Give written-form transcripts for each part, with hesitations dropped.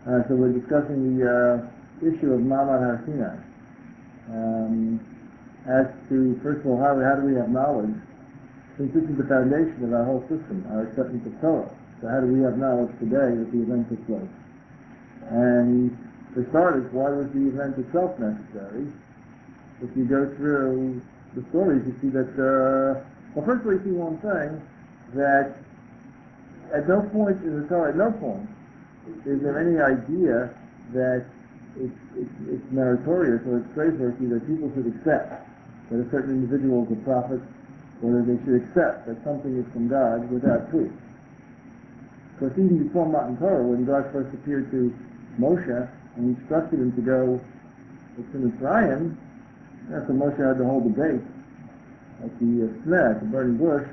So we're discussing the issue of Ma'amad Har Sinai. As to, first of all, how do we have knowledge? Since this is the foundation of our whole system, our acceptance of Torah. So how do we have knowledge today that the event took place? And for starters, why was the event itself necessary? If you go through the stories, you see that, well, first of all, you see one thing, that at no point in the Torah, at no point is there any idea that it's meritorious or it's praiseworthy that people should accept that a certain individual is a prophet, or that they should accept that something is from God without proof. Because even before Matan Torah, when God first appeared to Moshe and instructed him to go to Mitzrayim, so Moshe had the whole debate at the sneh, at the burning bush.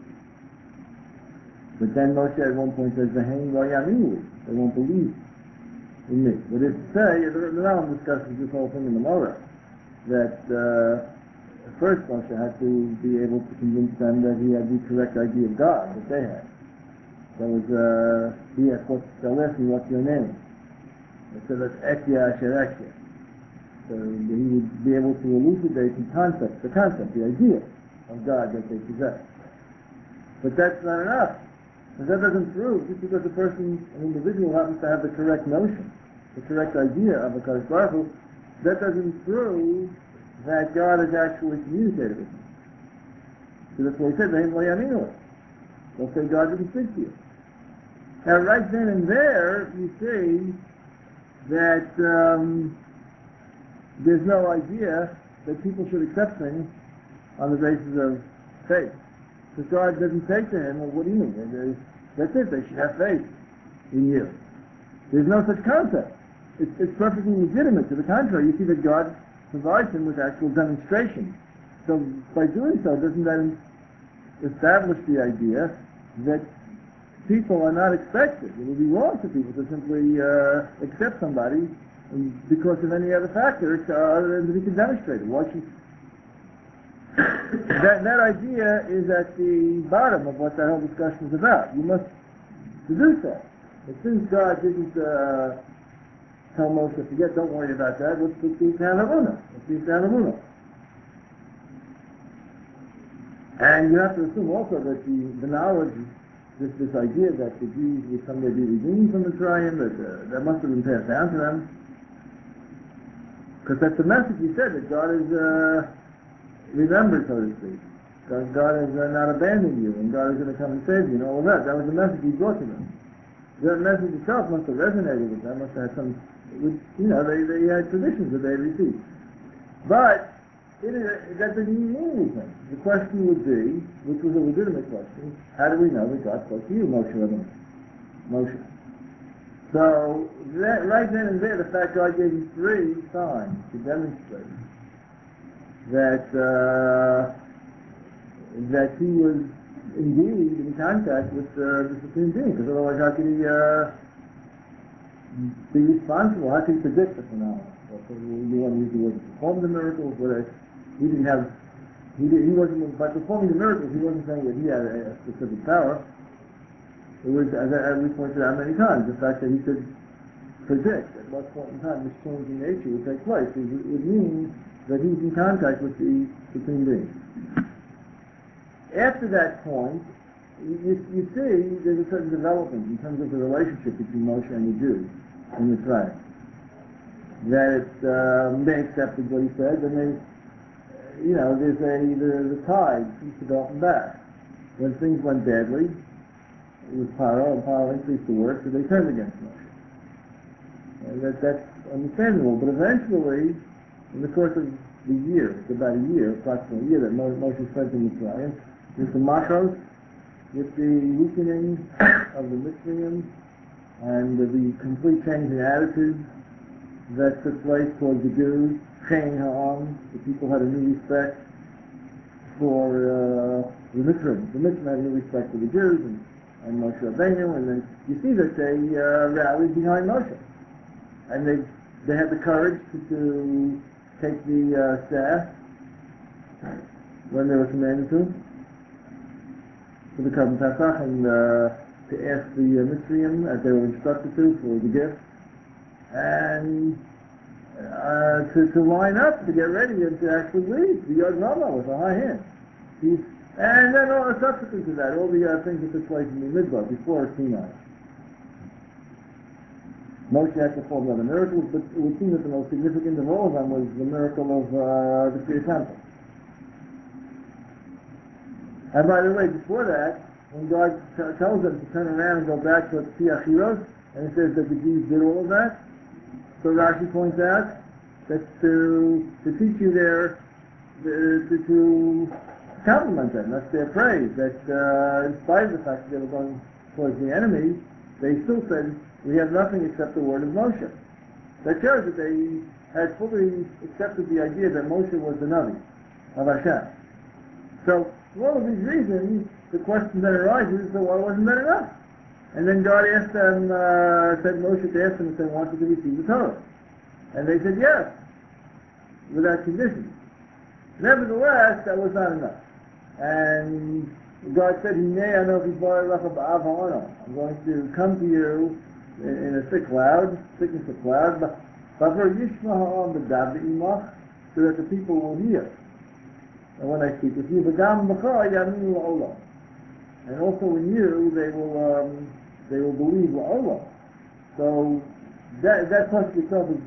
But then Moshe at one point says, "V'hein lo yaminu," they won't believe in me. But it's to say, the Rambam discusses this whole thing in the Morah, that first Moshe had to be able to convince them that he had the correct idea of God that they had. That was, he asked, they'll ask me, what's your name? They said, that's Ekya Asher Ekya. So he would be able to elucidate the concept, the idea of God that they possess. But that's not enough. Because that doesn't prove, just because a person, an individual happens to have the correct notion, the correct idea of a Kadosh Baruch Hu, that doesn't prove that God has actually communicated with him. So that's why he said, they'll say God didn't speak to you. Now right then and there, you see that there's no idea that people should accept things on the basis of faith. Because God doesn't say to him, well, what do you mean? That's it, they should have faith in you. There's no such concept. It's perfectly legitimate. To the contrary, you see that God provides him with actual demonstration. So by doing so, doesn't that establish the idea that people are not expected? It would be wrong for people to simply accept somebody because of any other factor that he can demonstrate it. Why should that idea is at the bottom of what that whole discussion is about. You must do so. As soon as God didn't tell Moshe, forget, don't worry about that, let's see Hamuna. And you have to assume also that the knowledge, this idea that the Jews would someday be redeemed from Mitzrayim, that must have been passed down to them. Because that's the message he said, that God is remembered, so to speak. God has not abandoned you, and God is going to come and save you, and all of that. That was the message he brought to them. That message itself must have resonated with them, must have had some, they had traditions that they had received. But that didn't mean anything. The question would be, which was a legitimate question, how do we know that God spoke to you, Moshe? So, right then and there, the fact God gave you 3 signs to demonstrate that he was indeed in contact with the Supreme Being, because otherwise how could he be responsible? How could he predict the phenomenon? You want to use the word perform the miracles, he wasn't, by performing the miracles, he wasn't saying that he had a specific power. It was, as we pointed out many times, the fact that he could predict at what point in time this change in nature would take place. It would mean that he's in contact with the Supreme Being. After that point, you see there's a certain development in terms of the relationship between Moshe and the Jews in Mitzrayim. That they accepted what he said, and there's the tide keeps to go up and back. When things went badly, it was Paro, and Paro increased the work, so they turned against Moshe. That's understandable, but eventually, in the course of the year, it's about a year, approximately a year, that Moshe spent in Mitzrayim, with the Makros, with the weakening of the Mitzrayim, and the complete change in attitude that took place towards the Jews, Chain Ha'am, the people had a new respect for the Mitzrayim. The Mitzrayim had a new respect for the Jews, and Moshe Rabbeinu, and then you see that they rallied behind Moshe. And they had the courage to take the staff when they were commanded to the Korban Pesach, and to ask the Mitzrayim, as they were instructed to, for the gift, and to line up, to get ready, and to actually leave the Yod Rama with a high hand. And then all subsequent to that, all the things that took place in the Midbar before Sinai. Moshe had performed other miracles, but it would seem that the most significant of all of them was the miracle of the Kriya Temple. And by the way, before that, when God tells them to turn around and go back to Tiachiros, and it says that the Jews did all of that, so Rashi points out that to teach you their, to compliment them, that's their praise, that in spite of the fact that they were going towards the enemy, they still said, we have nothing except the word of Moshe. That shows that they had fully accepted the idea that Moshe was the Navi of Hashem. So, for all of these reasons, the question then arises, so why wasn't that enough? And then God asked them, said Moshe to ask them if they wanted to receive the Torah. And they said yes, without conditions. Nevertheless, that was not enough. And God said, I'm going to come to you in a thick cloud, thickness of cloud, so that the people will hear. And when I speak with you, and also in you, they will believe la'olam. So that plus itself is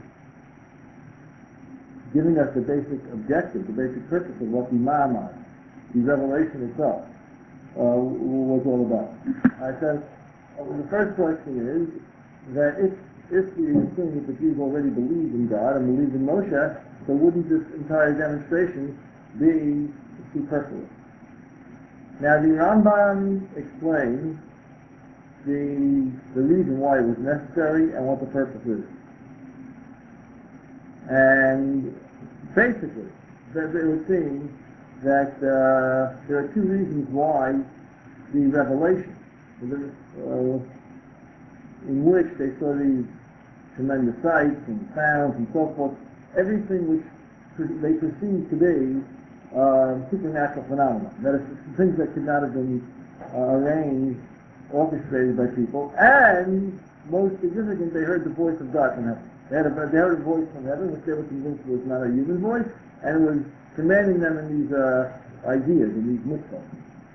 giving us the basic objective, the basic purpose of what the Ma'amad, the revelation itself, was all about. I said, the first question is that if we assume that the Jews already believed in God and believed in Moshe, so wouldn't this entire demonstration be superfluous? Now the Rambam explains the reason why it was necessary and what the purpose is. And basically, it would seem that there are two reasons why the revelation, in which they saw these tremendous sights and sounds and so forth, everything which they perceived to be supernatural phenomena, that is, things that could not have been arranged, orchestrated by people, and most significant, they heard the voice of God from heaven. They heard a voice from heaven, which they were convinced was not a human voice, and it was commanding them in these ideas, in these mitzvahs.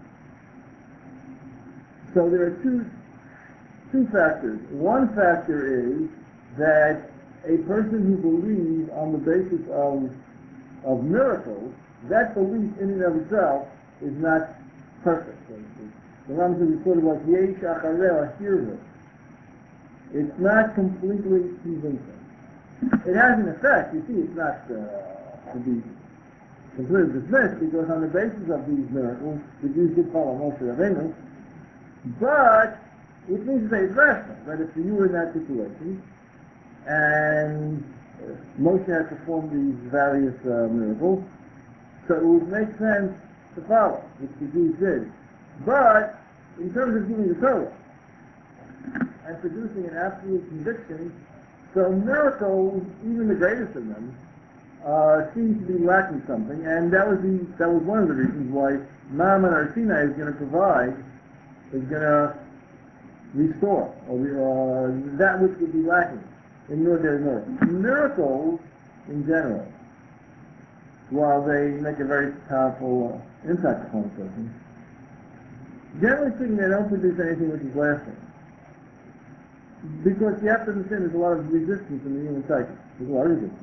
So there are two factors. One factor is that a person who believes on the basis of miracles, that belief in and of itself is not perfect. The Rambam is sort of like Yesh Achareh Hirvah. It's not completely convincing. It has an effect. You see, it's not to be completely dismissed, because on the basis of these miracles, the Jews did follow Moshe Rabbeinu, but it means that it's rational, that if you were in that situation, and Moshe had performed these various miracles, so it would make sense to follow, which the Jews did. But, in terms of giving the Torah, and producing an absolute conviction, so miracles, even the greatest of them, seem to be lacking something, and that was one of the reasons why Ma'amad Har Sinai is going to provide, is going to restore, or that which would be lacking in ordinary miracles. Miracles, in general, while they make a very powerful impact upon a person, generally speaking, they don't produce anything which is lasting. Because you have to understand there's a lot of resistance in the human psyche. There's a lot of resistance.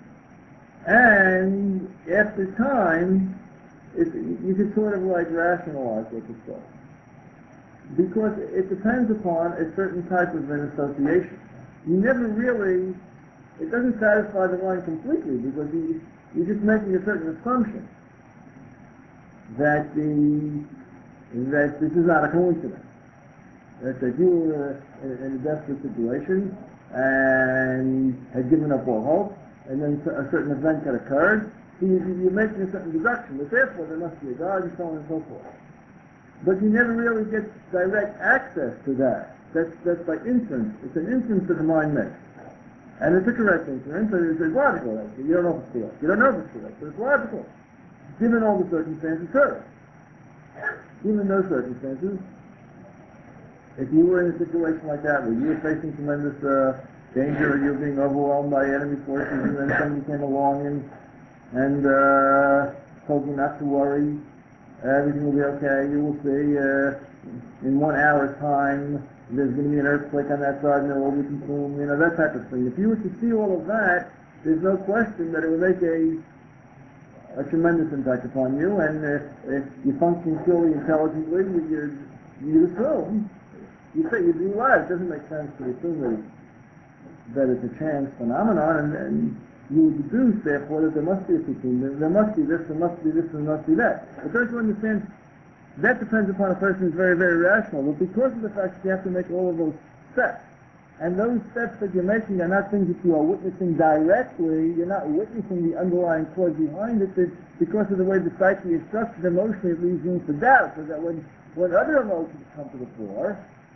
And after time, you can sort of like rationalize what this does. Because it depends upon a certain type of an association. You never really, it doesn't satisfy the mind completely, because you're just making a certain assumption that this is not a coincidence. That you were in a desperate situation and had given up all hope, and then a certain event had occurred, so you're making a certain deduction, that therefore there must be a God, and so on and so forth. But you never really get direct access to that. That's by inference. It's an inference that the mind makes. And it's a correct inference, and it's logical, actually. You don't know if it's correct. You don't know if it's correct, but it's logical. Given all the circumstances occurred. Given those circumstances, if you were in a situation like that, where you were facing tremendous danger of you being overwhelmed by enemy forces, and then somebody came along and told you not to worry, everything will be okay, you will see, in 1 hour's time, there's going to be an earthquake on that side and it will be consumed, that type of thing. If you were to see all of that, there's no question that it would make a tremendous impact upon you, and if you function purely intelligently, you assume, you say you do life. It doesn't make sense to assume that it's a chance phenomenon, and you would deduce, therefore, that there must be a supreme, there must be this, there must be this, and there must be that. But don't you understand, that depends upon a person who's very, very rational, but because of the fact that you have to make all of those steps, and those steps that you're making are not things that you are witnessing directly, you're not witnessing the underlying cause behind it, that because of the way the psyche is structured emotionally, it leaves room for doubt, so that when other emotions come to the fore,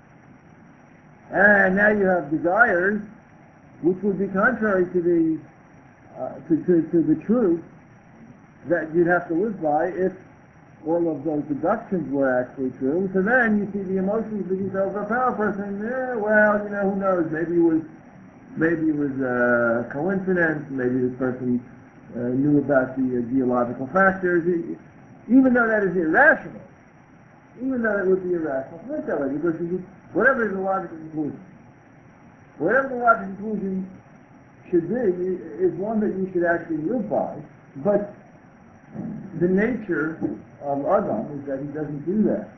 and now you have desires, which would be contrary to the truth that you'd have to live by if all of those deductions were actually true. So then you see the emotions begin to overpower a person. Yeah, well, who knows? Maybe it was a coincidence. Maybe this person knew about the geological factors. Even though that is irrational, even though it would be irrational, it's not that way, because whatever is the logical conclusion, whatever the logical conclusion should be, is one that you should actually live by. But the nature of Adam is that he doesn't do that.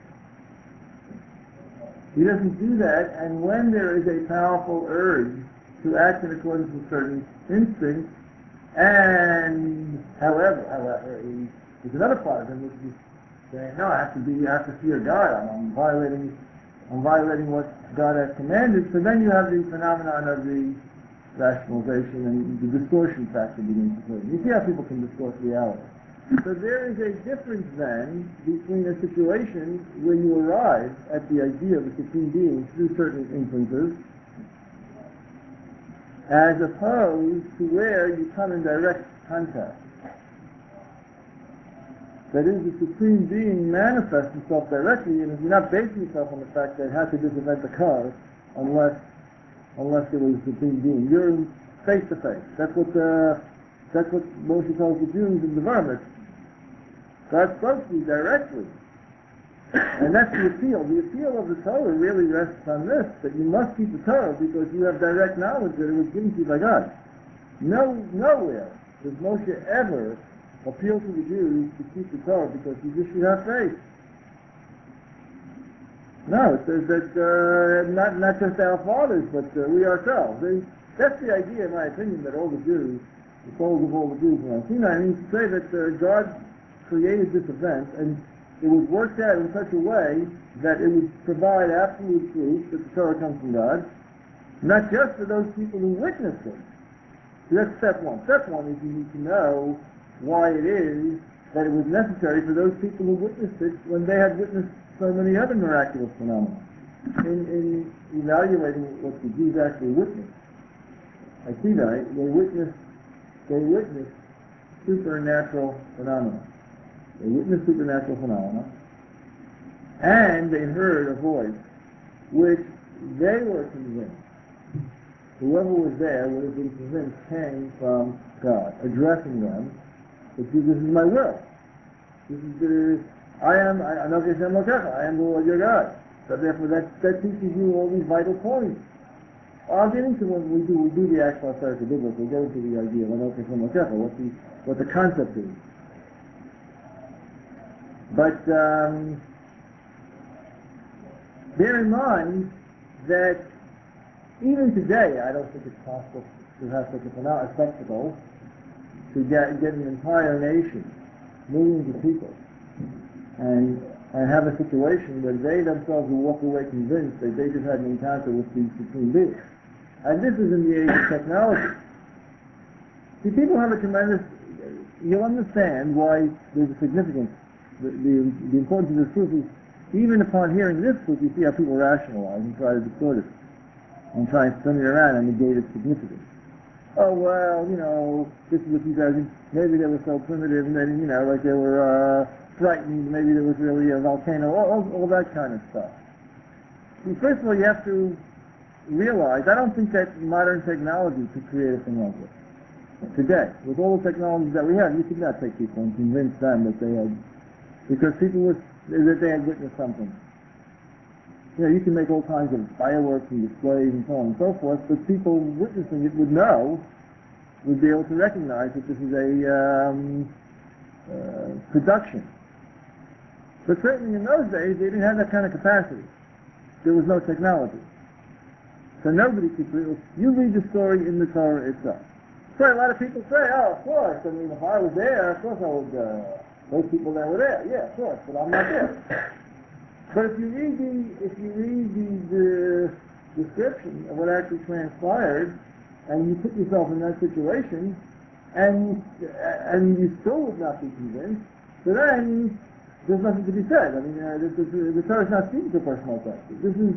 He doesn't do that, and when there is a powerful urge to act in accordance with certain instincts, and however, there's another part of him which is saying, no, I have to fear God. I'm violating what God has commanded. So then you have the phenomenon of the rationalization, and the distortion factor begins to play. You see how people can distort reality. So there is a difference then between a situation where you arrive at the idea of a supreme being through certain inferences, as opposed to where you come in direct contact. That is, the supreme being manifests himself directly, and you're not basing yourself on the fact that how could this event occur unless there was a supreme being. You're face to face. That's what Moshe tells the Jews in the Vermont. God spoke to you directly. And that's the appeal. The appeal of the Torah really rests on this, that you must keep the Torah because you have direct knowledge that it was given to you by God. Nowhere does Moshe ever appeal to the Jews to keep the Torah because you just should have faith. No, it says that not just our fathers, but we ourselves. That's the idea, in my opinion, that all the Jews, the souls of all the Jews are on Sinai. I mean, to say that God created this event, and it was worked out in such a way that it would provide absolute proof that the Torah comes from God, not just for those people who witnessed it. So that's step one. Step one is you need to know why it is that it was necessary for those people who witnessed it when they had witnessed so many other miraculous phenomena. In evaluating what the Jews actually witnessed, I see that they witnessed supernatural phenomena. They witnessed supernatural phenomena, and they heard a voice which they were convinced, whoever was there would have been convinced came from God, addressing them, that this is my will. I am the Lord your God. So therefore that teaches you all these vital points. I'll get into when we do the actual Aseret Dibbros, we'll get into the idea of what the concept is. But bear in mind that even today, I don't think it's possible to have such a spectacle, to get an entire nation, millions of people, and have a situation where they themselves will walk away convinced that they just had an encounter with the Supreme Being. And this is in the age of technology. See, people have a tremendous, you'll understand why there's a significance. The importance of this proof is, even upon hearing this proof, you see how people rationalize and try to distort it, and try and spin it around and negate its significance. Oh, well, this is what you guys, maybe they were so primitive, and then, like they were frightened, maybe there was really a volcano, all that kind of stuff. See, first of all, you have to realize, I don't think that modern technology could create a thing like this. Today, with all the technologies that we have, you could not take people and convince them that they had, because that they had witnessed something. You know, you can make all kinds of fireworks and displays and so on and so forth, but people witnessing it would be able to recognize that this is a production. But certainly in those days, they didn't have that kind of capacity. There was no technology. So nobody could do it. You read the story in the Torah itself. So a lot of people say, oh, of course, I mean, if I was there, of course I would, those people that were there, yeah, of course, but I'm not there. But if you read the description of what actually transpired, and you put yourself in that situation, and you still would not be convinced, so then there's nothing to be said. I mean, the Torah is not speaking to a person like that. This is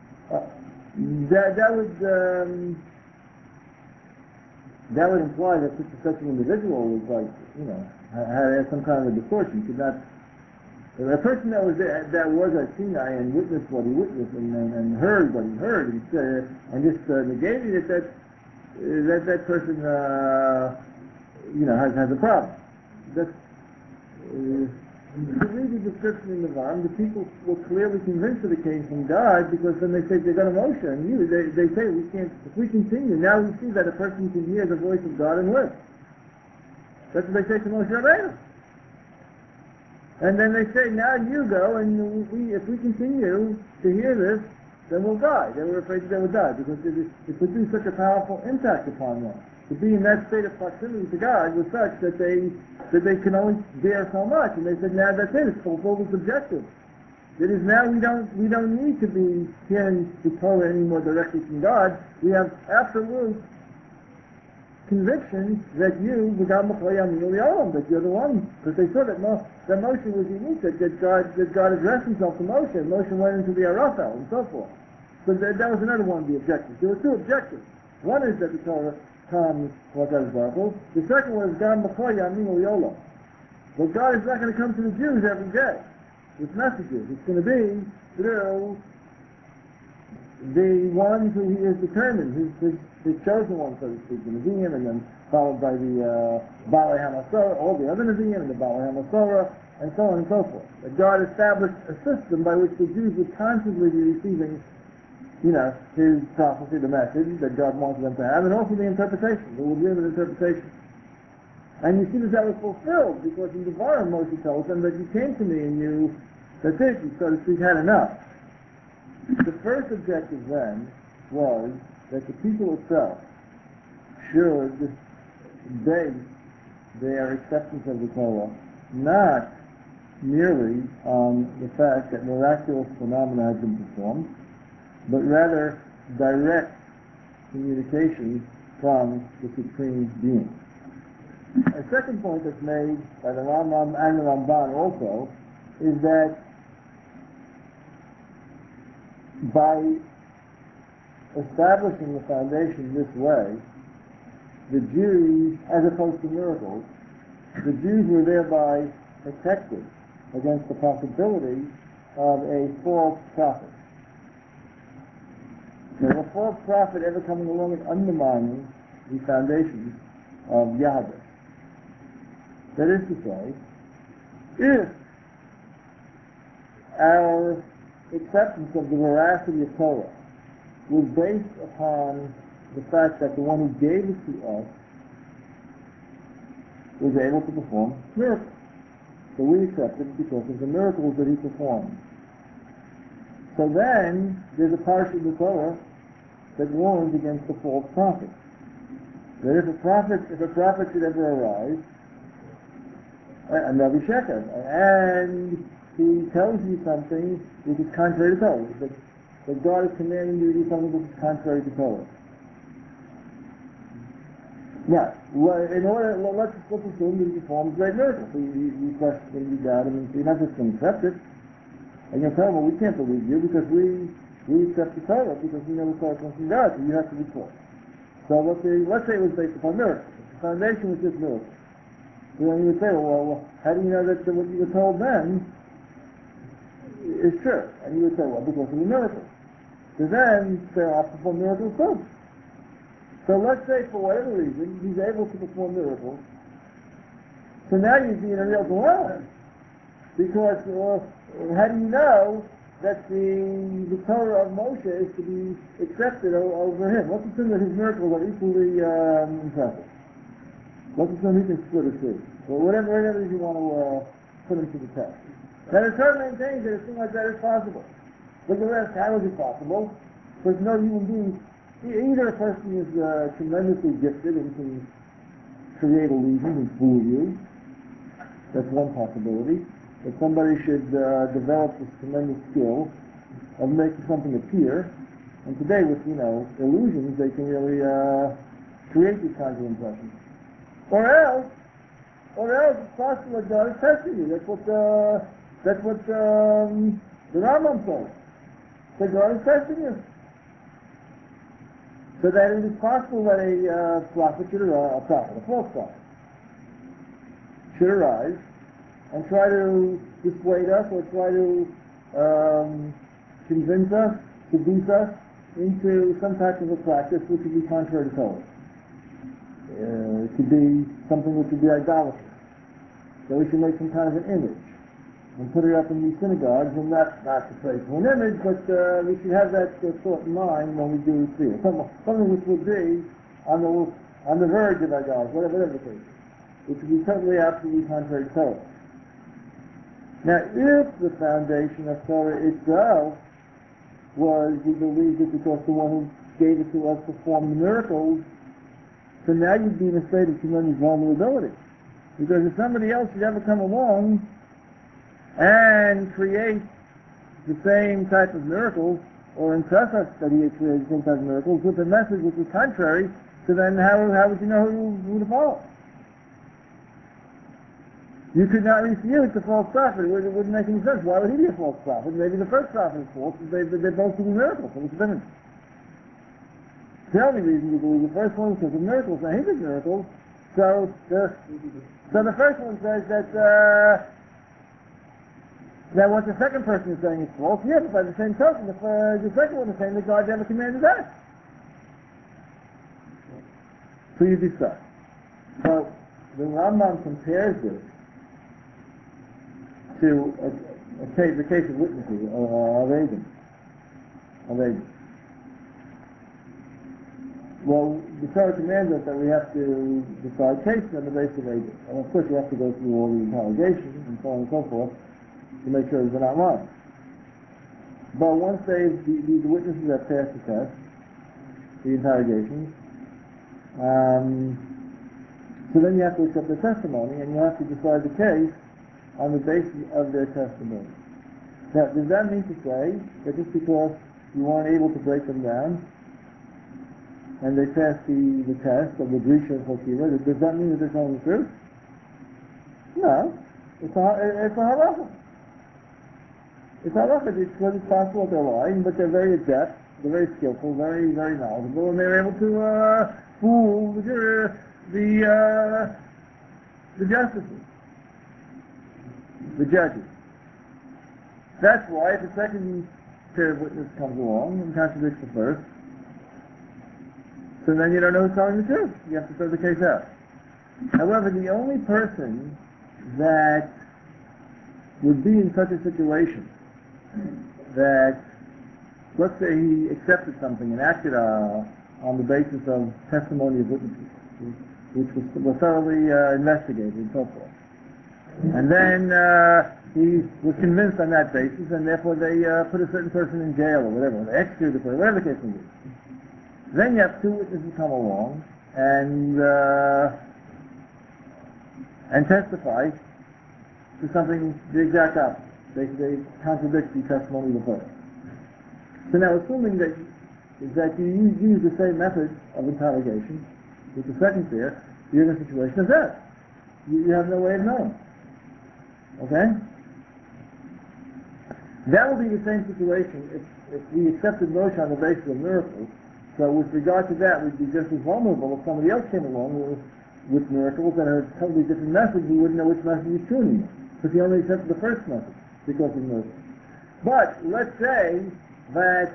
that would imply that such an individual was like, you know, had some kind of a distortion. Could not. A person that was at Sinai and witnessed what he witnessed and heard what he heard and just negated it, that person, you know, has a problem. That's. If you read the description in the Vam, the people were clearly convinced that it came from God, because then they say they got emotion. They say we can't. If we continue, now we see that a person can hear the voice of God and live. That's what they say to Moshe Rabbeinu. And then they say, now you go, and if we continue to hear this, then we'll die. They were afraid that they would die because it produced such a powerful impact upon them. To be in that state of proximity to God was such that they can only bear so much, and they said, now that's it, it's fulfilled its objective. It is now we don't need to be hearing the Torah anymore directly from God. We have absolute conviction that that you're the one, because they saw that Moshe was unique, that God addressed himself to Moshe, and Moshe went into the Arafel and so forth. So that was another one of the objectives. There were two objectives. One is that the Torah comes from God's Baruch Hu. The second one is God Makoy Yamin Yola. But God is not going to come to the Jews every day with messages. It's going to be through the ones who he has determined, his chosen ones, so to speak, the Nevi'im, and then followed by the Baalei HaMasorah, all the other Nevi'im, and the Baalei HaMasorah, and so on and so forth. That God established a system by which the Jews would constantly be receiving, you know, his prophecy, the message that God wanted them to have, and also the interpretation, the legitimate interpretation. And you see that was fulfilled, because in the Devarim, Moshe tells them that you came to me and that's it, you, so to speak, had enough. The first objective then was that the people itself should base their acceptance of the Torah not merely on the fact that miraculous phenomena have been performed, but rather direct communication from the Supreme Being. A second point that's made by the Rambam and the Ramban also is that by establishing the foundation this way, the Jews, as opposed to miracles, the Jews were thereby protected against the possibility of a false prophet. So a false prophet ever coming along and undermining the foundations of Yahweh. That is to say, if our acceptance of the veracity of Torah was based upon the fact that the one who gave it to us was able to perform miracles. So we accepted it because of the miracles that he performed. So then, there's a part of the Torah that warns against the false prophet. That if a prophet should ever arise, a Navi Sheker, and he tells you something which is contrary to Torah, that God is commanding you to do something which is contrary to Torah. Now, let's assume that he performs great miracles. So you question him, you doubt him, and so you're not just going to accept it. And you'll tell him, well, we can't believe you because we accept the Torah because we know the Torah comes from God, so you have to report. So let's say it was based upon miracles. The foundation was just miracles. So then you would say, well, how do you know that what you were told then is true? And you would say, well, because of the miracles. to then say, I'll perform miracles too. So let's say for whatever reason, he's able to perform miracles. So now you'd be in a real dilemma. Because how do you know that the Torah of Moshe is to be accepted over him? Let's assume that his miracles are equally impressive. Let's assume he can split a sea. Or whatever it is you want to put him to the test. Now the Torah maintains that a thing like that is possible. But the rest, how is it possible? Because no human being, either a person is tremendously gifted and can create illusions and fool you. That's one possibility. That somebody should develop this tremendous skill of making something appear. And today with, illusions, they can really create these kinds of impressions. Or else it's possible that God is testing you. That's what the Rambam says. That God is testing you. So that it is possible that a prophet should arise, a false prophet, should arise and try to dissuade us or try to convince us, seduce us into some type of a practice which would be contrary to Torah. It could be something which would be idolatrous. So we should make some kind of an image and put it up in these synagogues, and not to pray to an image, but we should have that thought in mind when we do see it. Something which would be on the verge of idolatry, whatever the case, which would be totally, absolutely contrary to Torah. Now, if the foundation of Torah itself was we believed it because the one who gave it to us performed the miracles, so now you'd be in a state of tremendous vulnerability. Because if somebody else should ever come along and create the same type of miracles, or impress us that he had created the same type of miracles with a message which was contrary, so then how would you know who to follow? You could not refute the false prophet. It wouldn't make any sense. Why would he be a false prophet? Maybe the first prophet is false, but they're both doing miracles. So what's the difference? The only reason you believe the first one is because of miracles. Now he did miracles. So the first one says that what the second person is saying is false. Yeah, but by the same token, the second one is saying that God never commanded that. So you'd be stuck. So the Rambam compares this to the case of witnesses, of agents. Well, the Torah commands us that we have to decide cases on the basis of agents. And of course you have to go through all the interrogations and so on and so forth to make sure they're not lying. But once the witnesses have passed the test, the interrogations, so then you have to accept their testimony and you have to decide the case on the basis of their testimony. Now, does that mean to say that just because you weren't able to break them down and they passed the test of the Drisha and Chokira, does that mean that they're telling the truth? No. It's a halacha. It's halacha. It's possible that they're lying, but they're very adept, they're very skillful, very, very knowledgeable, and they're able to fool the justices, the judges. That's why if a second pair of witnesses comes along and contradicts the first, so then you don't know who's telling the truth. You have to throw the case out. However, the only person that would be in such a situation that, let's say he accepted something and acted on the basis of testimony of witnesses, which was thoroughly investigated and so forth. And then he was convinced on that basis, and therefore they put a certain person in jail or whatever, they executed the person, whatever the case may be. Then you have two witnesses come along and testify to something the exact opposite. They contradict the testimony of the first. So now, assuming that you use the same method of interrogation with the second pair, you're in a situation of that. You have no way of knowing. Okay? That will be the same situation if we accepted Moshe on the basis of miracles. So with regard to that, we'd be just as vulnerable if somebody else came along with miracles and a totally different message. We wouldn't know which message is true anymore, because he only accepted the first message because of miracles. But let's say that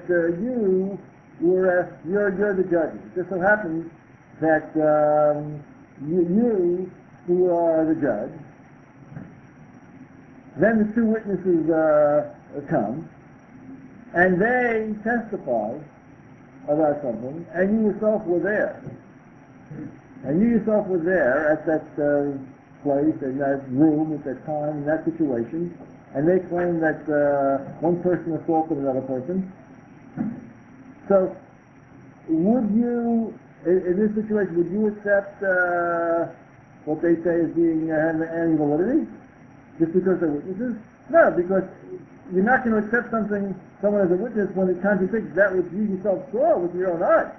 you're the judge. It just so happens that you who are the judge, then the two witnesses come, and they testify about something, and you yourself were there. And you yourself were there at that place, in that room, at that time, in that situation, and they claim that one person assaulted another person. So, would you, in this situation, would you accept what they say as being any validity? Just because they're witnesses? No, because you're not going to accept someone as a witness when it contradicts that which you yourself saw with your own eyes.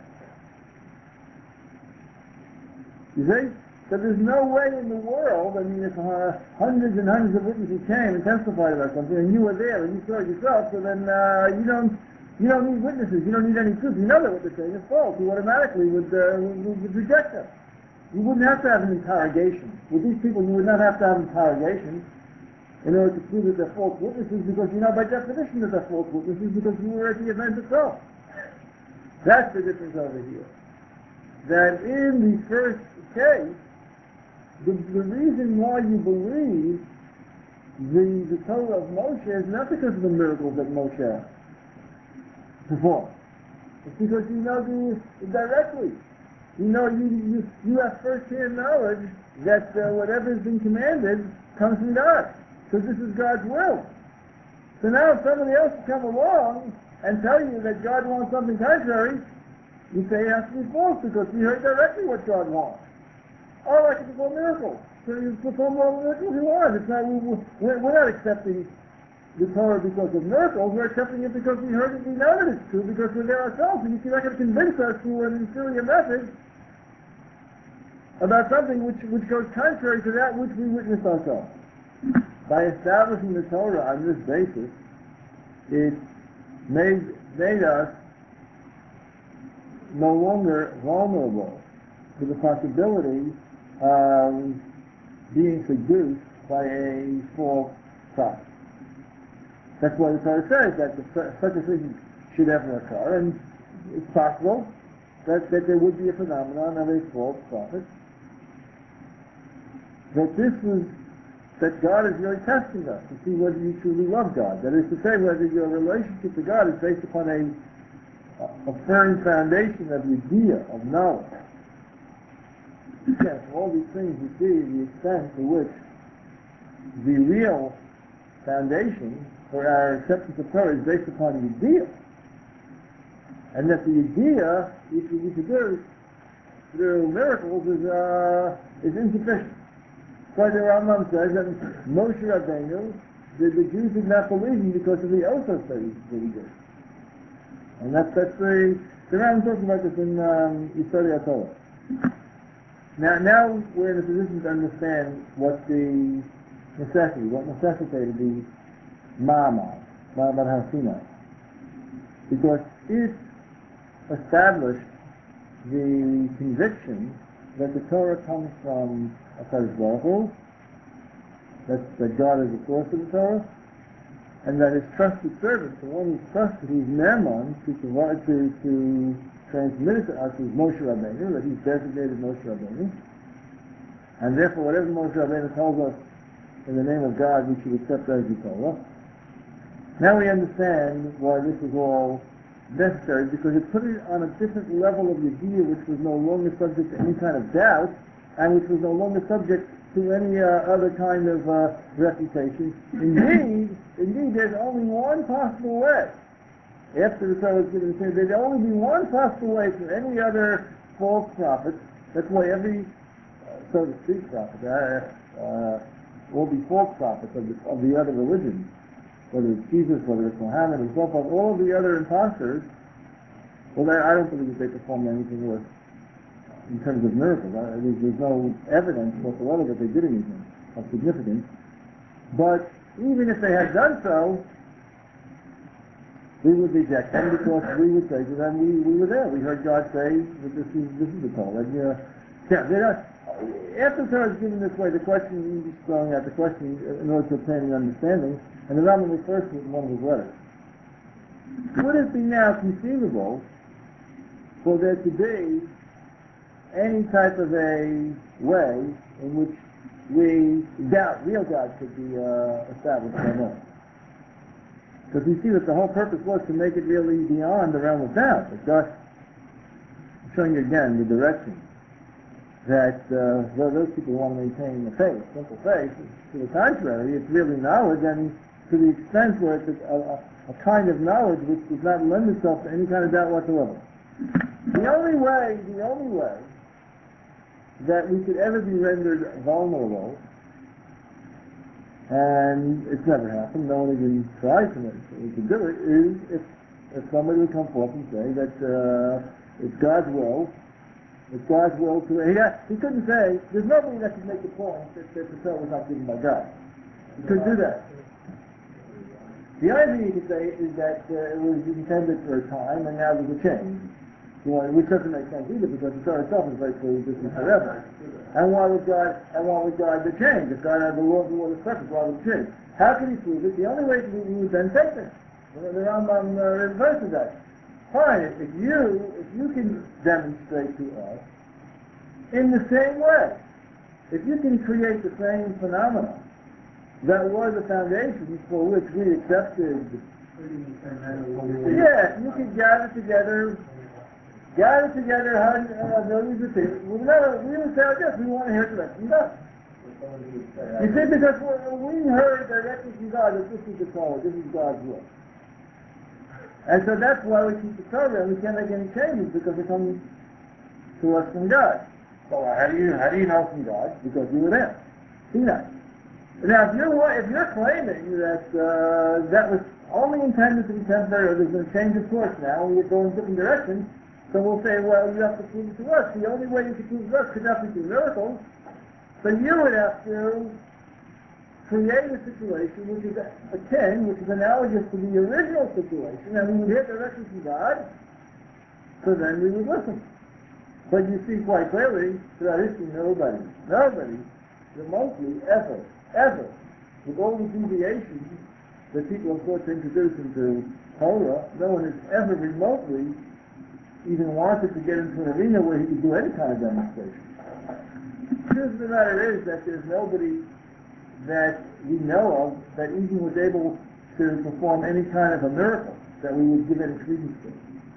You see? So there's no way in the world, I mean, if hundreds and hundreds of witnesses came and testified about something, and you were there and you saw it yourself, so then you don't need witnesses, you don't need any proof. You know that what they're saying is false. You automatically would reject them. You wouldn't have to have an interrogation. With these people, you would not have to have an interrogation in order to prove that they're false witnesses, because you know by definition that they're false witnesses because you were at the event itself. That's the difference over here. That in the first case, the reason why you believe the Torah of Moshe is not because of the miracles that Moshe performed. It's because you know directly. You know you have first-hand knowledge that whatever has been commanded comes from God. Because this is God's will. So now if somebody else will come along and tell you that God wants something contrary, you say it has to be false because you heard directly what God wants. Oh, I can perform miracles. So you perform all the miracles you want. It's not, we're not accepting the Torah because of miracles. We're accepting it because we heard it, we know that it's true, because we're there ourselves. And you're not going to convince us through an inferior method about something which goes contrary to that which we witnessed ourselves. By establishing the Torah on this basis, it made us no longer vulnerable to the possibility of being seduced by a false prophet. That's why the Torah says that such a thing should ever occur, and it's possible that there would be a phenomenon of a false prophet. That God is really testing us to see whether you truly love God. That is to say, whether your relationship to God is based upon a firm foundation of idea, of knowledge. Yes, all these things you see the extent to which the real foundation for our acceptance of Torah is based upon the idea. And that the idea, which we need to do through miracles, is insufficient. So the Rambam says that Moshe Rabbeinu, the Jews did not believe him because of the oaths that he did. And that's the Rambam talking about this in Yisrael Torah. Now we're in a position to understand what necessitated the Ma'amad Har Sinai. Because it established the conviction that the Torah comes from HaKadosh Baruch Hu, that God is the source of the Torah, and that his trusted servant, the one who's trusted, who's Naaman, to transmit it to us, is Moshe Rabbeinu, that he's designated Moshe Rabbeinu, and therefore whatever Moshe Rabbeinu tells us in the name of God, we should accept as the Torah. Now we understand why this is all necessary, because it put it on a different level of Yediyah, which was no longer subject to any kind of doubt, and which was no longer subject to any other kind of refutation. Indeed, there's only one possible way. After the Torah was given, there'd only be one possible way for any other false prophet. That's why every, so to speak, prophet, will be false prophets of the other religions, whether it's Jesus, whether it's Muhammad, and so forth. All of the other imposters, well, I don't believe that they performed anything worth in terms of miracles. There's no evidence whatsoever that they did anything of significance. But even if they had done so, we would reject them because we would say to them, we were there. We heard God say that this is the Torah. After the Torah is given this way, the question, he's just throwing out the question in order to obtain an understanding, and the Rambam refers to it in one of his letters. Would it be now conceivable for there to be any type of a way in which real God could be established on earth? Because we see that the whole purpose was to make it really beyond the realm of doubt. But God, I'm showing you again the direction that those people who want to maintain the faith, simple faith, to the contrary, it's really knowledge, and to the extent where it's a kind of knowledge which does not lend itself to any kind of doubt whatsoever. The only way that we could ever be rendered vulnerable, and it's never happened, no one even tries to do it, is if somebody would come forth and say that it's God's will. It's God's will to... He couldn't say, there's nobody that could make the point that the Torah was not given by God. He couldn't do that. The only thing he could say is that it was intended for a time, and now there's a change. Which doesn't make sense either, because the Torah itself is very clear this is forever. And why would God the change? If God had the law of the world is perfect, why would it change? How can he prove it? The only way to do it is then take it. The Rambam reverses that. Fine, if you can demonstrate to us in the same way, if you can create the same phenomena that were the foundations for which we accepted, yes, you can gather together millions of people. We would say, yes, we want to hear directly from God. You see, because we heard directly from God that this is the Torah, this is God's will. And so that's why we keep the Torah, and we can't make any changes because it comes to us from God. So how do you know from God? Because you were there. See that. Now, if you're claiming that that was only intended to be temporary, or there's been a change of course now, and we're going in different directions, so we'll say, well, you have to prove it to us. The only way you can prove it to us could not be through miracles. So you would have to create a situation which is akin, which is analogous to the original situation, and we would hear directly from God, so then we would listen. But you see quite clearly, throughout history, nobody remotely, ever, with all the deviations that people have sought to introduce into Torah, no one has ever remotely even wanted to get into an arena where he could do any kind of demonstration. The truth of the matter is that there's nobody that we know of that even was able to perform any kind of a miracle that we would give any credence to.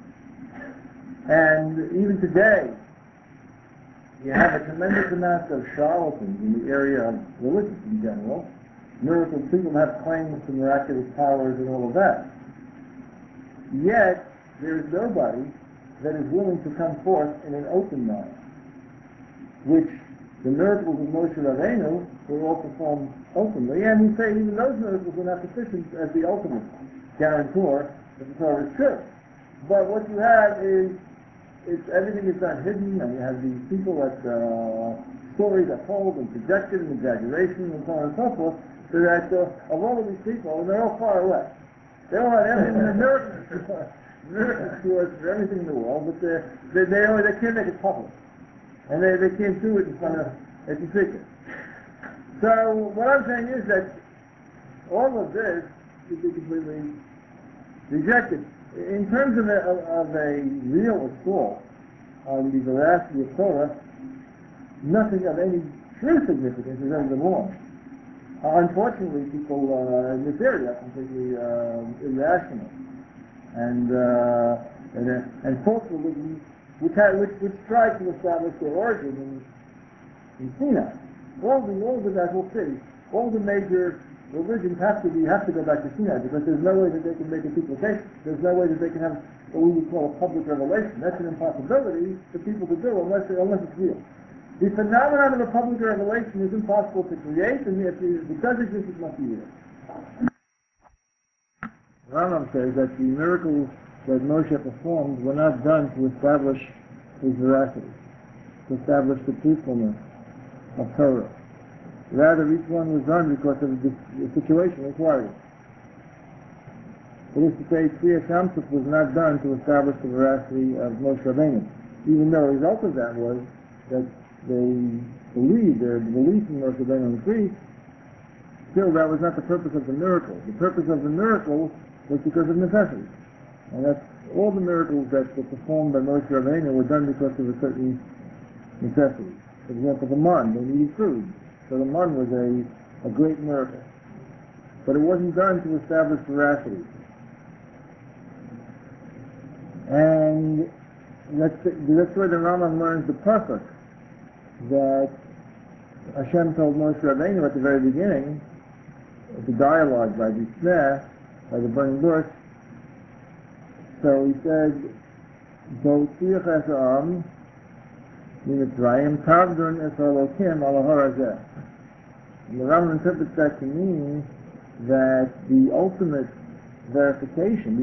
And even today, you have a tremendous amount of charlatans in the area of religion in general. Miracles, people have claims to miraculous powers and all of that. Yet, there is nobody that is willing to come forth in an open manner, which the miracles of Moshe Rabbeinu were all performed openly, and we say even those miracles were not sufficient as the ultimate guarantor that the Torah is true. But what you have is everything is done hidden, and you have these people that stories are told and projected and exaggeration and so on and so forth, so that of all of these people, and they're all far away. They all have everything in the miracle cures for everything in the world, but they can't make it public. And they can't do it in front of it's a secret. So what I'm saying is that all of this should be completely rejected. In terms of a real assault on the veracity of Torah, nothing of any true significance has ever been launched. Unfortunately, people in this area are completely irrational and false religions which tried to establish their origin in Sinai. All the that we'll see, all the major religions have to go back to Sinai because there's no way that they can make a duplication. There's no way that they can have what we would call a public revelation. That's an impossibility for people to do unless it's real. The phenomenon of a public revelation is impossible to create, and if it does exist, it must be real. Rambam says that the miracles that Moshe performed were not done to establish his veracity, to establish the truthfulness of Torah. Rather, each one was done because of the situation required. It is to say, Kriyas Yam-Suf was not done to establish the veracity of Moshe Rabbeinu, even though the result of that was that they believed, their belief in Moshe Rabbeinu increased. Still, that was not the purpose of the miracle. The purpose of the miracle was because of necessity. And that's all the miracles that were performed by Moshe Rabbeinu were done because of a certain necessity. For example, the man, they needed food. So the man was a great miracle. But it wasn't done to establish veracity. And that's where the Rambam learns the pasuk that Hashem told Moshe Rabbeinu at the very beginning, the dialogue by the snare, by the burning bush. So he said, "Bo'tziach es ha'am mimitzrayim tavdun es ha'elokim al ha'har hazeh." And the Rambam interprets that to mean that the ultimate verification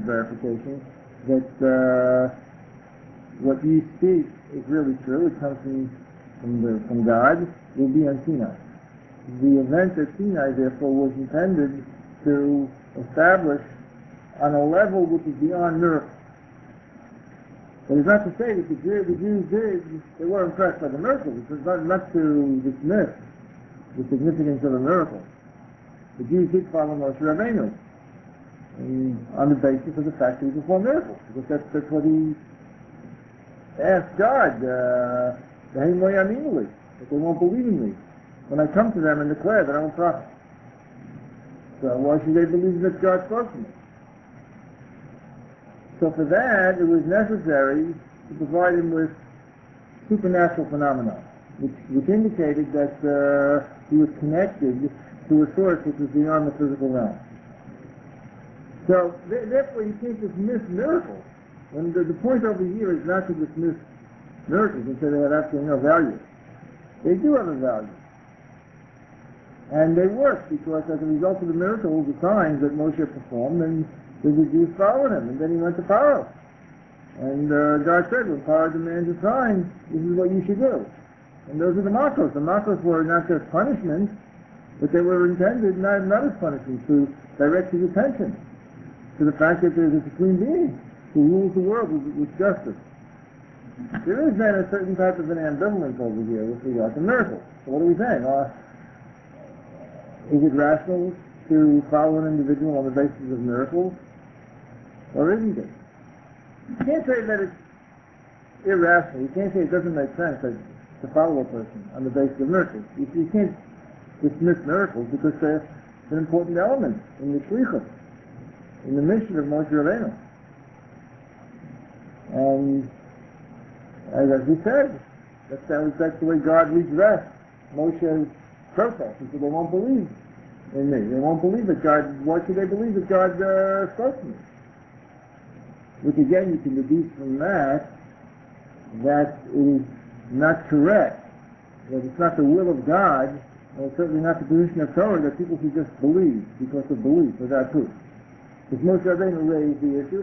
that what you speak is really true, it comes from God, will be on Sinai. The event at Sinai, therefore, was intended to establish on a level which is beyond miracle. But it's not to say that the Jews they were impressed by the miracle. It's not to dismiss the significance of a miracle. The Jews did follow Moshe Rabbeinu on the basis of the fact that he performed miracles, because that's what he asked God, that they won't believe in me when I come to them and declare that I'm a prophet. So why should they believe that God spoke to me? So for that, it was necessary to provide him with supernatural phenomena, which indicated that he was connected to a source which was beyond the physical realm. So therefore, you can't dismiss miracles. And the point over here is not to dismiss miracles and say they have absolutely no value. They do have a value. And they work because as a result of the miracles, the signs that Moshe performed, and the Jews followed him, and then he went to Pharaoh. And God said, when Pharaoh demands a sign, this is what you should do. And those are the makos. The makos were not just punishment, but they were intended not as punishment, to direct his attention to the fact that there's a supreme being who rules the world with justice. There is then a certain type of an ambivalence over here with regard to miracles. So what are we saying? Is it rational to follow an individual on the basis of miracles? Or isn't it? You can't say that it's irrational. You can't say it doesn't make sense to follow a person on the basis of miracles. You can't dismiss miracles because they're an important element in the shlichus, in the mission of Moshe Rabbeinu. And as we said, that's the way God redressed Moshe's protest. He said, they won't believe in me. They won't believe that God, why should they believe that God spoke to me? Which again, you can deduce from that it is not correct, that it's not the will of God, and it's certainly not the position of Torah that people should just believe because of belief without proof. Because Moshe Rabbeinu raised the issue,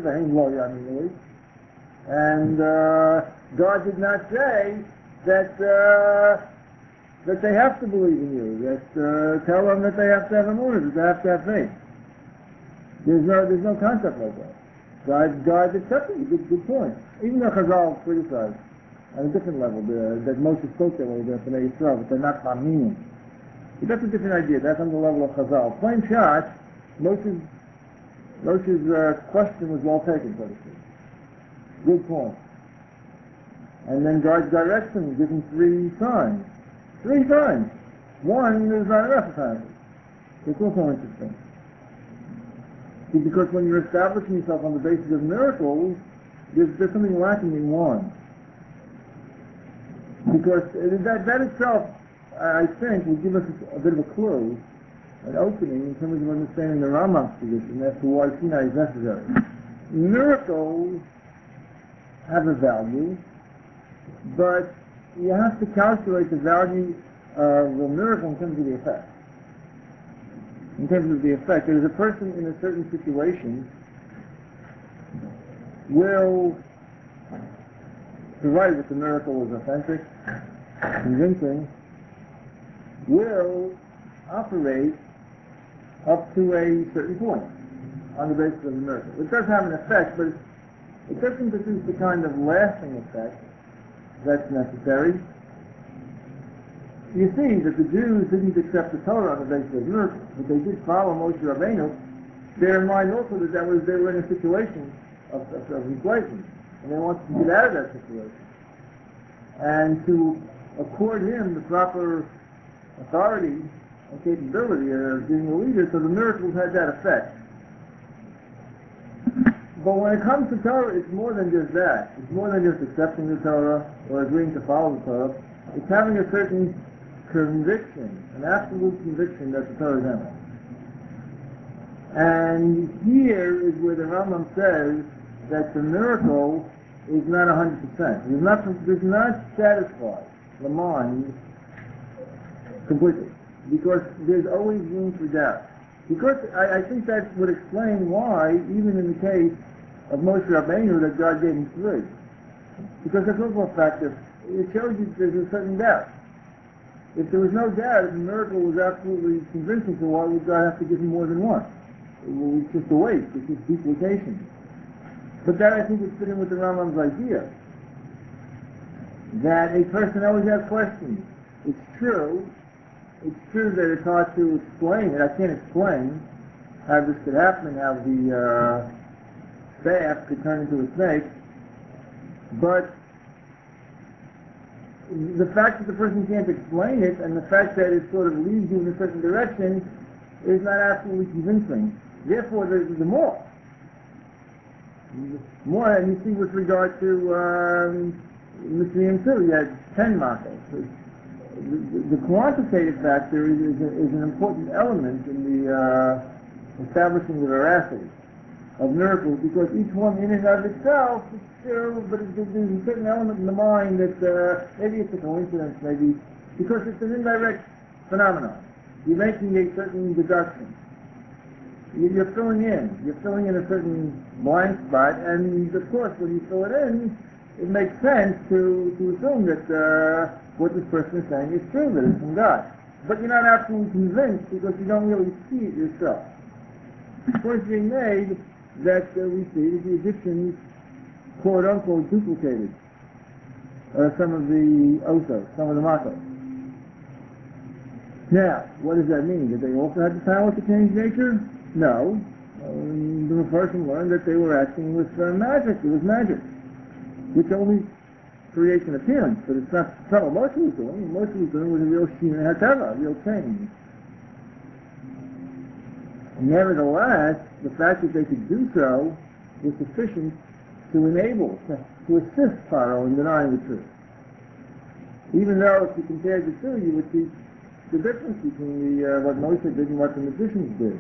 and God did not say that they have to believe in you, that tell them that they have to have emunah, that they have to have faith. There's no concept like that. God accepted it. Good point. Even though Chazal criticized on a different level that Moshe spoke that way about Bnei Yisrael, but they're not Ma'aminim. But that's a different idea. That's on the level of Chazal. Plain shot, Moshe's question was well taken, so to speak. Good point. And then God directs him, gives him 3 signs. 3 signs. One is not enough apparently. It's also interesting. Because when you're establishing yourself on the basis of miracles, there's something lacking in one. Because that itself, I think, will give us a bit of a clue, an opening in terms of understanding the Rambam's position as to why Sinai is necessary. Miracles have a value, but you have to calculate the value of the miracle in terms of the effect. In terms of the effect, there's a person in a certain situation will, provided that the miracle is authentic, convincing, will operate up to a certain point on the basis of the miracle. It does have an effect, but it doesn't produce the kind of lasting effect that's necessary. You see that the Jews didn't accept the Torah on the basis of miracles, but they did follow Moshe Rabbeinu. Bear in mind also that they were in a situation of equations, and they want to get out of that situation, and to accord him the proper authority and capability of being a leader, so the miracles had that effect. But when it comes to Torah, it's more than just that. It's more than just accepting the Torah or agreeing to follow the Torah. It's having a certain conviction, an absolute conviction that the Torah is eminent. And here is where the Rambam says that the miracle is not 100%. Does not satisfy the mind completely, because there's always room for doubt. Because I think that would explain why, even in the case of Moshe Rabbeinu, that God gave him 3. Because that's also a factor. It shows you there's a certain doubt. If there was no doubt, if the miracle was absolutely convincing, so why would God have to give him more than 1? It's just a waste. It's just duplication. But that, I think, would fit in with the Rambam's idea that a person always has questions. It's true that it's hard to explain it. I can't explain how this could happen, how the staff could turn into a snake. But the fact that the person can't explain it, and the fact that it sort of leads you in a certain direction, is not absolutely convincing. Therefore, there's more. More, and you see with regard to Mitzrayim too, you had 10 makkos. The quantitative factor is an important element in the establishing the veracity of miracles, because each one in and of itself is true, but there's a certain element in the mind that maybe it's a coincidence, maybe, because it's an indirect phenomenon. You're making a certain deduction. You're filling in a certain blind spot, and of course when you fill it in, it makes sense to assume that what this person is saying is true, that it's from God. But you're not absolutely convinced because you don't really see it yourself. The point being made that we see that the Egyptians, quote unquote, duplicated some of the osos, some of the makkos. Now, what does that mean? Did they also have the power to change nature? No. The person learned that they were acting with magic. It was magic, which only creates an appearance, but it's not what Moshe was doing. Moshe was doing was a real shinui hatava, a real change. Nevertheless, the fact that they could do so was sufficient to enable, to assist Pharaoh in denying the truth. Even though if you compared the two, you would see the difference between what Moshe did and what the magicians did.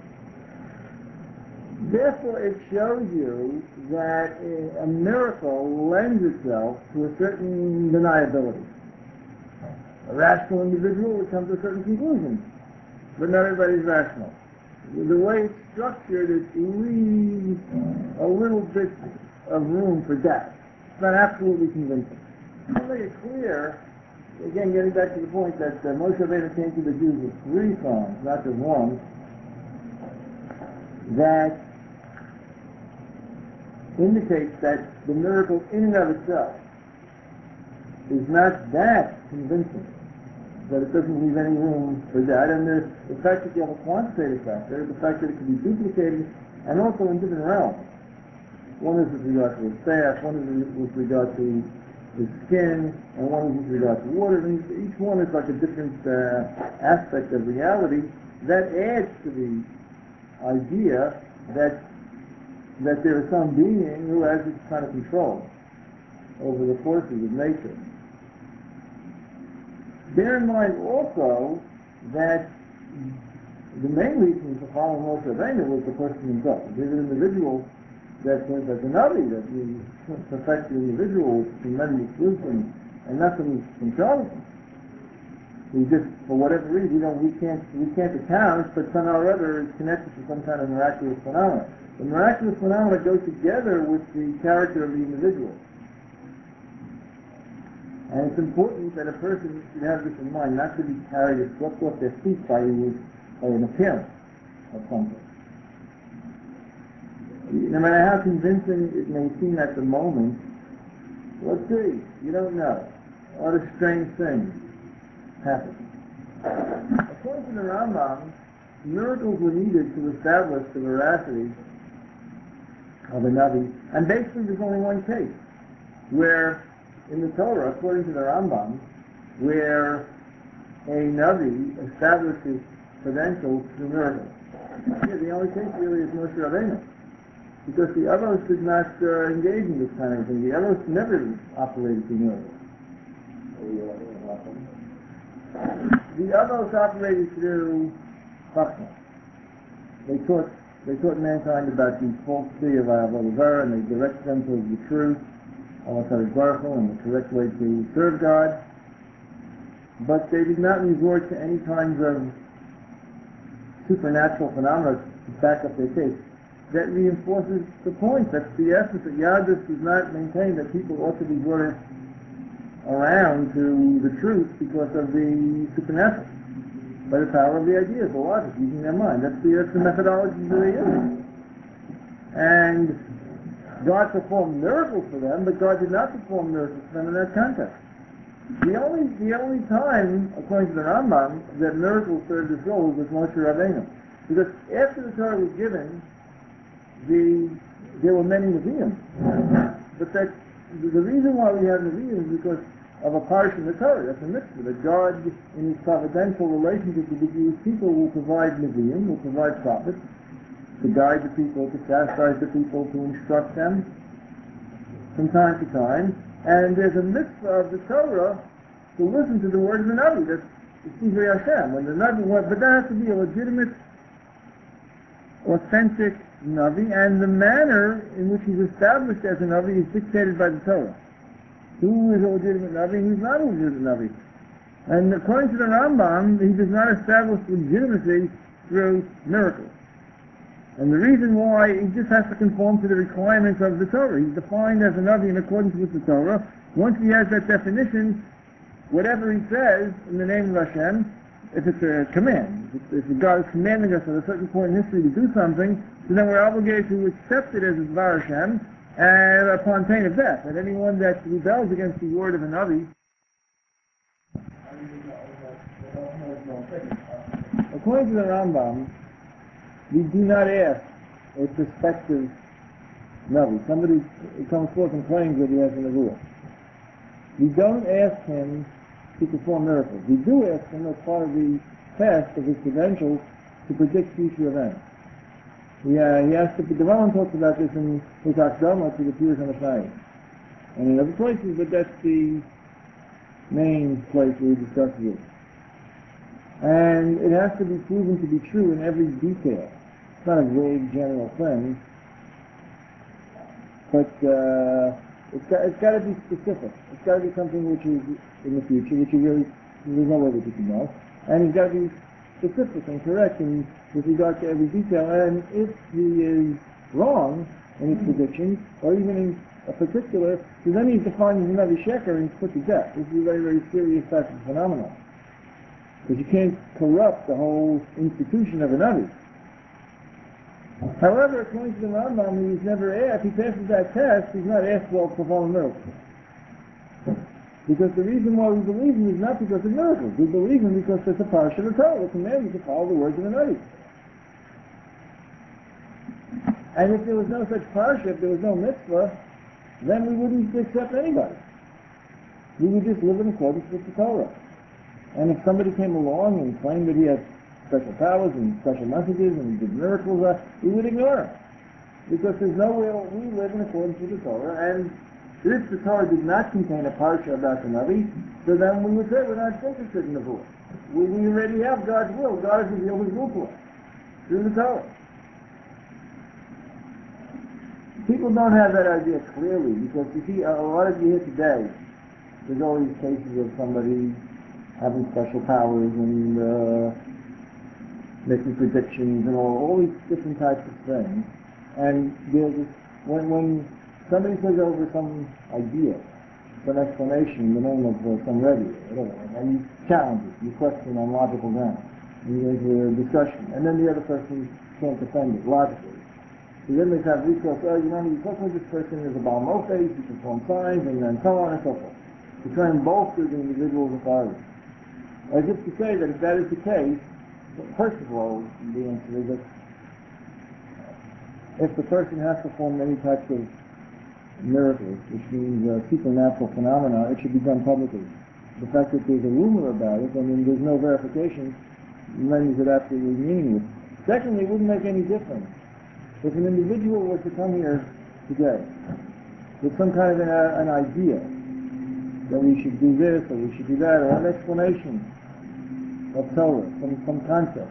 Therefore, it shows you that a miracle lends itself to a certain deniability. A rational individual would come to a certain conclusion, but not everybody's rational. The way it's structured, it leaves a little bit of room for doubt. It's not absolutely convincing. To make it clear, again, getting back to the point that Moshe Rabbeinu came to the Jews with 3 signs, not just 1, that indicates that the miracle in and of itself is not that convincing, that it doesn't leave any room for that. And the fact that you have a quantitative factor, the fact that it can be duplicated, and also in different realms. One is with regard to the staff, one is with regard to the skin, and one is with regard to water. And each one is like a different aspect of reality that adds to the idea that there is some being who has this kind of control over the forces of nature. Bear in mind also that the main reason for following Moshe Rabbeinu was the person himself. There's an individual that's a Navi, that you perfect the individual with tremendous wisdom and nothing from charlatans. We just, for whatever reason, we can't account, but somehow or other it's connected to some kind of miraculous phenomenon. The miraculous phenomena go together with the character of the individual. And it's important that a person should have this in mind, not to be carried or swept off their feet by an appearance of something. No matter how convincing it may seem at the moment, let's see, you don't know. What a strange thing happens. According to the Rambam, miracles were needed to establish the veracity of a Navi. And basically there's only one case where in the Torah, according to the Rambam, where a Navi establishes credentials through miracles. Yeah, the only case really is Moshe Rabbeinu. Because the others did not engage in this kind of thing. The others never operated through miracles. The others operated through Chachma. They taught mankind about the falsity of Avodah, and they directed them towards the truth, Allah Baruch Hu, and the correct way to serve God. But they did not resort to any kinds of supernatural phenomena to back up their case. That reinforces the point. That's the essence, that Yadus does not maintain that people ought to be brought around to the truth because of the supernatural, by the power of the ideas, the logic, using their mind. That's the methodology that they use. And God performed miracles for them, but God did not perform miracles for them in that context. The only time, according to the Rambam, that miracles served this role was with Moshe Rabbeinu. Because after the Torah was given, there were many Nevi'im. But the reason why we have Nevi'im is because of a parsha in the Torah. That's a mitzvah. That God, in His providential relationship with the Jewish people, will provide Nevi'im, will provide prophets, to guide the people, to chastise the people, to instruct them from time to time. And there's a mitzvah of the Torah to listen to the word of the Navi. That's Tzivri Hashem. When the Navi, but that has to be a legitimate, authentic Navi, and the manner in which he's established as a Navi is dictated by the Torah. Who is a legitimate Navi and who's not a legitimate Navi? And according to the Rambam, he does not establish legitimacy through miracles. And the reason why, he just has to conform to the requirements of the Torah. He's defined as a Navi in accordance with the Torah. Once he has that definition, whatever he says in the name of Hashem, if it's a command, if God is commanding us at a certain point in history to do something, then we're obligated to accept it as a Dvar Hashem, and upon pain of death. And anyone that rebels against the word of a Navi, according to the Rambam, we do not ask a prospective Navi. Somebody comes forth and claims that he has a Nevuah. We don't ask him to perform miracles. We do ask him, as part of the test of his credentials, to predict future events. He has to. The Rambam talks about this in his Akdama to the Pirush HaMashayim, and in other places, but that's the main place where he discusses it. And it has to be proven to be true in every detail. It's not a vague general thing, but it's got to be specific. It's got to be something which is in the future, which you really, there's no way that you can know. And it's got to be specific and correct with regard to every detail. And if he is wrong in his predictions, or even in a particular, so then he's defined as another sheker and he's put to death. This is a very, very serious type of phenomenon. Because you can't corrupt the whole institution of a Navi. However, according to the Rambam, he's never asked, if he passes that test, he's not asked for a perform a miracle. Because the reason why we believe him is not because of miracles. We believe him because there's a parsha of the Torah, the command to follow the words of the Navi. And if there was no such parsha, if there was no mitzvah, then we wouldn't accept anybody. We would just live in accordance with the Torah. And if somebody came along and claimed that he had special powers and special messages and did miracles, we would ignore him. Because there's no way we live in accordance with the Torah, and if the Torah did not contain a parsha about the Navi, so then we would say we're not interested in the Nevuah. We already have God's will. God has revealed His will to us through the Torah. People don't have that idea clearly, because you see, a lot of you here today, there's all these cases of somebody having special powers and making predictions and all these different types of things. And there's when somebody says over some idea, some explanation in the name of some Rebbe, whatever, and you challenge it, you question on logical grounds, and there's a discussion, and then the other person can't defend it logically. So then they have recourse, you talking with this person is a Baal Mofes, he performs signs, and then so on and so forth. To try and bolster the individual's authority. As if to say that if that is the case, first of all, the answer is that if the person has performed any types of miracles, which means supernatural phenomena, it should be done publicly. The fact that there's a rumor about it, and then there's no verification, renders it absolutely meaningless. Secondly, it wouldn't make any difference. If an individual was to come here today with some kind of an idea that we should do this or we should do that, or an explanation of Torah, some concept,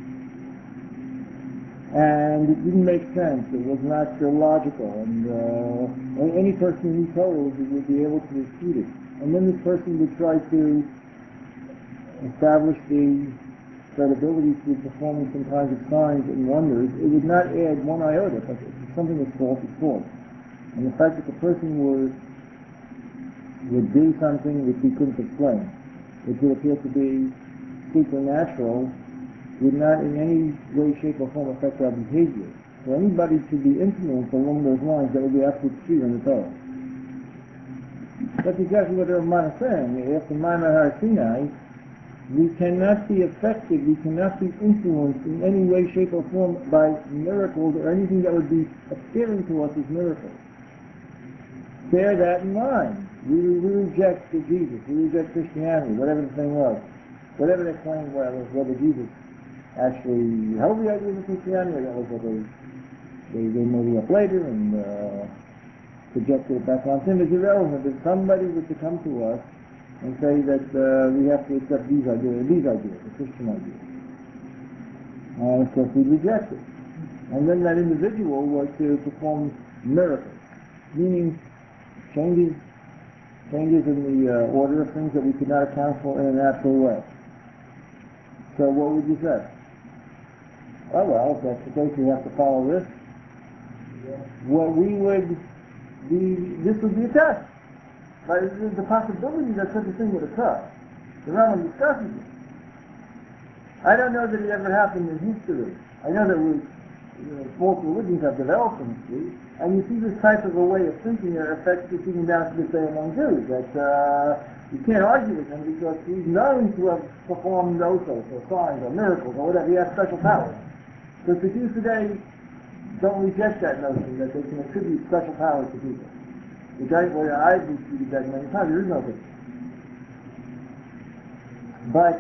and it didn't make sense, it was not logical, and any person who knew Torah would be able to refute it. And then this person would try to establish the credibility through performing some kinds of signs and wonders. It would not add one iota. If something is false, it's false. And the fact that the person would do something which we couldn't explain, which would appear to be supernatural, would not in any way, shape, or form affect our behavior. For anybody to be influenced along those lines, that would be absolute fear in the Torah. That's exactly what the Ramban is saying. After Maimar Har Sinai, we cannot be affected, we cannot be influenced in any way, shape, or form by miracles or anything that would be appearing to us as miracles. Bear that in mind. We reject Jesus, we reject Christianity, whatever the thing was. Whatever they claimed was, whether Jesus actually held the idea of Christianity, or that was what they made it up later and projected it back on him, is irrelevant. If somebody was to come to us and say that we have to accept these ideas, the Christian ideas, and of course we reject it. And then that individual was to perform miracles, meaning changes in the order of things that we could not account for in a natural way. So what would you say? Oh well, if that's the case, we have to follow this. Well, this would be a test. But there's the possibility that such a thing would occur. The Rambam discusses it. I don't know that it ever happened in history. I know that false religions have developed in history, and you see this type of a way of thinking that affects us even down to this day among Jews, that you can't argue with him because he's known to have performed osos or signs or miracles or whatever. He has special powers. But the Jews today don't reject that notion that they can attribute special powers to people. Which I've repeated that many times. There is no such. But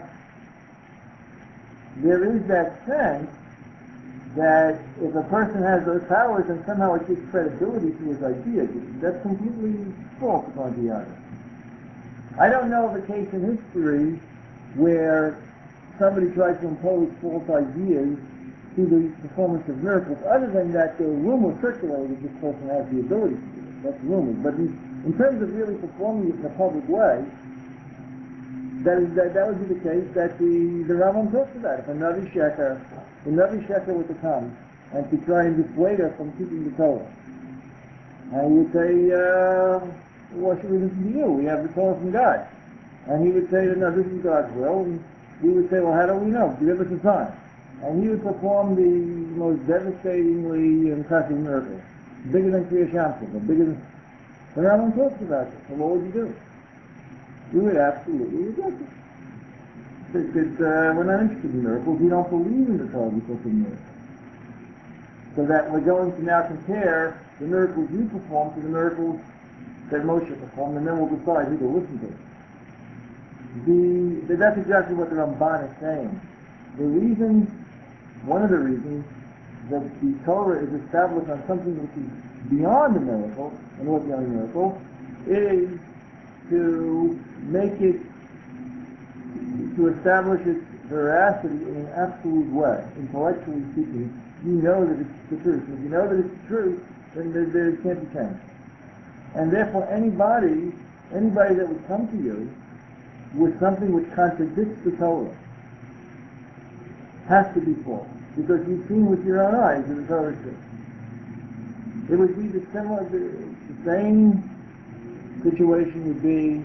there is that sense that if a person has those powers and somehow it gives credibility to his ideas, that's completely false upon the honest. I don't know of a case in history where somebody tried to impose false ideas through the performance of miracles, other than that the rumor circulated that this person has the ability to do it. That's rumor. But in terms of really performing it in a public way, that would be the case that the Rambam talks about. If a Navi Sheker were to come and to try and dissuade us from keeping the Torah, and he would say, why should we listen to you? We have the Torah from God. And he would say, no, this is God's will. And we would say, well, how do we know? Give us a sign. And he would perform the most devastatingly impressive miracle, bigger than Kriya Shamsim, bigger than... The Rambam talks about it. So what would you do? We would absolutely reject it. Because we're not interested in miracles. We don't believe in the Torah because of miracles. So that we're going to now compare the miracles you perform to the miracles that Moshe performed, and then we'll decide who to listen to. That's exactly what the Ramban is saying. One of the reasons that the Torah is established on something which is beyond a miracle, an ordinary miracle, is to make it, to establish its veracity in an absolute way. Intellectually speaking, you know that it's the truth. If you know that it's the truth, then there can't be change. And therefore anybody that would come to you with something which contradicts the Torah has to be false, because you've seen with your own eyes that the Torah is true. It would be the same situation would be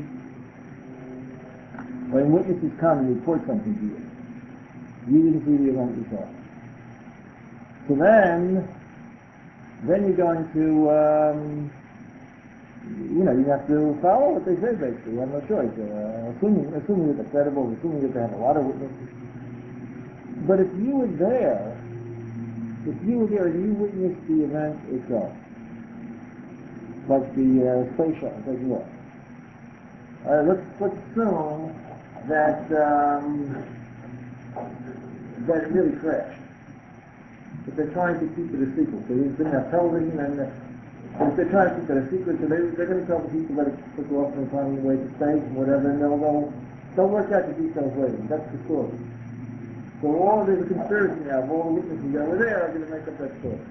when witnesses come and report something to you. You didn't see the event yourself. So then you're going to, you have to follow what they say basically. You have no choice. Assuming that they're credible, assuming that they have a lot of witnesses. But if you were there If you were there and you witnessed the event itself, like the space shuttle taking off. Let's assume that that it really crashed. But they're trying to keep it a secret. So there's been enough television, and if they're trying to keep it a secret, so they're going to tell the people that it took off and finding a way to space and whatever, and they'll work out the details later. That's the story. So there's a conspiracy now of all the witnesses that were there are going to make up that story.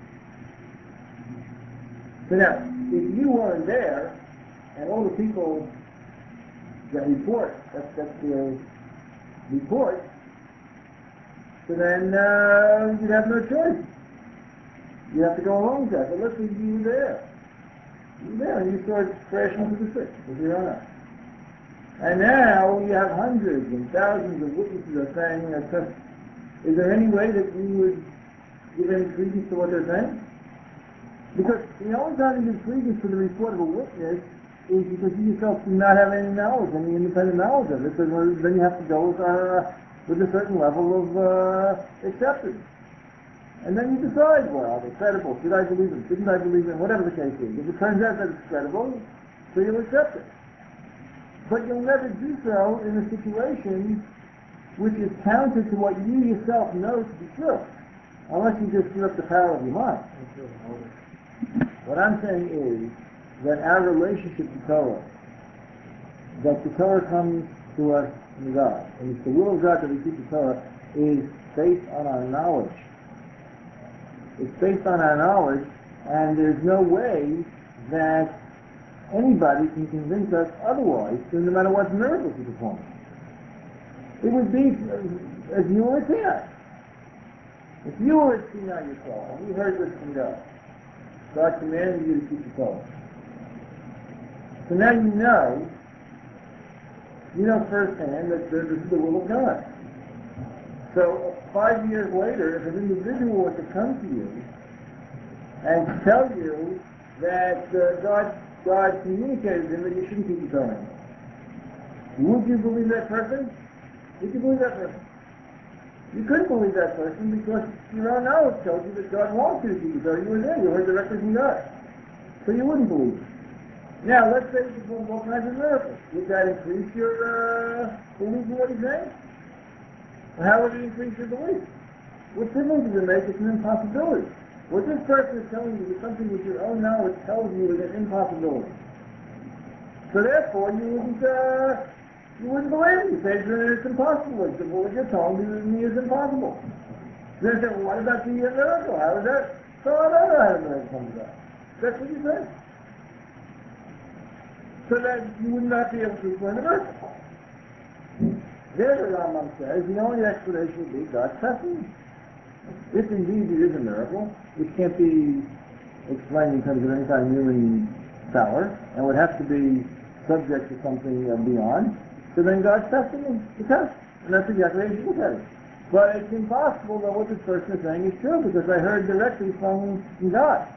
So now, if you weren't there, and all the people that report, that's their report, so then you'd have no choice. You have to go along with that. But let's say you were there. You were there and you saw it crash into the sea with your own eyes. And now you have hundreds and thousands of witnesses are saying that. Is there any way that we would give any credence to what they're saying? Because the only time you give credence to the report of a witness is because you yourself do not have any knowledge, any independent knowledge of it. So then you have to go with a certain level of acceptance. And then you decide, well, are they credible? Should I believe them? Shouldn't I believe them? Whatever the case is. If it turns out that it's credible, so you'll accept it. But you'll never do so in a situation which is counter to what you yourself know to be true, unless you just give up the power of your mind. What I'm saying is that our relationship to Torah, that the Torah comes to us from God, and it's the will of God that we keep the Torah, is based on our knowledge. It's based on our knowledge, and there's no way that anybody can convince us otherwise, no matter what miracles he performs. It would be as you were at Sinai. If you were at Sinai yourself, and you heard this from God, God commanded you to keep the Torah. So now you know firsthand that this is the will of God. So 5 years later, if an individual were to come to you and tell you that God communicated to him that you shouldn't keep the Torah anymore, would you believe that person? Would you believe that person? You couldn't believe that person because your own knowledge tells you that God wants you to keep the Torah. You were there, you heard directly from God. So you wouldn't believe it. Now, let's say you perform all kinds of miracles. Would that increase your belief in what he's saying? How would it increase your belief? What difference does it make? It's an impossibility. What this person is telling you is something which your own knowledge tells you is an impossibility. So therefore, you wouldn't believe it. You say it's impossible. It's what you're telling me is impossible. Then you say, well, what about the miracle? How is that? So I don't know how the miracle comes about. That's what you say. So that you would not be able to explain the miracle. There the Rambam says the only explanation would be God's testimony. If indeed it is a miracle, which can't be explained in terms of any kind of human power, and would have to be subject to something beyond, so then God's testimony, the test. And that's exactly how you look at it. But it's impossible that what this person is saying is true, because I heard directly from God.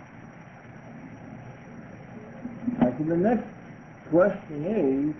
Right, so the next question is,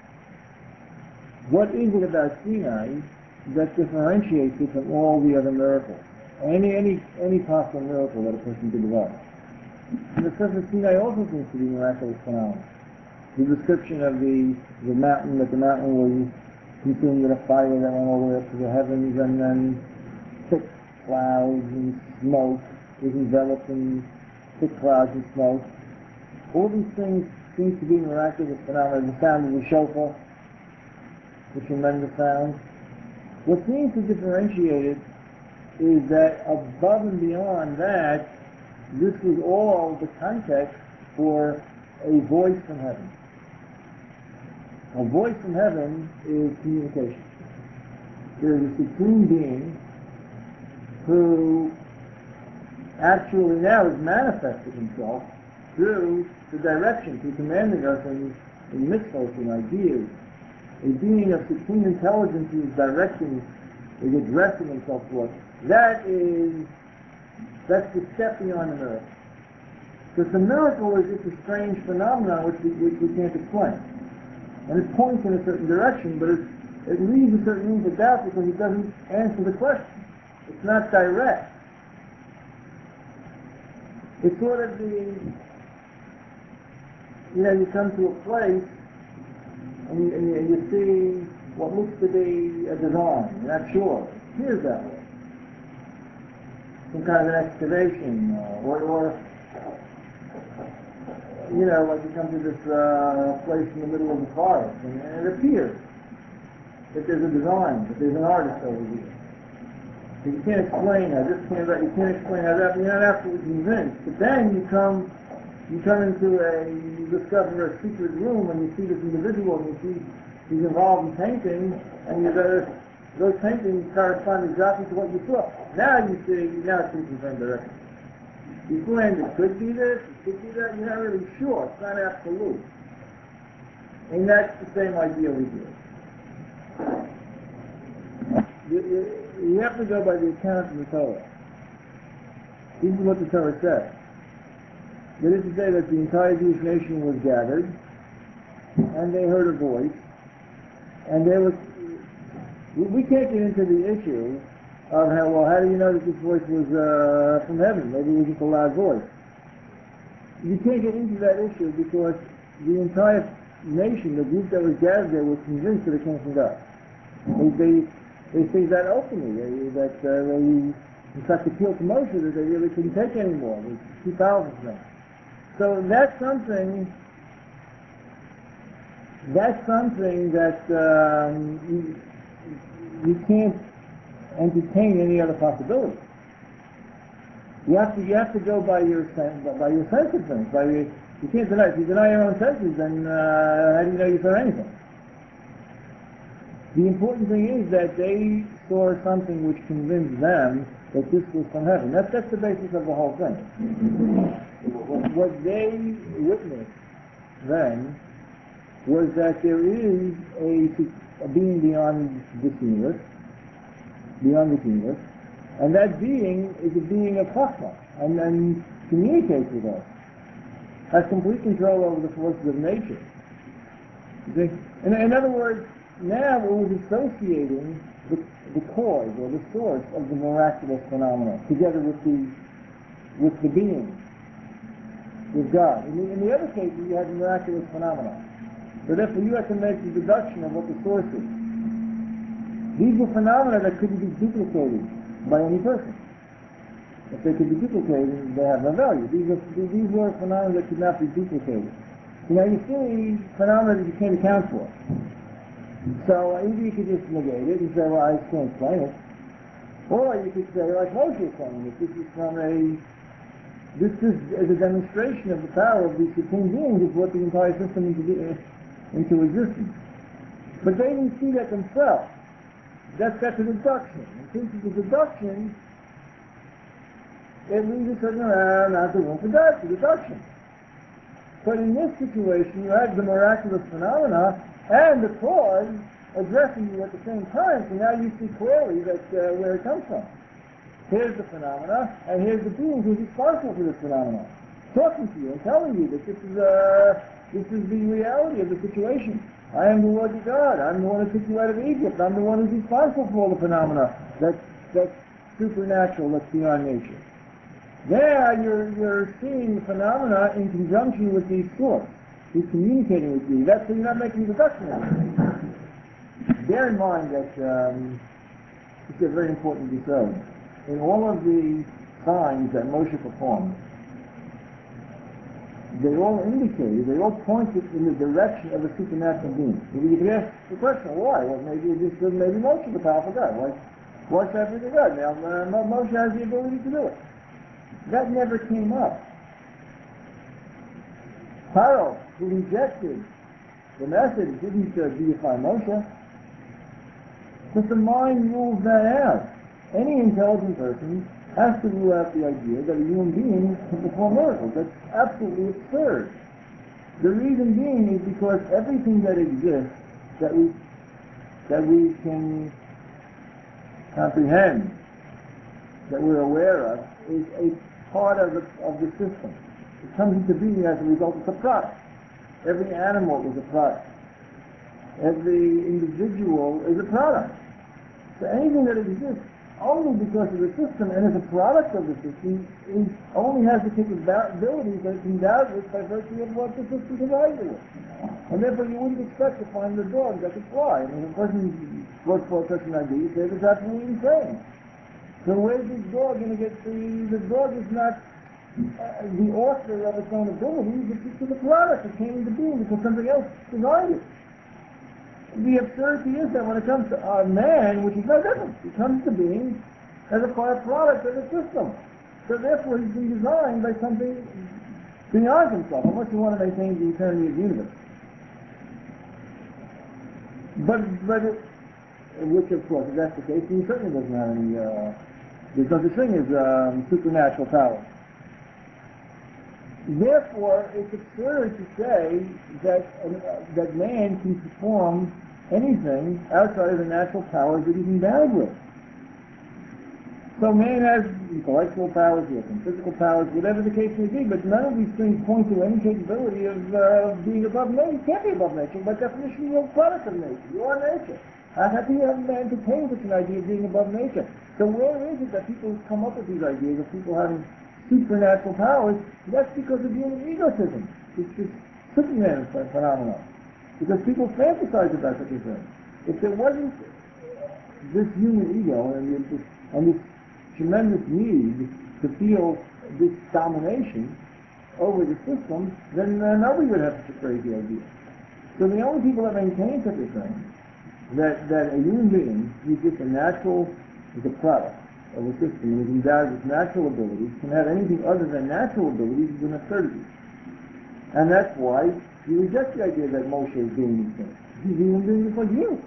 what is it about Sinai that differentiates it from all the other miracles? Any possible miracle that a person could develop. And the Sefer Sinai also seems to be miraculous phenomenon. The description of the mountain, that the mountain was consumed with a fire that went all the way up to the heavens, and then thick clouds and smoke was enveloped in thick clouds and smoke. All these things seem to be miraculous phenomena. The sound of the shofar, the tremendous sound. What seems to differentiate it is that above and beyond that, this was all the context for a voice from heaven. A voice from heaven is communication. There is a supreme being who actually now has manifested himself through the direction, through commanding us in mitzvot and ideas. A being of supreme intelligence who is directing, is addressing himself to us. That's the step beyond the miracle. Because the miracle is just a strange phenomenon which we can't explain. And it points in a certain direction, but it leaves a certain room for doubt because it doesn't answer the question. It's not direct. It's sort of the, you come to a place and you see what looks to be a design. You're not sure. It appears that way. Some kind of an excavation, or like you come to this place in the middle of the forest, and it appears that there's a design, that there's an artist over here. So you can't explain how this came about. You can't explain how that. You're not absolutely convinced. But then you come into you discover a secret room, and you see this individual, and you see he's involved in painting, and those paintings correspond exactly to what you saw. Now you see, now it's been confirmed directly. Beforehand, it could be this, it could be that. You're not really sure. It's not absolute. And that's the same idea we do. You have to go by the account of the Torah. This is what the Torah says. That is to say that the entire Jewish nation was gathered, and they heard a voice, and there was. We can't get into the issue of how do you know that this voice was from heaven? Maybe it was just a loud voice. You can't get into that issue because the entire nation, the group that was gathered there, was convinced that it came from God. They say that openly. They in fact appealed to Moshe that they really couldn't take anymore. There's 2,000 of them. So that's something that you can't entertain any other possibility. You have to go by your sense of things. You can't deny. If you deny your own senses, then how do you know you saw anything? The important thing is that they saw something which convinced them that this was from heaven. That's the basis of the whole thing. What they witnessed then was that there is a being beyond this universe, and that being is a being of Chachma, and communicates with us, has complete control over the forces of nature. You see? In other words, now we're associating the cause or the source of the miraculous phenomena together with the being, with God. In the other cases, you had miraculous phenomena. So therefore, you have to make the deduction of what the source is. These were phenomena that couldn't be duplicated by any person. If they could be duplicated, they have no value. These were phenomena that could not be duplicated. So now you see phenomena that you can't account for. So either you could just negate it and say, well, I just can't explain it. Or you could say, like Moshe is saying, that this is a demonstration of the power of these supreme beings is what the entire system into existence. But they didn't see that themselves. That's a deduction. And since it's a deduction, it leaves us sitting around not the room for that, the deduction. But in this situation, you have the miraculous phenomena and the cause addressing you at the same time, so now you see clearly that where it comes from. Here's the phenomena, and here's the being who's responsible for this phenomena, talking to you and telling you that this is the reality of the situation. I am the Lord your God. I'm the one who took you out of Egypt. I'm the one who's responsible for all the phenomena that's supernatural, that's beyond nature. There, you're seeing the phenomena in conjunction with the source. He's communicating with you. That's so you're not making a deduction of it. Bear in mind that it's a very important detail. In all of the signs that Moshe performed, they all pointed in the direction of a supernatural being. You could ask the question, why? Well, maybe Moshe is the powerful God. Why should I be the God? Now, Moshe has the ability to do it. That never came up. Paro, who rejected the message, didn't deify Moshe. But the mind rules that out. Any intelligent person has to rule out the idea that a human being can perform miracles. That's absolutely absurd. The reason being is because everything that exists that we can comprehend, that we're aware of, is a part of the system. It comes into being as a result of the product. Every animal is a product. Every individual is a product. So anything that exists only because of the system and as a product of the system, it only has the capabilities that it's endowed with by virtue of what the system provides it with. And therefore you wouldn't expect to find a dog that could fly. I mean, if a person works for such an idea, you say it's absolutely insane. So where's this dog going to get the dog is not the author of its own abilities, it's just the product that came into being because something else designed it. The absurdity is that when it comes to man, which is no different, he comes to being as a product of the system. So therefore he's been designed by something beyond himself, unless you want to maintain the eternity of the universe. Which of course, if that's the case, he certainly doesn't have any, there's no such thing as supernatural power. Therefore, it's absurd to say that man can perform anything outside of the natural powers that he's endowed with. So man has intellectual powers, he has some physical powers, whatever the case may be, but none of these things point to any capability of being above nature. You can't be above nature. By definition, you're a product of nature. You are nature. How can you have man entertain such an idea of being above nature? So where is it that people come up with these ideas of people having supernatural powers? That's because of human egotism. It's this Superman phenomenon. Because people fantasize about such a thing. If there wasn't this human ego and this tremendous need to feel this domination over the system, then nobody would have such a crazy idea. So the only people that maintain such a thing, that a human being is just a natural, is a product of a system and is endowed with natural abilities, can have anything other than natural abilities is an absurdity. And that's why you reject the idea that Moshe is doing these things. He's a human being just like you.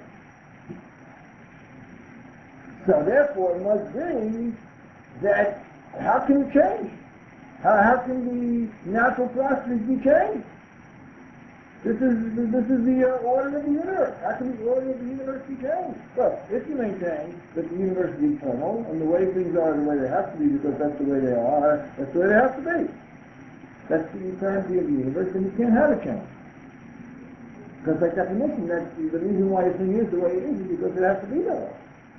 So therefore it must be that how can it change? How can the natural processes be changed? This is the order of the universe. How can the order of the universe be changed? Well, if you maintain that the universe is eternal and the way things are the way they have to be because that's the way they are, that's the way they have to be. That's the eternity of the universe, and you can't have a change. Because by definition, that's the reason why a thing is the way it is because it has to be that way.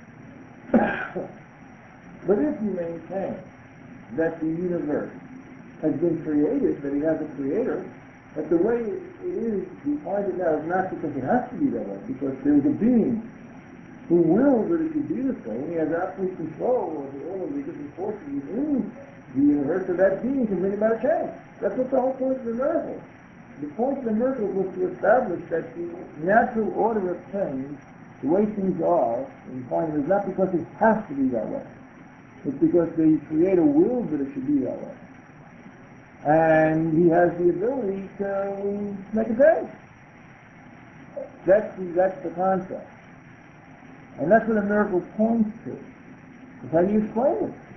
But if you maintain that the universe has been created, that it has a creator, that the way it is, we find it now is not because it has to be that way, because there is a being who wills that it should be this way, and he has absolute control over all of the different forces in the universe, so that being can bring about a change. That's what the whole point of the miracle. The point of the miracle was to establish that the natural order of things, the way things are, and find it is not because it has to be that way. It's because the Creator willed that it should be that way. And he has the ability to make a change. That's the concept. And that's what a miracle points to. That's how you explain it.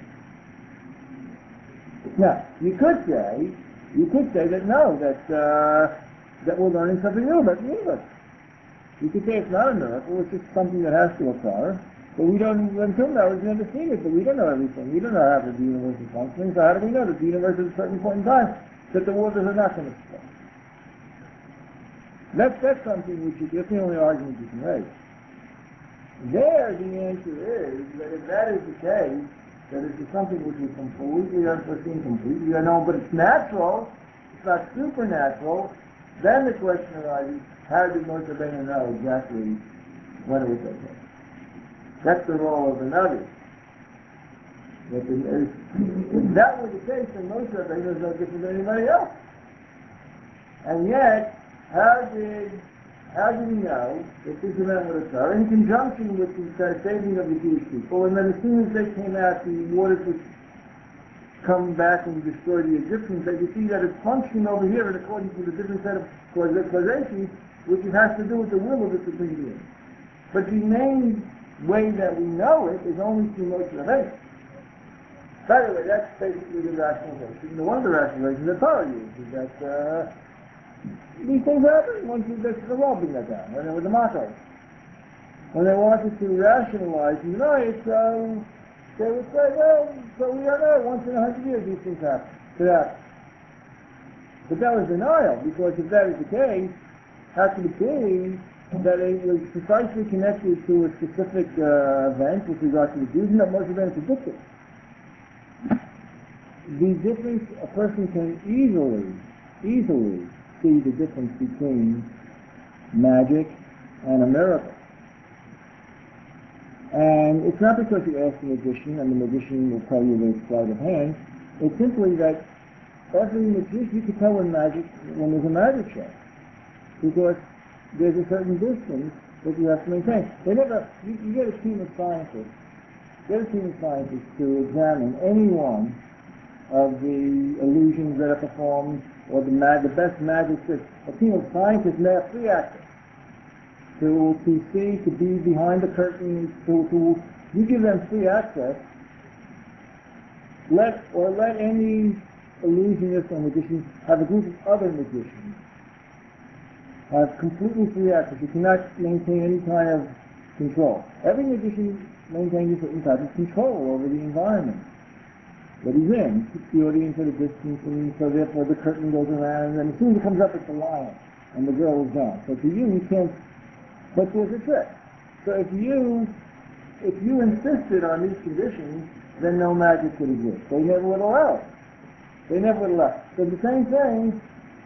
Now, you could say that no, that we're learning something new about the universe. You could say it's not a miracle, it's just something that has to occur. But we don't, until now, we've never seen it, but we don't know everything. We don't know how the universe is functioning, so how do we know that the universe at a certain point in time, that the waters are not going to split? That's something that's the only argument you can make. There, the answer is that if that is the case, that it is something which is completely unforeseen, completely unknown, but it's natural, it's not supernatural, then the question arises, how did Moshe Rabbeinu know exactly when it was taken place? That's the role of the Navi. If that were the case, then Moshe Rabbeinu is no different than anybody else. And yet, how did he know that this event would occur in conjunction with the saving of the Jewish people? And then as soon as they came out, the waters would come back and destroy the Egyptians. They could see that it's functioning over here according to the different set of causations, which it has to do with the will of the supreme being. But the main way that we know it is only through Moshe Rabbeinu. By the way, that's basically the rationalization. One of the rationalizations that Torah uses is that these things happen once that's the law being let down, and with the Makkos. When they wanted to rationalize and deny it, they would say, well, so we don't know, once in 100 years these things happen. But that was denial, because if that is the case, how could it be that it was precisely connected to a specific event with regard to the Jews, and that Moshe Rabbeinu predicted. The difference, a person can easily see the difference between magic and a miracle. And it's not because you ask the magician and the magician will tell you the sleight of hand. It's simply that every magician, you can tell when there's a magic show, because there's a certain distance that you have to maintain. You get a team of scientists, to examine any one of the illusions that are performed, or the best magic tricks. A team of scientists may have free access to see, to be behind the curtain, you give them free access. Let any illusionist or magician have a group of other magicians have completely free access. You cannot maintain any kind of control. Every magician maintains a certain type of control over the environment that he's in. He keeps the audience at a distance, and so therefore the curtain goes around, and then as soon as it comes up, it's the lion, and the girl is gone. So to you can't. But there's a trick. So if you insisted on these conditions, then no magic could exist. They never would allow it. So the same thing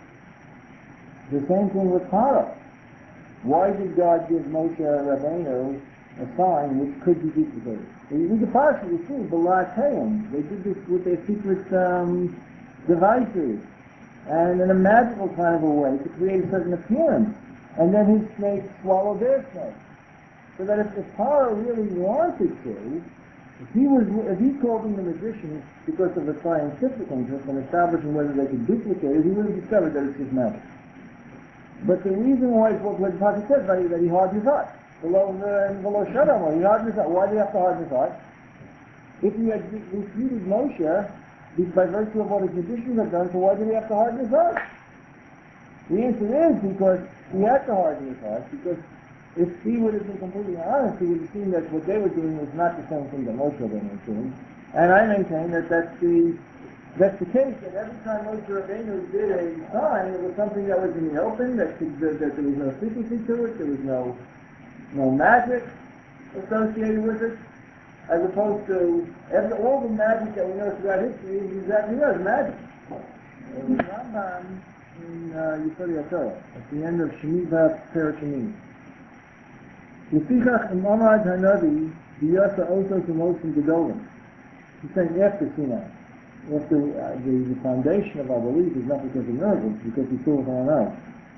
with Paro. Why did God give Moshe Rabbeinu a sign which could be duplicated? We could partially see Balateim. They did this with their secret devices, and in a magical kind of a way to create a certain appearance. And then his snake swallowed their snake. So that if Paro really wanted to, if he called them the magicians because of the scientific interest in establishing whether they could duplicate it, he would have discovered that it's just magic. But the reason why, what the Prophet said, that he hardened his heart. Below Shadam, he hardened his heart. Why did he have to harden his heart? If he had refuted Moshe by virtue of what his magicians had done, so why did he have to harden his heart? The answer is because he had to harden his heart, because if he would have been completely honest, he would have seen that what they were doing was not the same thing that Moshe Rabbeinu was doing. And I maintain that that's the case, that every time Moshe Rabbeinu did a sign, it was something that was in the open, that there was no secrecy to it, there was no magic associated with it, as opposed to all the magic that we know throughout history is exactly that, magic. In Rambam, in Yisod HaTorah, at the end of Shemivah Perashemini. L'fichach Imamad Hanavi Biyasa Osos Emotion Gedolim. He's saying after Sinai, after the foundation of our belief is not because of miracles, because we saw it on us.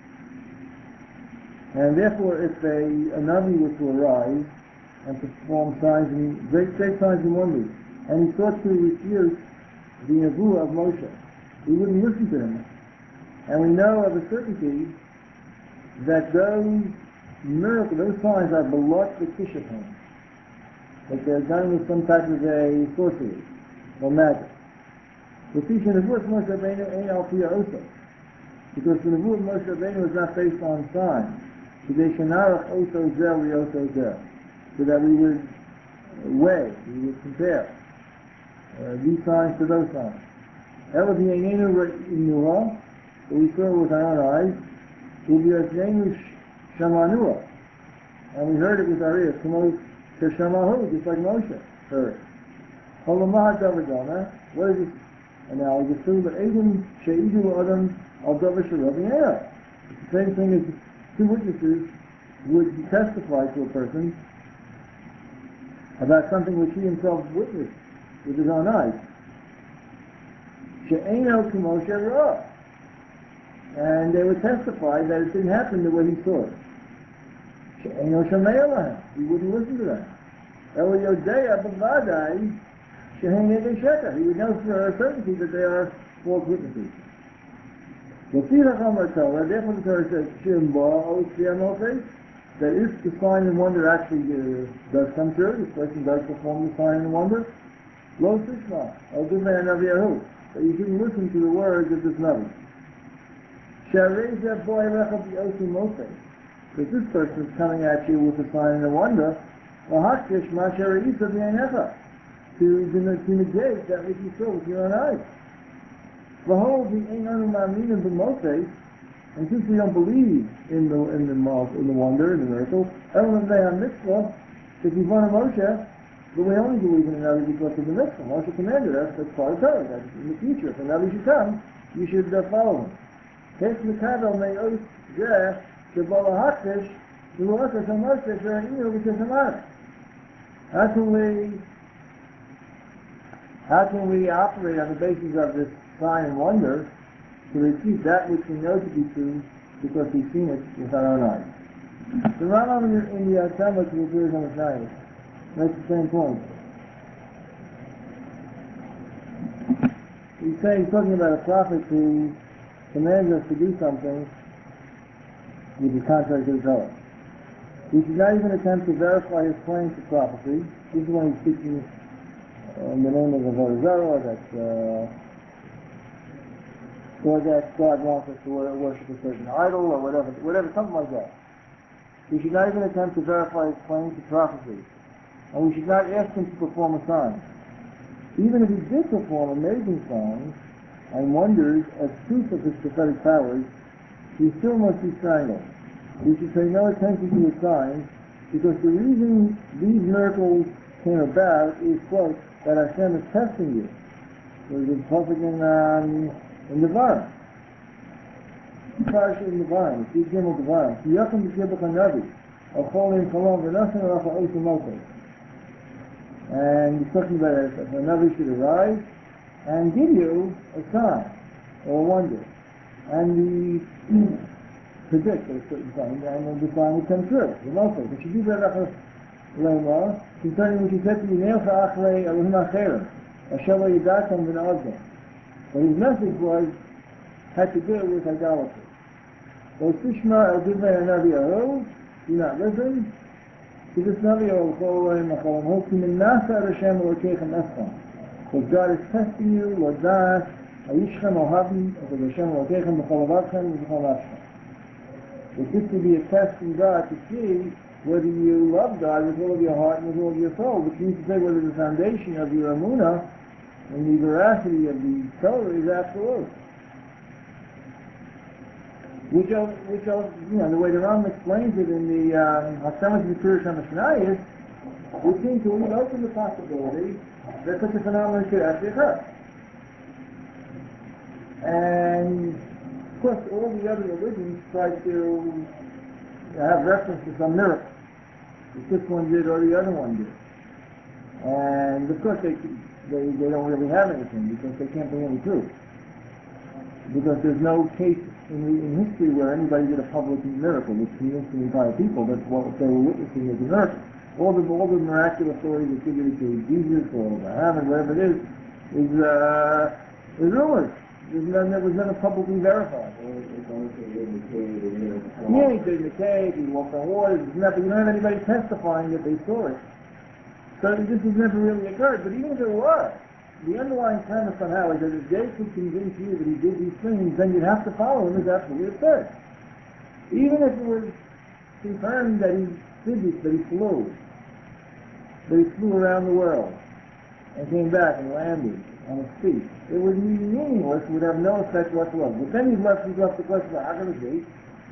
And therefore, if a Navi was to arise and perform signs and great signs and wonders, and he sought to refute the Nevuah of Moshe, we wouldn't listen to him. And we know of a certainty that those miracles, those signs are belot the kishapim, that they're done with some type of a sorcery or magic. Because the Nevuah of Moshe Rabbeinu ain't al pi ha'osos, because the Nevuah of Moshe Rabbeinu is not based on signs. So that we would weigh, we would compare these signs to those signs. That we saw with our own eyes, and we heard it with our ears, just like Moshe heard. What is this analogy to? But Adam Sheidu Adam al Davar Sharav. It's the same thing as two witnesses would testify to a person about something which he himself witnessed with his own eyes. She'eino K'mo She'ra'ah. And they would testify that it didn't happen the way he saw it. She'eino Shomei Lahem. He wouldn't listen to them. Elo Yodea B'vadai She'ein Edei Sheker. He would know for a certainty that they are false witnesses. Therefore the Torah says, that if the sign and wonder actually does come true, this person does perform the sign and wonder, Lo Tishma, that you shouldn't listen to the words of this Navi. Because this person is coming at you with a sign and a wonder, to negate that which you saw with your own eyes. Behold, the Einanu Ma'aminim B'Moses, And since we don't believe in the wonder, in the miracle, Elam Ve'am Mitzvah, the Kivana Moshe, but we only believe in a Navi because of the Mitzvah. Moshe commanded us, that's part of Torah, that in the future, if a Navi should come, you should follow him. Case Mikado may oath Zeh, the Bala Hakdish, the Moshe Moshe, because of us. How can we operate on the basis of this sign and wonder to repeat that which we know to be true because we've seen it with our own eyes? The Rambam in the Talmud to the on the Shnayos makes the same point. He's talking about a prophet who commands us to do something which is contrary to the Torah. We should not even attempt to verify his claims to prophecy. This is when he's speaking in the name of the Avodah or that God wants us to worship a certain idol, or whatever, something like that. We should not even attempt to verify his claims to prophecy. And we should not ask him to perform a sign. Even if he did perform amazing signs and wonders as proof of his prophetic powers, he still must be strangled. We should pay no attention to his signs, because the reason these miracles came about is, quote, that Hashem is testing you. So it's perfect in the Vara. Parsha in the Vara, it's the Gimel Devara. Yachim B'Kibach HaNavi, Acholim Chalom V'Nasim Rafa Osim Moshe. And he's talking about if a Navi should arise and give you a sign or a wonder. And predict a certain thing, and then the sign will come true. The Moshe, but should be better Lema, concerning which he said to me, Neilcha Achrei Elohim Acherim, Hashem lo Yidatam V'Na'ozim. But his message had to do with idolatry. So Tishma El Divrei HaNavi Ahu, do not listen to this Navi or Cholim Acholim Hokim in Nasa Hashem Elokeichem Eschem. Because God is testing you, Lord Das, Ayishchem Ohavim, Because Hashem Elokeichem B'chol Avavchem B'chol Nafshem. If this would be a test from God to see whether you love God with all of your heart and with all of your soul, which means to say whether the foundation of your Amunah and the veracity of the Torah is absolute. Which the way the Rambam explains it in the Hashemah B'Pirush HaMishnayos, would seem to leave open the possibility that such a phenomenon could actually occur. And of course, all the other religions try to have reference to some miracle that this one did or the other one did. And of course, they don't really have anything because they can't bring any proof. Because there's no case in history where anybody did a public miracle which convinced the entire people that what they were witnessing was a miracle. All the miraculous stories attributed to Jesus or Muhammad, whatever it is rumors. That was never publicly verified. Yeah, he did in the cave, he walked on water, you don't have anybody testifying that they saw it. So this has never really occurred, but even if it was, the underlying premise somehow is that if they could convince you that he did these things, then you'd have to follow him is absolutely absurd. Even if it was confirmed that he did this, that he flew around the world and came back and landed on his feet, it would be meaningless, would have no effect whatsoever. But then you've left the question of how can it be?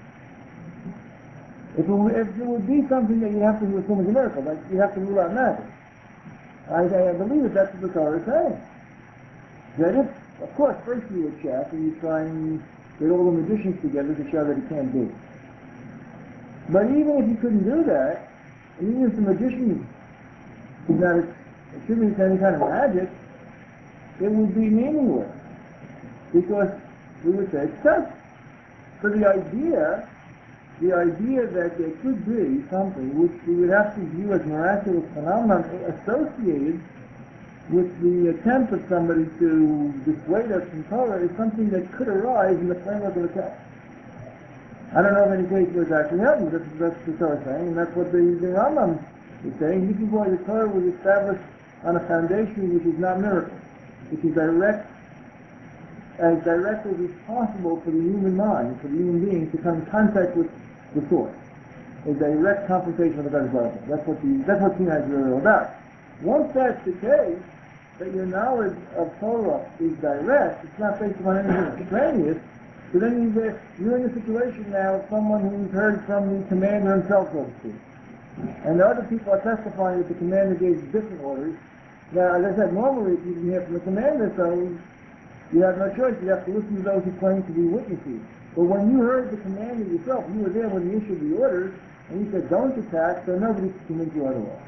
If it would be something that you have to assume is a miracle, like you have to rule out magic. I believe that's what the Torah is saying. That if, of course, first you would check and you try and get all the magicians together to show that it can't do. But even if you couldn't do that, and even if the magician did not attribute to any kind of magic, it would be meaningless. Because we would say it's such. So the idea that there could be something which we would have to view as miraculous phenomenon associated with the attempt of somebody to dissuade us from Torah is something that could arise in the framework of the text. I don't know of any case where it's actually happened, but that's the Torah saying, and that's what the Rambam is saying. This is why the Torah was established on a foundation which is not miracle, which is as direct as is possible for the human mind, for the human being to come in contact with the source. A direct confrontation with the God's Baruch. That's what Sinai is really all about. Once that's the case, that your knowledge of Torah is direct, it's not based upon anything extraneous, So then you're in a situation now of someone who's heard from the commander himself, so to speak. And the other people are testifying that the commander gave different orders. Now, as I said, normally if you can hear from the commander, so you have no choice. You have to listen to those who claim to be witnesses. But when you heard the commander yourself, you were there when he issued the orders, and he said, don't attack, so nobody can convince you otherwise.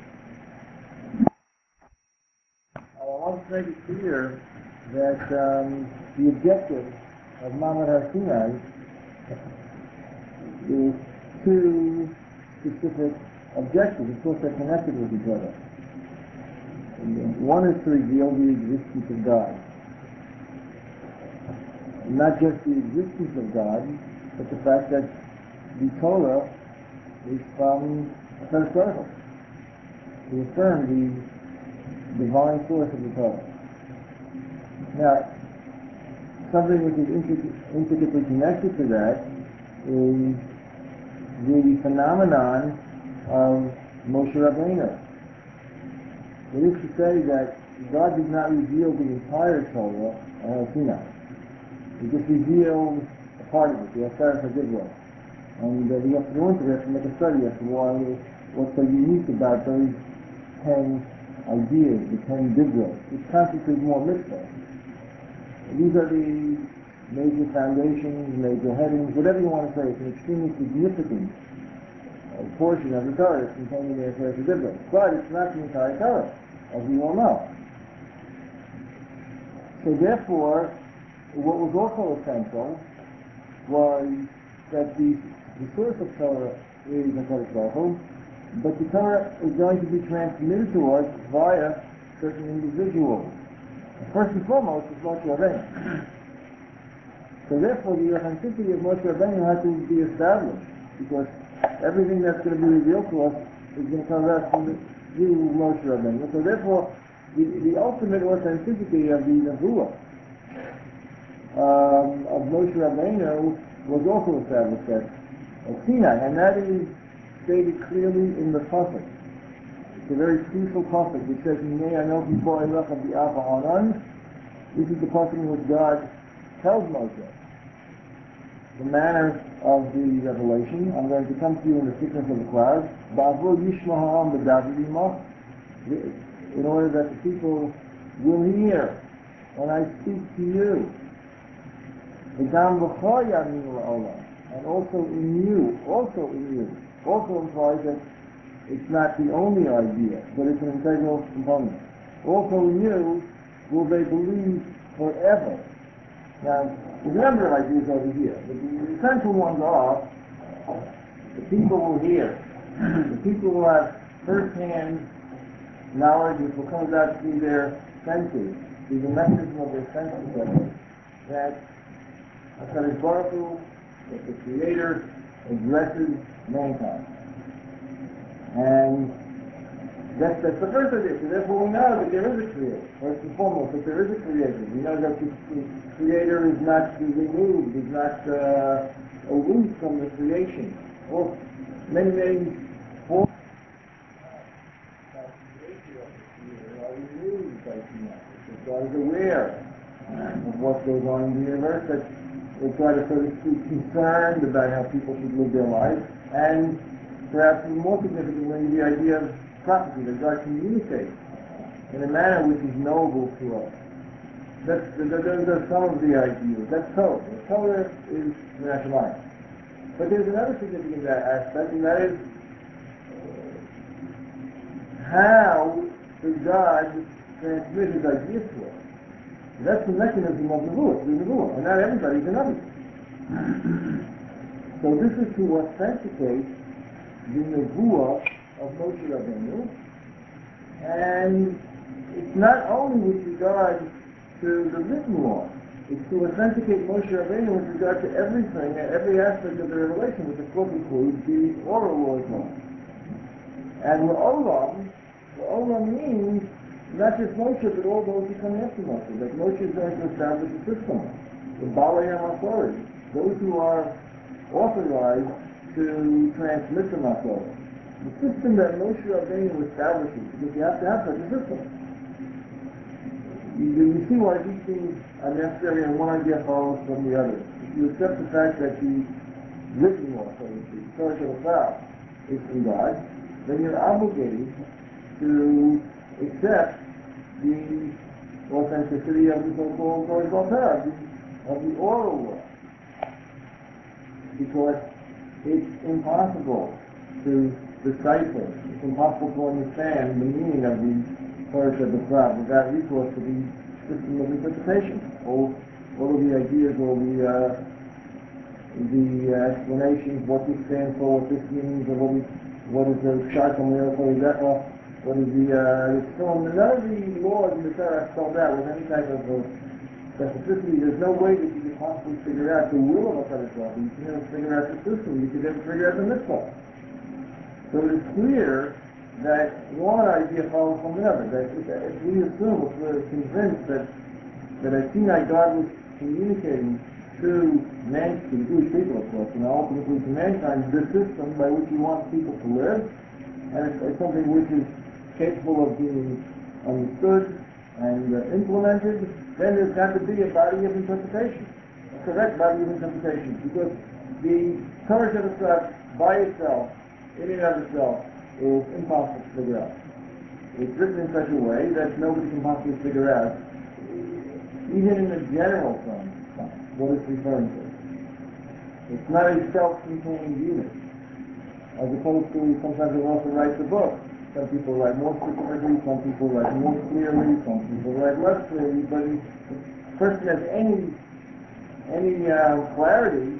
I want to make it clear that the objective of Ma'amad Har Sinai is two specific objectives. Of course, they're connected with each other. And one is to reveal the existence of God. Not just the existence of God, but the fact that the Torah is from a historical. To affirm the divine source of the Torah. Now, something which is intricately connected to that is the phenomenon of Moshe Rabbeinu. It is to say that God did not reveal the entire Torah on Sinai. He just revealed a part of it, the Aseret HaDibros. And we have to go into this and make a study as to what's so unique about those 10 ideas, the 10 Dibros, which constitute more mitzvahs. These are the major foundations, major headings, whatever you want to say. It's an extremely significant portion of the Torah that's contained in the Aseret HaDibros. But it's not the entire Torah, as we all know. So therefore, what was also essential was that the source of Torah is the Torah, but the Torah is going to be transmitted to us via certain individuals. First and foremost is Moshe Rabbeinu. So therefore, the authenticity of Moshe Rabbeinu has to be established, because everything that's going to be revealed to us is going to come out from through Moshe Rabbeinu. So therefore, the ultimate authenticity of the Nevuah of Moshe Rabbeinu was also established at Sinai, and that is stated clearly in the pasuk. It's a very crucial pasuk which says, this is the pasuk in which God tells Moshe the manner of the revelation. I'm going to come to you in the thickness of the cloud, in order that the people will hear when I speak to you. And also in you, also implies that it's not the only idea, but it's an integral component. Also in you will they believe forever. Now, there's a number of ideas over here, but the essential ones are the people will hear. The people will have first-hand knowledge which will come out through their senses, through the mechanism of their senses, that HaKadosh Baruch Hu, that the Creator addresses mankind. And that's the first idea. So therefore we know that there is a Creator. First and foremost, that there is a Creator. We know that the Creator is not removed, is not aloof from the creation. Well, many forms of creation are removed by Sinai. God is aware of what goes on in the universe, that they try to, so to speak, concerned about how people should live their lives, and perhaps even more significantly, the idea of prophecy, that God communicates in a manner which is knowable to us. Those are some of the ideas. That's Torah. Torah is Yerushalayim. But there's another significant aspect, and that is how does God transmit his ideas to us? That's the mechanism of Nevuah, the Nevuah, and not everybody's a Navi. So this is to authenticate the Nevuah of Moshe Rabbeinu, and it's not only with regard to the written law, it's to authenticate Moshe Rabbeinu with regard to everything, every aspect of the revelation, which of course includes the oral law as well. And Olam means not just Moshe, but all those who come after Moshe. That Moshe is going to establish a system. The Balei HaMasorah, those who are authorized to transmit the Masorah. The system that Moshe Rabbeinu establishes, because you have to have such a system. You see why these things are necessary and one idea follows from the other. If you accept the fact that the written law, so to speak, the Torah Shabbat, is from God, then you're obligated to accept the authenticity of the so-called Torah, of the oral law. Because it's impossible to decipher, it's impossible to understand the meaning of the Torah Shabbat without recourse to the system of interpretation. All of the ideas, all the explanations, what this stands for, what this means, or what is the Shaitam Miracle, what is the film. None of the laws in the Torah are spelled out with any type of specificity. There's no way that you could possibly figure out the will of a Torah. You can never figure out the system. You can never figure out the mitzvah. So it is clear that one idea follows from another. That if we assume, if we're convinced that a Sinai God was communicating to the Jewish people, of course, and ultimately to mankind, the system by which he wants people to live, and it's something which is capable of being understood and implemented, then there's got to be a body of interpretation, a correct body of interpretation, because the Torah Shabbat by itself, in and of itself, is impossible to figure out. It's written in such a way that nobody can possibly figure out, even in the general sense, what it's referring to. It's not a self-contained unit. As opposed to, sometimes the author writes a book. Some people write more specifically, some people write more clearly, some people write less clearly, but if a person has any clarity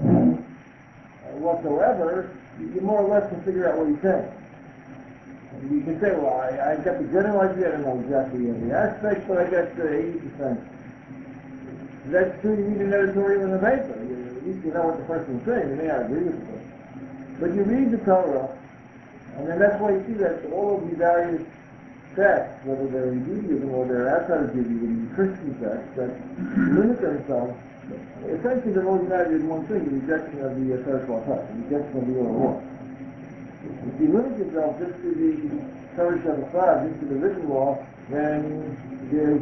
whatsoever, you more or less can figure out what he's saying. You can say, well, I got the general idea, I don't know exactly every aspect, but I got 80%. That's true, you read an editorial in the paper. At least you know what the person is saying. You may not agree with it. But you read the Torah, and then that's why you see that all of the various sects, whether they're in Judaism or they're outside of Judaism, Christian sects, that limit themselves, essentially they're all united in one thing, the rejection of the Torah Shabbat, the rejection of the oral law. If you limit yourself just to the Torah Shabbat, just to the written law, then there's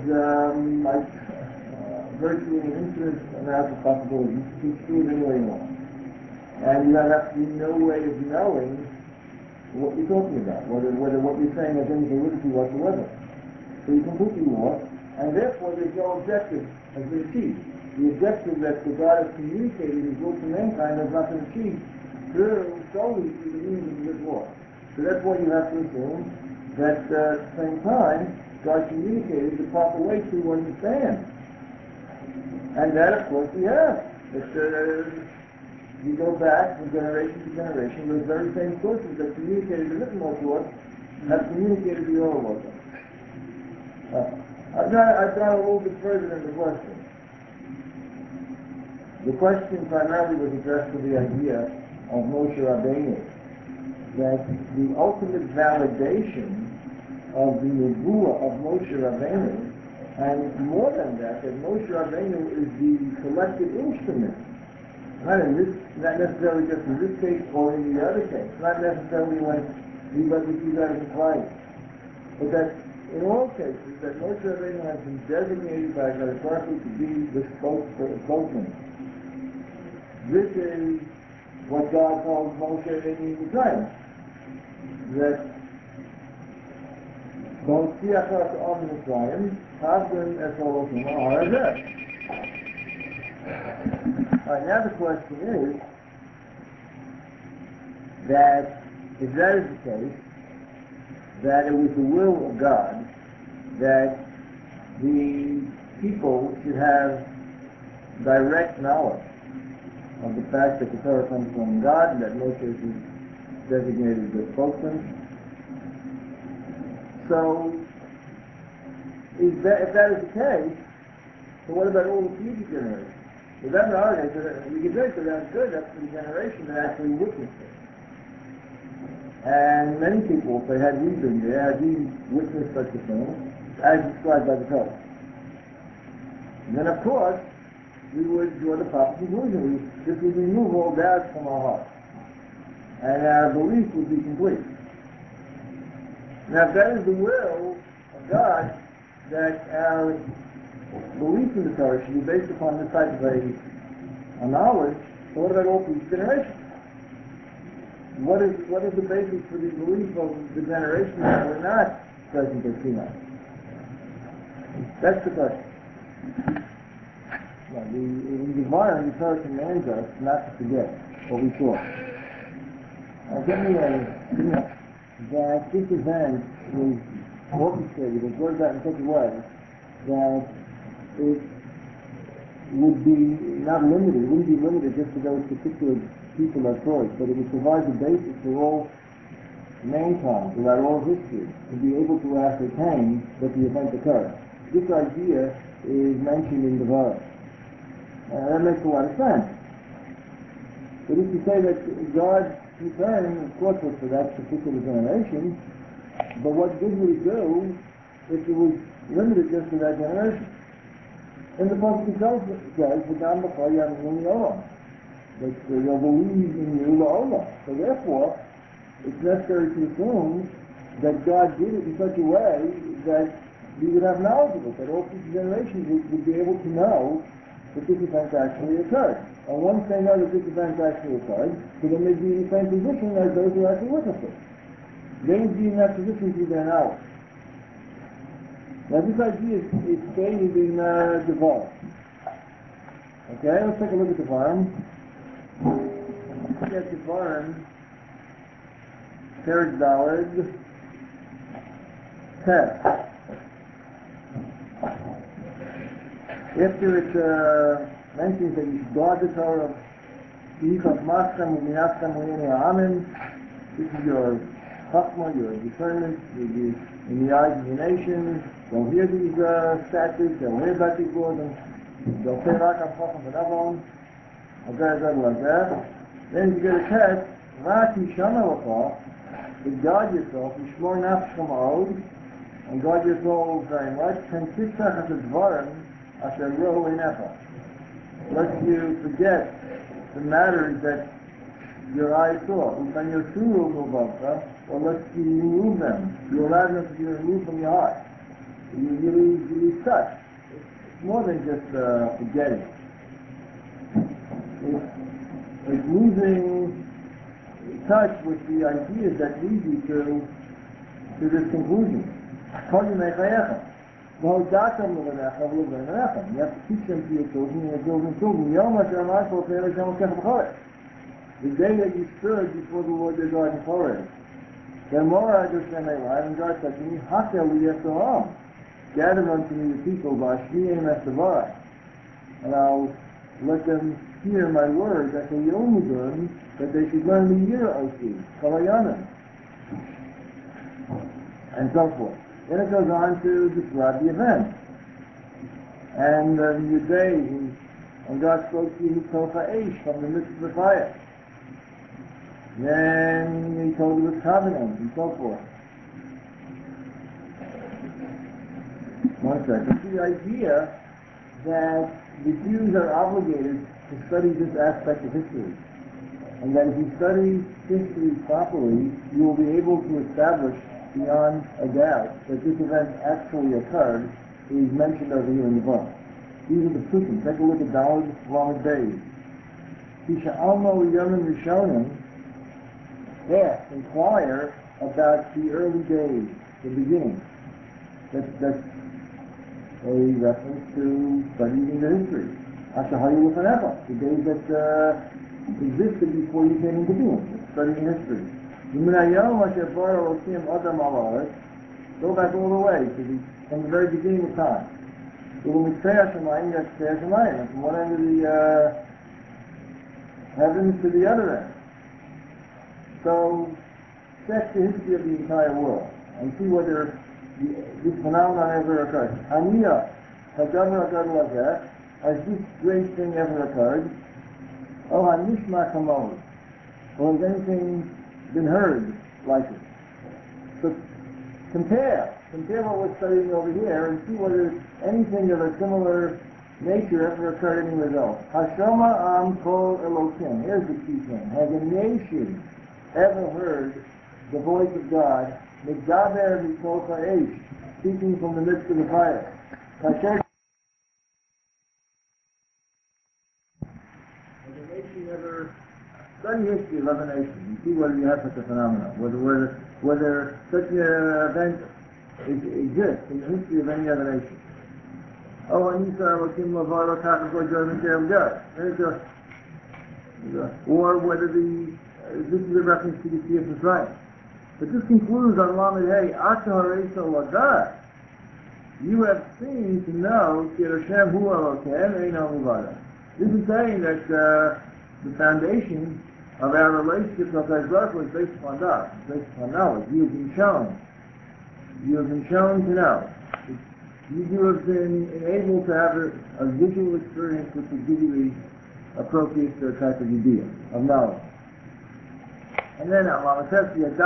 virtually an infinite amount of possibilities. You can see it any way you want. And you have absolutely no way of knowing what you're talking about, whether what you're saying has any validity whatsoever. So you're completely lost, and therefore there's no objective has been achieved. The objective that the God has communicated his will to mankind has not been achieved solely through the means of this law. So that's why you have to assume that at the same time, God communicated the proper way to understand. And that, of course, we have. You go back from generation to generation, those very same sources that communicated the written law to us have communicated the oral law to us. I've gone a little bit further than the question. The question primarily was addressed to the idea of Moshe Rabbeinu, that the ultimate validation of the nevuah of Moshe Rabbeinu, and more than that Moshe Rabbeinu is the selected instrument, not necessarily just in this case or in the other case, not necessarily when we let you guys apply it, but that in all cases that Moshe Rabbeinu has been designated by God to be the spokesman. This is what God told Moshe in Mitzrayim, that don't see Achar on Mitzrayim, Hashem es Elohim ha'arazeh. Now the question is that if that is the case, that it was the will of God that the people should have direct knowledge of the fact that the Torah comes from God and that Moshe is designated the spokesman. So, if that is the case, so what about all the future generations? If that's our case, we can say that that's good, that's the generation that actually witnessed it. And many people say, had we been there, had we witnessed such a thing, as described by the Torah. And then, of course, we would draw the proper conclusion. This would remove all doubts from our hearts. And our belief would be complete. Now, if that is the will of God, that our belief in the Torah should be based upon this type of a knowledge, so what about all future generations? What is the basis for the belief of the generations that were not present at Sinai? That's the question. Now, in the Gemara, the Torah commands us not to forget what we saw. Now, give me that this event was orchestrated and brought about in such a way that it would be not limited, it wouldn't be limited just to those particular people that saw it, but it would provide the basis for all mankind, throughout all history, to be able to ascertain that the event occurred. This idea is mentioned in the Torah. That makes a lot of sense. But if you say that God's concern, of course, was for that particular generation, but what good would it do if it was limited just to that generation? And the Pasuk itself says, "V'gam b'cha ya'aminu li'olam," that they'll believe in you la'olam. So therefore, it's necessary to assume that God did it in such a way that we would have knowledge of it, that all future generations would be able to know that this event actually occurred. And once they know that this event actually occurred, so then they'd be in the same position as those who actually witnessed it. They would be in that position through their knowledge. Now this idea is stated in Devarim. Okay, let's take a look at Devarim. Look at Devarim, Perek Daled, Test. After it mentions that you should guard the Torah, this is your chachma, your discernment, in the eyes of the nations. They'll hear these statutes, they'll hear about these laws, and they'll say, "Rak chacham v'navon," like that. Then you get a test, "Rak yishama l'cha," to guard yourself, "Yishmor nafshcha ma'od," and guard your soul very much. "Ken titzach es dvarim asher ro einecha," lest you forget the matters that your eyes saw. Or lest you remove them. You allow them to be removed from your heart. You lose touch. It's more than just forgetting. It's losing touch with the ideas that lead you to this conclusion. You have to teach them to your children and your children's children. The day that you stood before the Lord your God in Horeb, then and God said to me, gather unto me the people, and I'll let them hear my word, that they should learn the year Osi, Kalayanim, and so forth. Then it goes on to describe the event. And the day, and God spoke to you from the midst of the fire. Then he told you his covenant, and so forth. One second. The idea that the Jews are obligated to study this aspect of history, and that if you study history properly, you will be able to establish beyond a doubt that this event actually occurred, is mentioned over here in the book. These are the psukim. Take a look at Daled Lamed Beis. Tisha Almo Yomim Rishonim. Ask, inquire about the early days, the beginning. That's a reference to studying the history. Ashahayu L'fanecha, the days that existed before you came into being. Studying history. Go back all the way from the very beginning of time. That's from one end of the heavens to the other end. So check the history of the entire world and see whether this phenomenon ever occurred. Has this great thing ever occurred? Oh, Hanishma Kamod. Or has anything been heard like it? So compare what we're studying over here and see whether anything of a similar nature ever occurred anywhere else. Hashama Am Kol Elokim. Here's the key thing. Has a nation ever heard the voice of God, Megaber Mikol Ha'esh, speaking from the midst of the fire. When a nation ever study history of other nations and see whether you have such a phenomenon, whether such an event exists in the history of any other nation. Oh, and Israel came of our German or whether this is a reference to the Siyas Mitzrayim. But this concludes on Lamed Hey, Ata Hareisa Ladah. You have seen to know Ki Hashem Hu Elokehem Eino Mivada. This is saying that the foundation of our relationship with Hakadosh Baruch Hu is based upon that, based upon knowledge. You have been shown. You have been shown to know. You have been enabled to have a visual experience which will give you the appropriate type of idea, of knowledge. And then Allah says, you should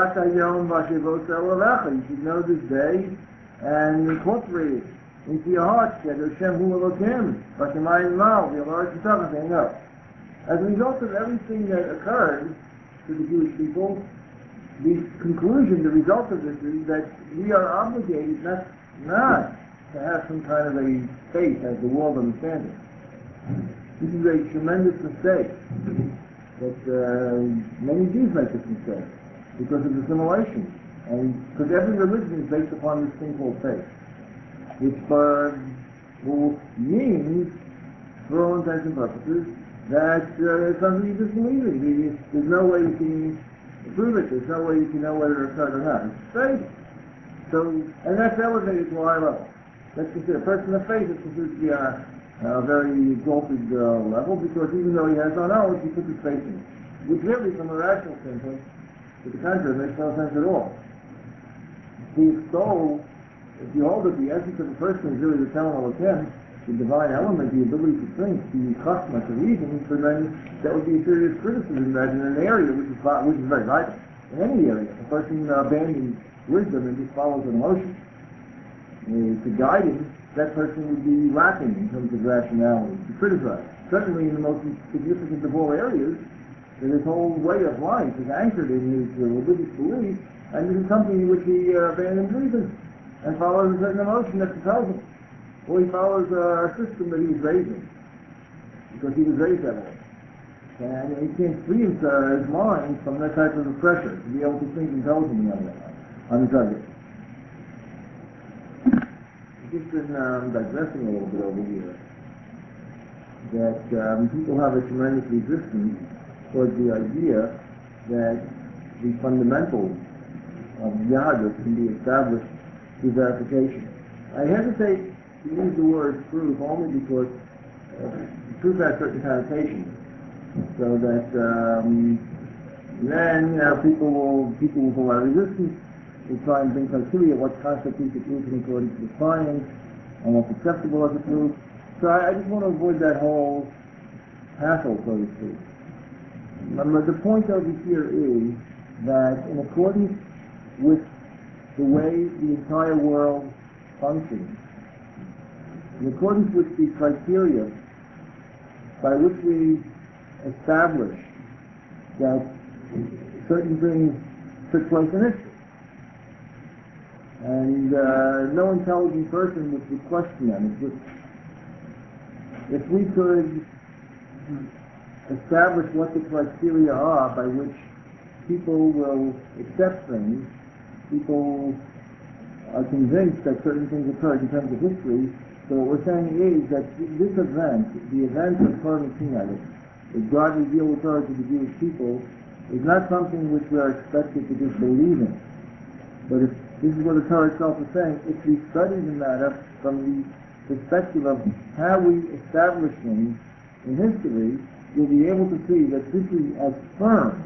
know this day and incorporate it into your heart. As a result of everything that occurred to the Jewish people, the conclusion, the result of this is that we are obligated not to have some kind of a faith as the world understands it. This is a tremendous mistake that many Jews make this mistake because of assimilation, and because every religion is based upon this thing called faith, which means, for all intents and purposes, that it's something you just believe in. There's no way you can prove it. There's no way you can know whether it's right or not. It's faith. So, and that's elevated to a high level. Let's consider a person of faith is considered to be a very exalted level, because even though he has no knowledge, he puts his faith in it. Which really, from a rational standpoint, to the contrary, makes no sense at all. If you hold that the essence of a person is really the Talmud Elokim, the divine element, the ability to think, the custom, to reason, so then that would be a serious criticism that in an area which is very vital. In any area, a person abandons wisdom and just follows an emotion to guide him, that person would be lacking in terms of rationality, to criticize. Certainly in the most significant of all areas, that his whole way of life is anchored in his religious beliefs, and this is something in which he abandons reason and follows a certain emotion that compels him. Or he follows a system that he was raised in, because he was raised that way. And he can't free his mind from that type of pressure to be able to think intelligently on the subject. I've just been digressing a little bit over here, that people have a tremendous resistance towards the idea that the fundamentals of Yahadus can be established through verification. I hesitate to use the word proof only because proof has certain connotations, so that then people will pull out resistance. We try and bring criteria what constitutes a proof according to the science and what's acceptable as a proof. So I just want to avoid that whole hassle, so to speak. The point over here is that in accordance with the way the entire world functions, in accordance with the criteria by which we establish that certain things took place in history, and no intelligent person would question them. If we could establish what the criteria are by which people will accept things, people are convinced that certain things occurred in terms of history, so what we're saying is that this event, the event of Purim Sinai, that God revealed the Torah to the Jewish people, is not something which we are expected to just believe in. But if this is what the Torah itself is saying, if we study the matter from the perspective of how we establish things in history, you'll be able to see that this is as firm,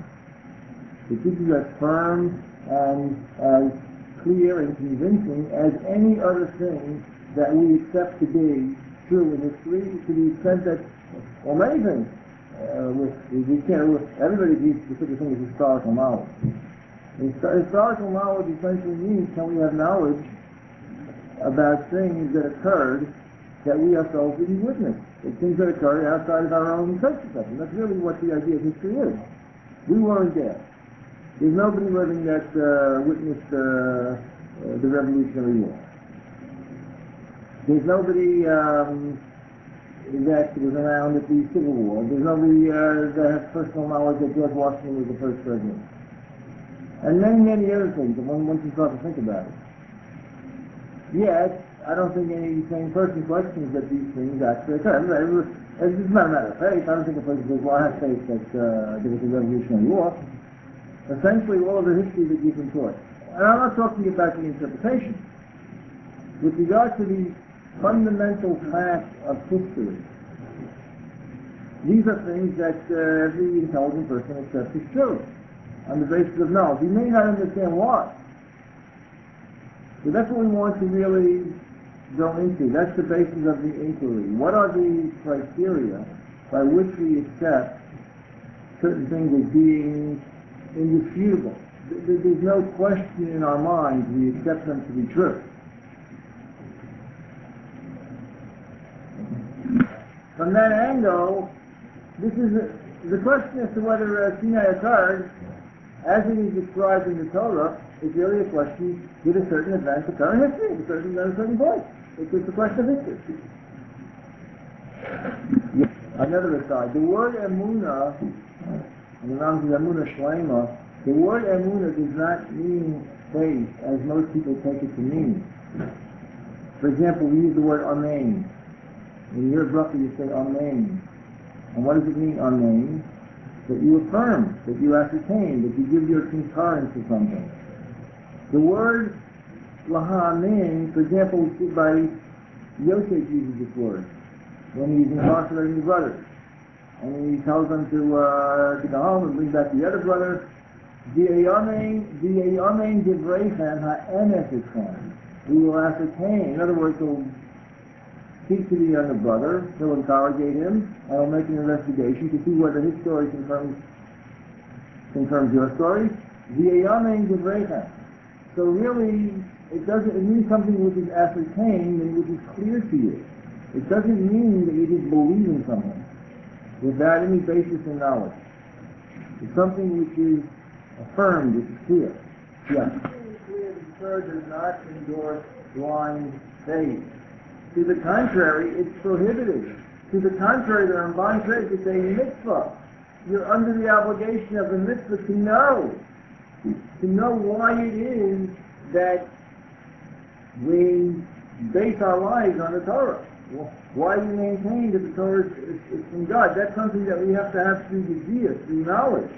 and as clear and convincing as any other thing that we accept to be true in history, to the extent that, well, many things, everybody agrees to such a thing as historical knowledge. Historical knowledge essentially means, can we have knowledge about things that occurred that we ourselves didn't witness, things that occurred outside of our own perception. That's really what the idea of history is. We weren't there. There's nobody living that witnessed the Revolutionary War. There's nobody that was around at the Civil War. There's nobody that has personal knowledge that George Washington was the first president. And many, many other things, once you start to think about it. Yet, I don't think any sane person questions that these things actually occur. It's not a matter of faith. I don't think a person says, well, I have faith that there was a Revolutionary War. Essentially, all of the history that you've been taught. And I'm not talking about the interpretation. With regard to the fundamental facts of history, these are things that every intelligent person accepts as true on the basis of knowledge. You may not understand why, but that's what we want to really go into. That's the basis of the inquiry. What are the criteria by which we accept certain things as being indisputable? There's no question in our minds. We accept them to be true. From that angle, this is the question as to whether Sinai occurred, as it is described in the Torah, is really a question: did a certain event occur in history? At a certain point. It's a question of history. Another aside: the word emunah, and the Ram says emunah shlema. The word emunah does not mean faith, as most people take it to mean. For example, we use the word amen. When you hear bracha, you say amen. And what does it mean, amen? That you affirm, that you ascertain, that you give your concurrence to something. The word lahamin, for example, we see by Yosef uses this word when he's incarcerating his brothers. And he tells them to go home and bring back the other brother. V'ayamein divreichem ha'emes etchem. We will ascertain. In other words, he'll speak to the younger brother, he'll interrogate him, and he'll make an investigation to see whether his story confirms your story. V'ayamein divreichem. So really, it means something which is ascertained and which is clear to you. It doesn't mean that you just believe in something without any basis in knowledge. It's something which is affirmed, which is clear. Yeah. It's clear that the Torah does not endorse blind faith. To the contrary, it's prohibited. To the contrary, the Ramban says it's a mitzvah. You're under the obligation of the mitzvah to know why it is that we base our lives on the Torah. Why we maintain that the Torah is from God. That's something that we have to have through the Jiyah, through knowledge.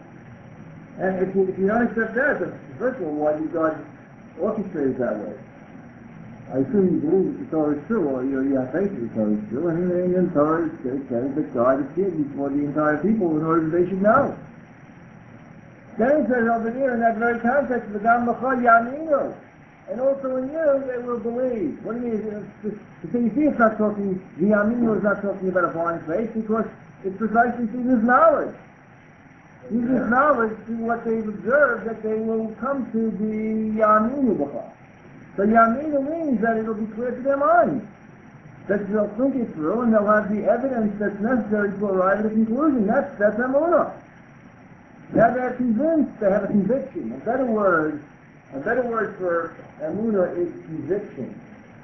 And if you don't accept that, then first of all, why did God orchestrate it that way? I assume you believe that the Torah is true, or you have faith that the Torah is true, and the Torah says that God appeared before the entire people in order that they should know. Then it says over here in that very context, "V'gam l'cha yaminu," and also in you they will believe. What do you mean? So you see, it's not talking. The yaminu is not talking about a blind faith because it's precisely through this knowledge. Through this knowledge, through what they've observed, that they will come to the yaminu b'cha. So yaminu means that it'll be clear to their minds. That they'll think it through and they'll have the evidence that's necessary to arrive at a conclusion. That's emunah. Now they're convinced, they have a conviction. A better word for emunah is conviction.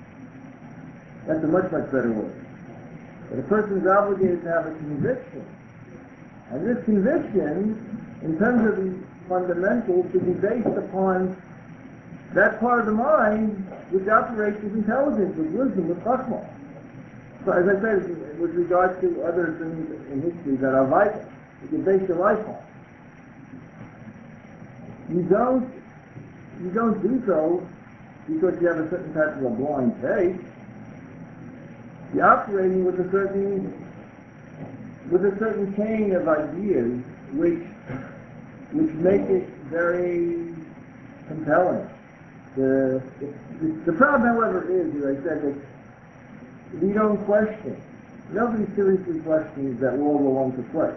That's a much, much better word. But a person is obligated to have a conviction. And this conviction, in terms of the fundamentals, should be based upon that part of the mind which operates with intelligence, with wisdom, with chachma. So as I said, with regard to other things in history that are vital, you can base your life on. You don't do so because you have a certain type of a blind faith. You're operating with a certain chain of ideas which make it very compelling. The problem, however, is, as I said, that we don't question. Nobody seriously questions that world belongs to place.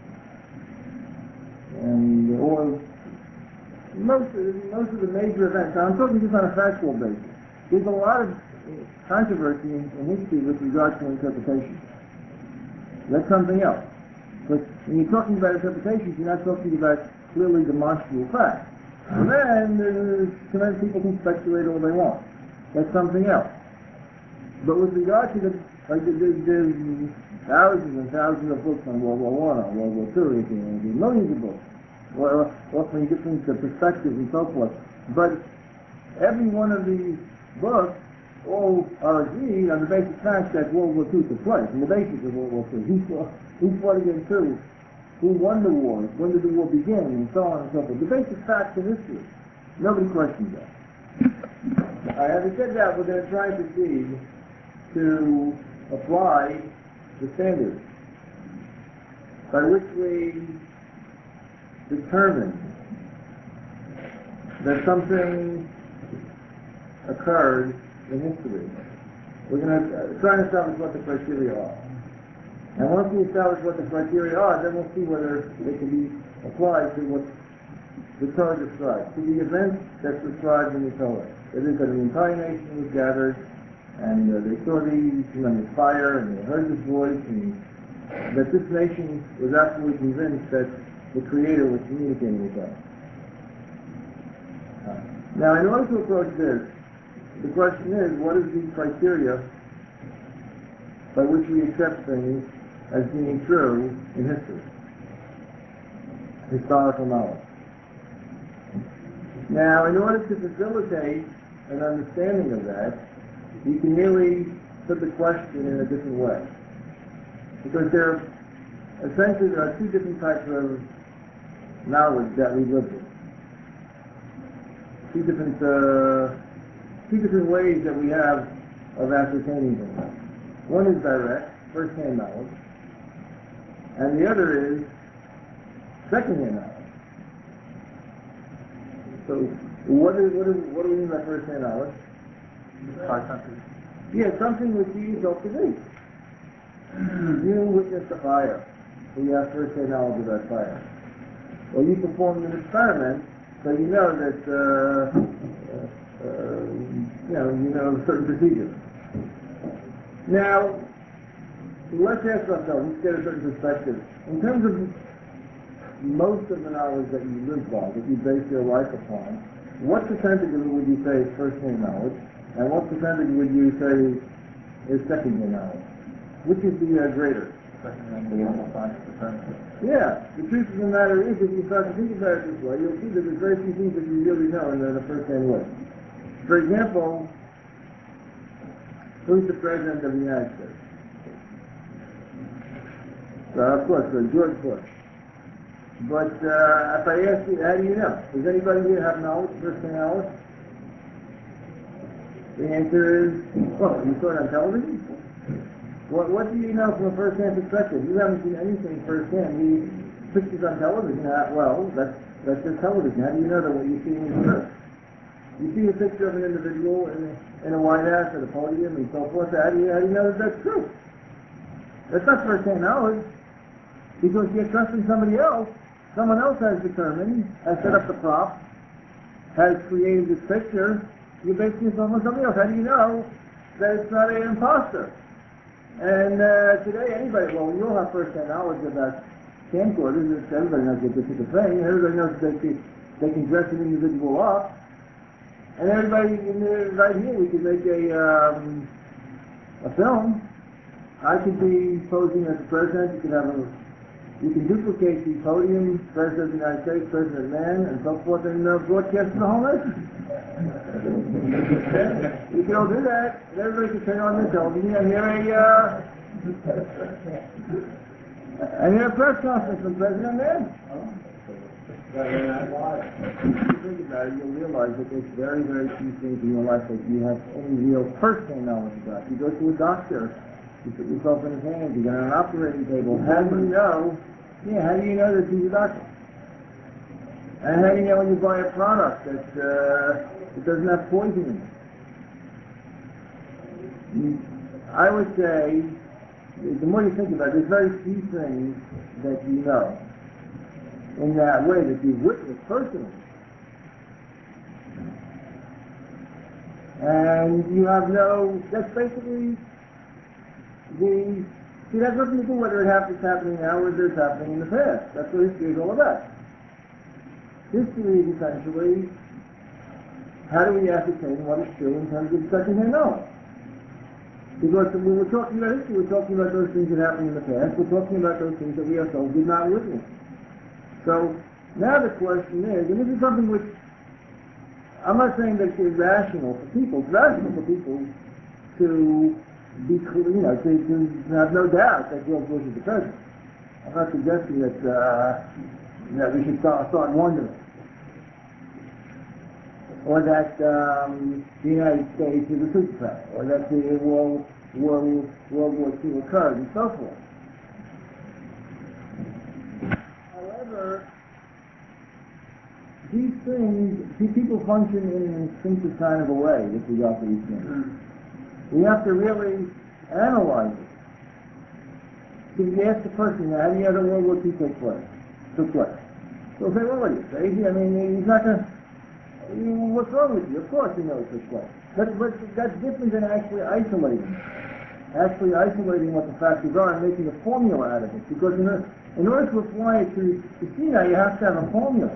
And most of the major events, I'm talking just on a factual basis, there's a lot of controversy in history with regard to interpretation. That's something else. But when you're talking about interpretations, you're not talking about clearly demonstrable facts. And then people can speculate all they want. That's something else. But with regard to there's thousands and thousands of books on World War I, on World War II, millions of books, offering different perspectives and so forth. But every one of these books all are agreed on the basic fact that World War II took place, and the basics of World War II. Who fought against who? Who won the war? When did the war begin? And so on and so forth. The basic facts of history. Nobody questions that. Having said that, we're going to try and proceed to apply the standards by which we determine that something occurred in history. We're going to try and establish what the criteria are. And once we establish what the criteria are, then we'll see whether they can be applied to what the Torah describes, to the event that's described in the Torah. It is that an entire nation was gathered, and they saw the tremendous fire, and they heard this voice, and that this nation was absolutely convinced that the Creator was communicating with them. Now, in order to approach this, the question is, what is the criteria by which we accept things as being true in history? Historical knowledge. Now, in order to facilitate an understanding of that, you can really put the question in a different way. Because there are two different types of knowledge that we live with. Two different ways that we have of ascertaining things. One is direct, first-hand knowledge, and the other is second-hand knowledge. So, what do we mean by first-hand knowledge? Yeah, something which you yourself believe. You witnessed a fire, so you have first-hand knowledge of that fire. Or you performed an experiment, so you know that you know certain procedures. Now, let's ask ourselves, let's get a certain perspective. In terms of most of the knowledge that you live by, that you base your life upon, what percentage of it would you say is first-hand knowledge, and what percentage would you say is second-hand knowledge? Which is the greater? Second-hand, almost 5%. Yeah, the truth of the matter is, if you start to think about it this way, you'll see that there's very few things that you really know in the first-hand way. For example, who's the President of the United States? Of course, George Bush. But if I ask you, how do you know? Does anybody here have knowledge, first-hand knowledge? The answer is, well, you saw it on television? What do you know from a first-hand perspective? You haven't seen anything first-hand. The pictures on television, that's just television. How do you know that what you see is true? You see a picture of an individual in a White House at a podium and so forth. How do you know that that's true? That's not first-hand knowledge, because you're trusting somebody else. Someone else has determined, has set up the prop, has created this picture. You're basing yourself on somebody else. How do you know that it's not an imposter? And today, we all have first-hand knowledge about camcorders. Everybody knows what this is a thing. Everybody knows that they can dress an individual up. And everybody, right here, we can make a film. I could be posing as the president. You can duplicate the podium, President of the United States, President Man, and so forth, and broadcast to the whole nation. You can all do that, and everybody can turn on their television and hear a press conference from President Man. If you think about it, you'll realize that there's very, very few things in your life that you have any real first-hand knowledge about. You go to a doctor, you put yourself in his hands, you get on an operating table. How do you know? Yeah, how do you know that he's a doctor? And how do you know when you buy a product that it doesn't have poison in it? I would say, the more you think about it, there's very few things that you know in that way that you've witnessed personally. And you have that's basically it has nothing to do whether it's happening now or whether it's happening in the past. That's what history is all about. History is essentially, how do we ascertain what is true in terms of second-hand knowledge? Because when we're talking about history, we're talking about those things that happened in the past. We're talking about those things that we ourselves did not witness. So now the question is, and this is something which I'm not saying that it's irrational for people. It's rational for people to be clear, to have no doubt that George Bush is the president. I'm not suggesting that we should start wondering, or that the United States is a superpower, or that the World War II occurred, and so forth. However, these people function in an instinctive kind of a way with regard to these things. We have to really analyze it. So you ask the person, how do you know the World War II took place? They'll say, well, what are you, crazy? I mean, he's not going to... What's wrong with you? Of course you know it took place. But that's different than actually isolating. Actually isolating what the factors are and making a formula out of it. Because in order to apply it to see now, you have to have a formula.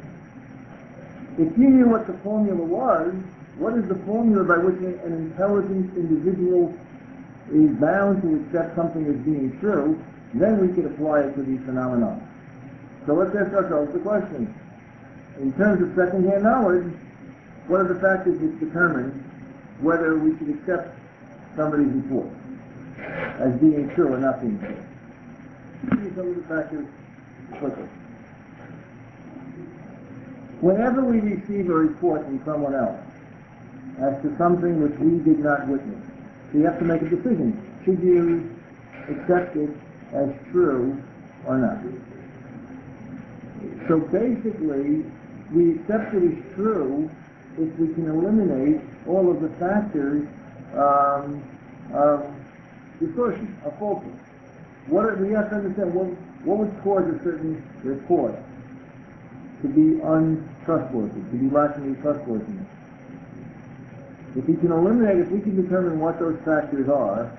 If you knew what the formula was, what is the formula by which an intelligent individual is bound to accept something as being true, then we could apply it to these phenomena. So let's ask ourselves the question. In terms of second-hand knowledge, what are the factors which determine whether we should accept somebody's report as being true or not being true? Give me some of the factors quickly. Whenever we receive a report from someone else as to something which we did not witness, so you have to make a decision. Should you accept it as true or not? So basically, we accept it as true if we can eliminate all of the factors of distortion, of faulty. We have to understand what would cause a certain report to be untrustworthy, to be lacking in trustworthiness. If we can determine what those factors are,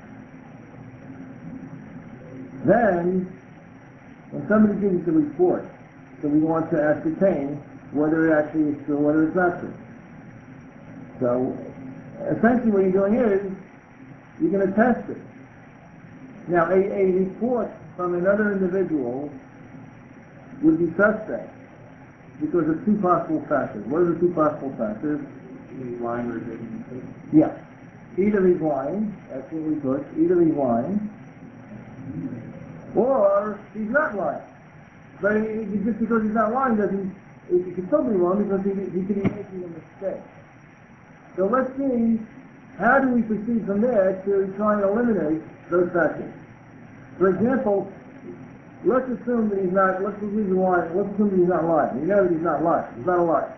then when somebody gives us a report, so we want to ascertain whether it actually is true or whether it's not true. So essentially what you're doing is you're going to test it. Now a report from another individual would be suspect because of two possible factors. What are the two possible factors? He's lying or taking the Yeah. Either he's lying, that's what we put, either he's lying, or he's not lying. But just because he's not lying he could still be wrong because he could be making a mistake. So let's see, how do we proceed from there to try and eliminate those factors? For example, let's assume that he's not lying. Let's assume that he's not lying. We know that he's not lying. He's not a liar.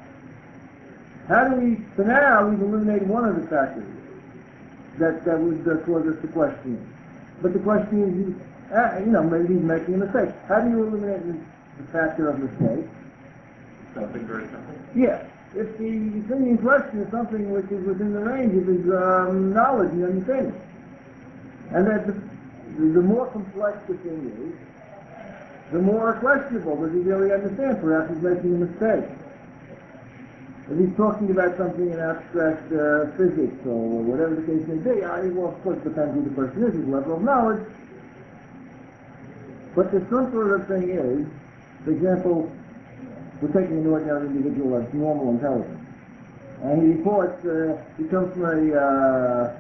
So now we've eliminated one of the factors that would cause us to question him. But the question is, maybe he's making a mistake. How do you eliminate the factor of mistake? Something very simple. Yeah. If the thing in question is something which is within the range of his knowledge and understanding. And that the more complex the thing is, the more questionable does he really understand. Perhaps he's making a mistake. If he's talking about something in abstract physics or whatever the case may be, well, of course, it depends who the person is, his level of knowledge. But the simpler the thing is, for example, we're taking an ordinary individual of normal intelligence, and he reports, he comes from a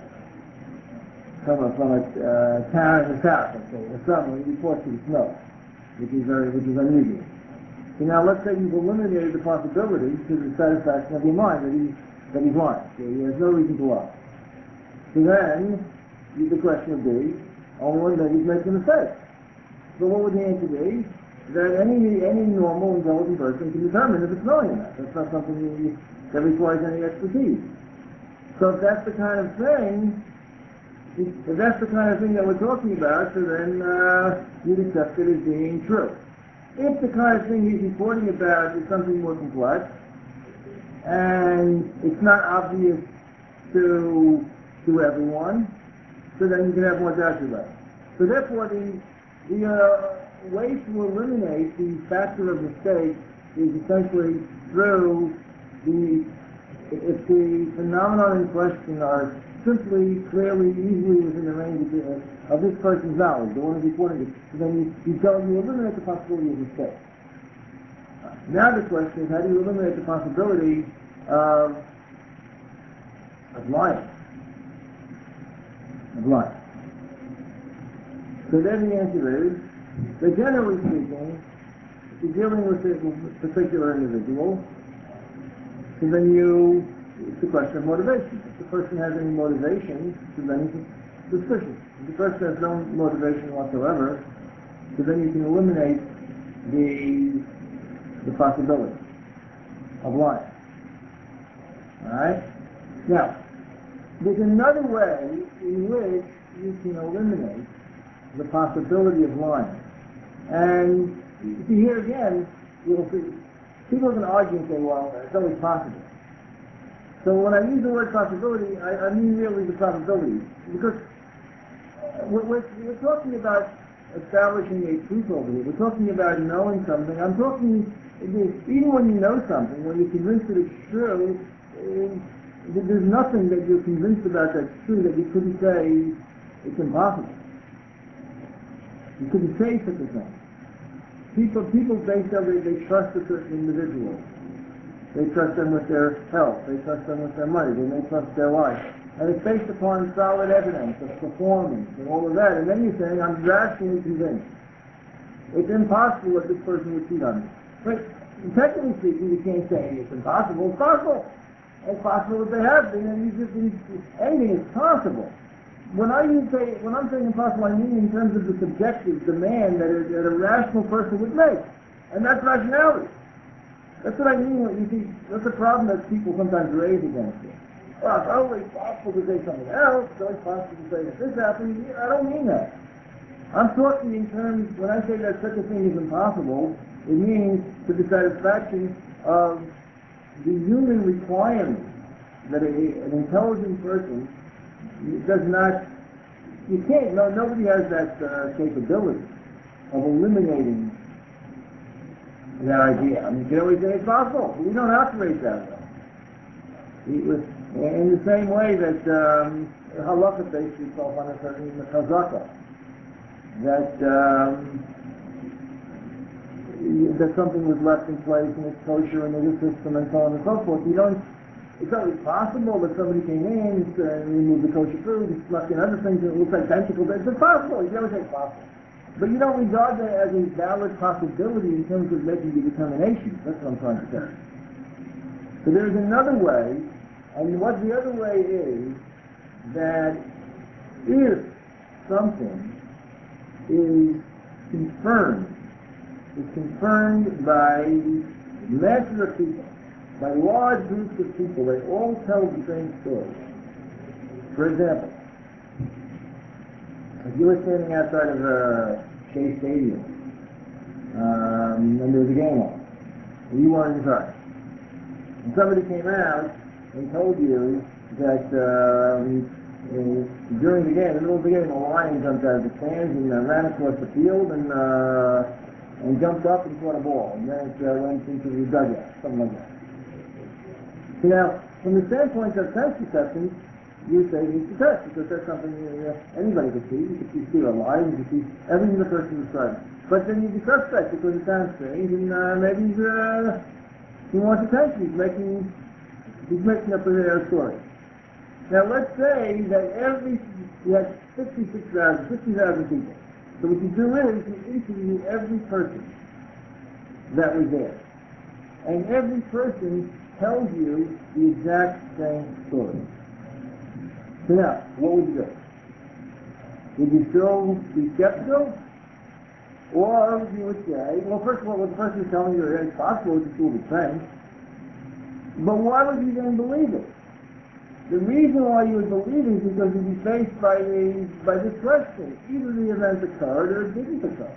town in the south, let's say, or something, he reports to the snow, which is unusual. So now let's say you've eliminated the possibility to the satisfaction of your mind that he's lying. So he has no reason to lie. So then, the question would be, only one that he's making a mistake. So what would the answer be? That any normal, intelligent person can determine if it's knowing or not. That's not something that requires any expertise. So if that's the kind of thing that we're talking about, so then you'd accept it as being true. If the kind of thing he's reporting about is something more complex, and it's not obvious to everyone, so then you can have more doubts about it. So therefore, the way to eliminate the factor of mistake is essentially through the if the phenomenon in question are simply, clearly, easily within the range of this person's knowledge, the one who's reporting it, then you eliminate the possibility of mistake. Now the question is, how do you eliminate the possibility of lying? Of lying. So then the answer is that generally speaking, if you're dealing with a particular individual, so then it's a question of motivation. If the person has any motivation, so then it's suspicious. If the person has no motivation whatsoever, so then you can eliminate the possibility of lying. Alright? Now, there's another way in which you can eliminate the possibility of lying. And you see here again, you'll see, people are going to argue and say, well, it's always possible. So when I use the word possibility, I mean really the probability. Because we're talking about establishing a truth over here. We're talking about knowing something. I'm talking, even when you know something, when you're convinced that it's true, there's nothing that you're convinced about that's true that you couldn't say it's impossible. You couldn't say such a thing. People they trust a certain individual. They trust them with their health. They trust them with their money. They may trust their life. And it's based upon solid evidence of performance and all of that. And then you're saying, I'm rationally convinced. It's impossible that this person would cheat on me. But technically speaking, you can't say it's impossible. It's possible. It's possible that they have been, and anything is possible. When I'm saying impossible, I mean in terms of the subjective demand that a rational person would make. And that's rationality. That's what I mean when you see, that's a problem that people sometimes raise against it. Well, it's always possible to say something else, it's always possible to say that this happened. I don't mean that. I'm talking in terms, when I say that such a thing is impossible, it means to the satisfaction of the human requirement that an intelligent person does not, you can't, nobody has that capability of eliminating that idea. I mean, you can always say it's possible, but we don't operate that way. In the same way that halakha based itself on a certain chazaka, that something was left in place and it's kosher and there's a system and so on and so forth. It's always possible that somebody came in and removed the kosher food and snuck in other things that look identical. It's impossible. You can never say it's possible. But you don't regard that as a valid possibility in terms of making the determination. That's what I'm trying to say. So there's another way, and what the other way is that if something is confirmed by masses of people, by large groups of people, they all tell the same story. For example, if you were standing outside of Shea Stadium, and there was a game on, and you weren't inside, and somebody came out and told you that during the game, in the middle of the game, a lion jumped out of the stands and ran across the field and jumped up and caught a ball, and then it went into the dugout, something like that. So now, from the standpoint of sense perception, you say it's a test, because that's something anybody could see. You could see a lion, you could see everything the person described. But then you'd be suspect because it sounds strange, and maybe he wants attention. He's making up a story. Now let's say that you have 50,000 people. So what you do is you interview every person that was there. And every person tells you the exact same story. So now, what would you do? Would you still be skeptical? Or you would say, well, first of all, what the person is telling you is possible, it's still the same. But why would you then believe it? The reason why you would believe it is because you'd be faced by this question. Either the event occurred or it didn't occur.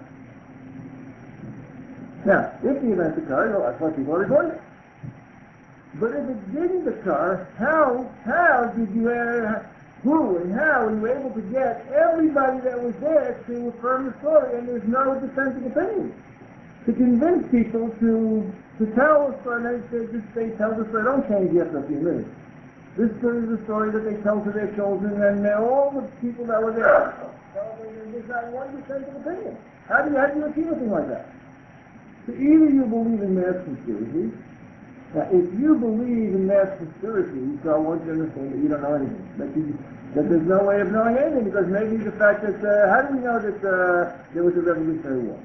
Now, if the event occurred, well, that's what people are recording. But if it didn't occur, how did you who and how were you able to get everybody that was there to affirm the story? And there's no dissenting opinion to convince people to to tell a story, they tell the story, don't change it after a few minutes. This story is a story that they tell to their children, and all the people that were there. There's not 1% of opinion. How do you achieve a thing like that? So either you believe in mass conspiracy. Now, if you believe in mass conspiracy, so I want you to understand that you don't know anything. That there's no way of knowing anything, because maybe the fact that, how do we know that there was a Revolutionary War?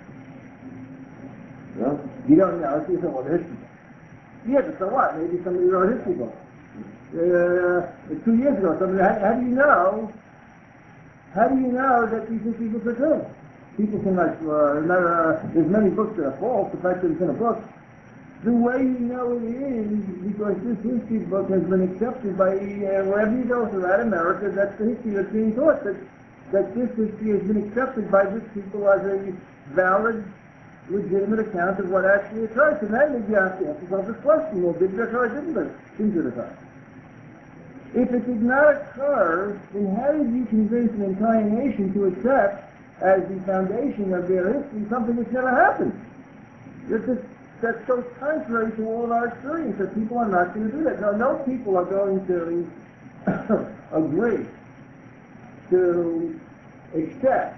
Well, you don't know. So you say, well, the history book. Yeah, but so what? Maybe somebody wrote a history book. 2 years ago, somebody, how do you know? How do you know that these people are true? People can there's many books that are false. The fact that it's in a book. The way you know it is because this history book has been accepted by wherever you go throughout America. That's the history that's being taught. That this history has been accepted by these people as a valid, legitimate account of what actually occurred. So then you have to ask yourself this question: well, did it occur? Didn't it occur? If it did not occur, then how did you convince an entire nation to accept as the foundation of their history something which never happened? That's so contrary to all of our experience that people are not going to do that. Now, no people are going to agree to accept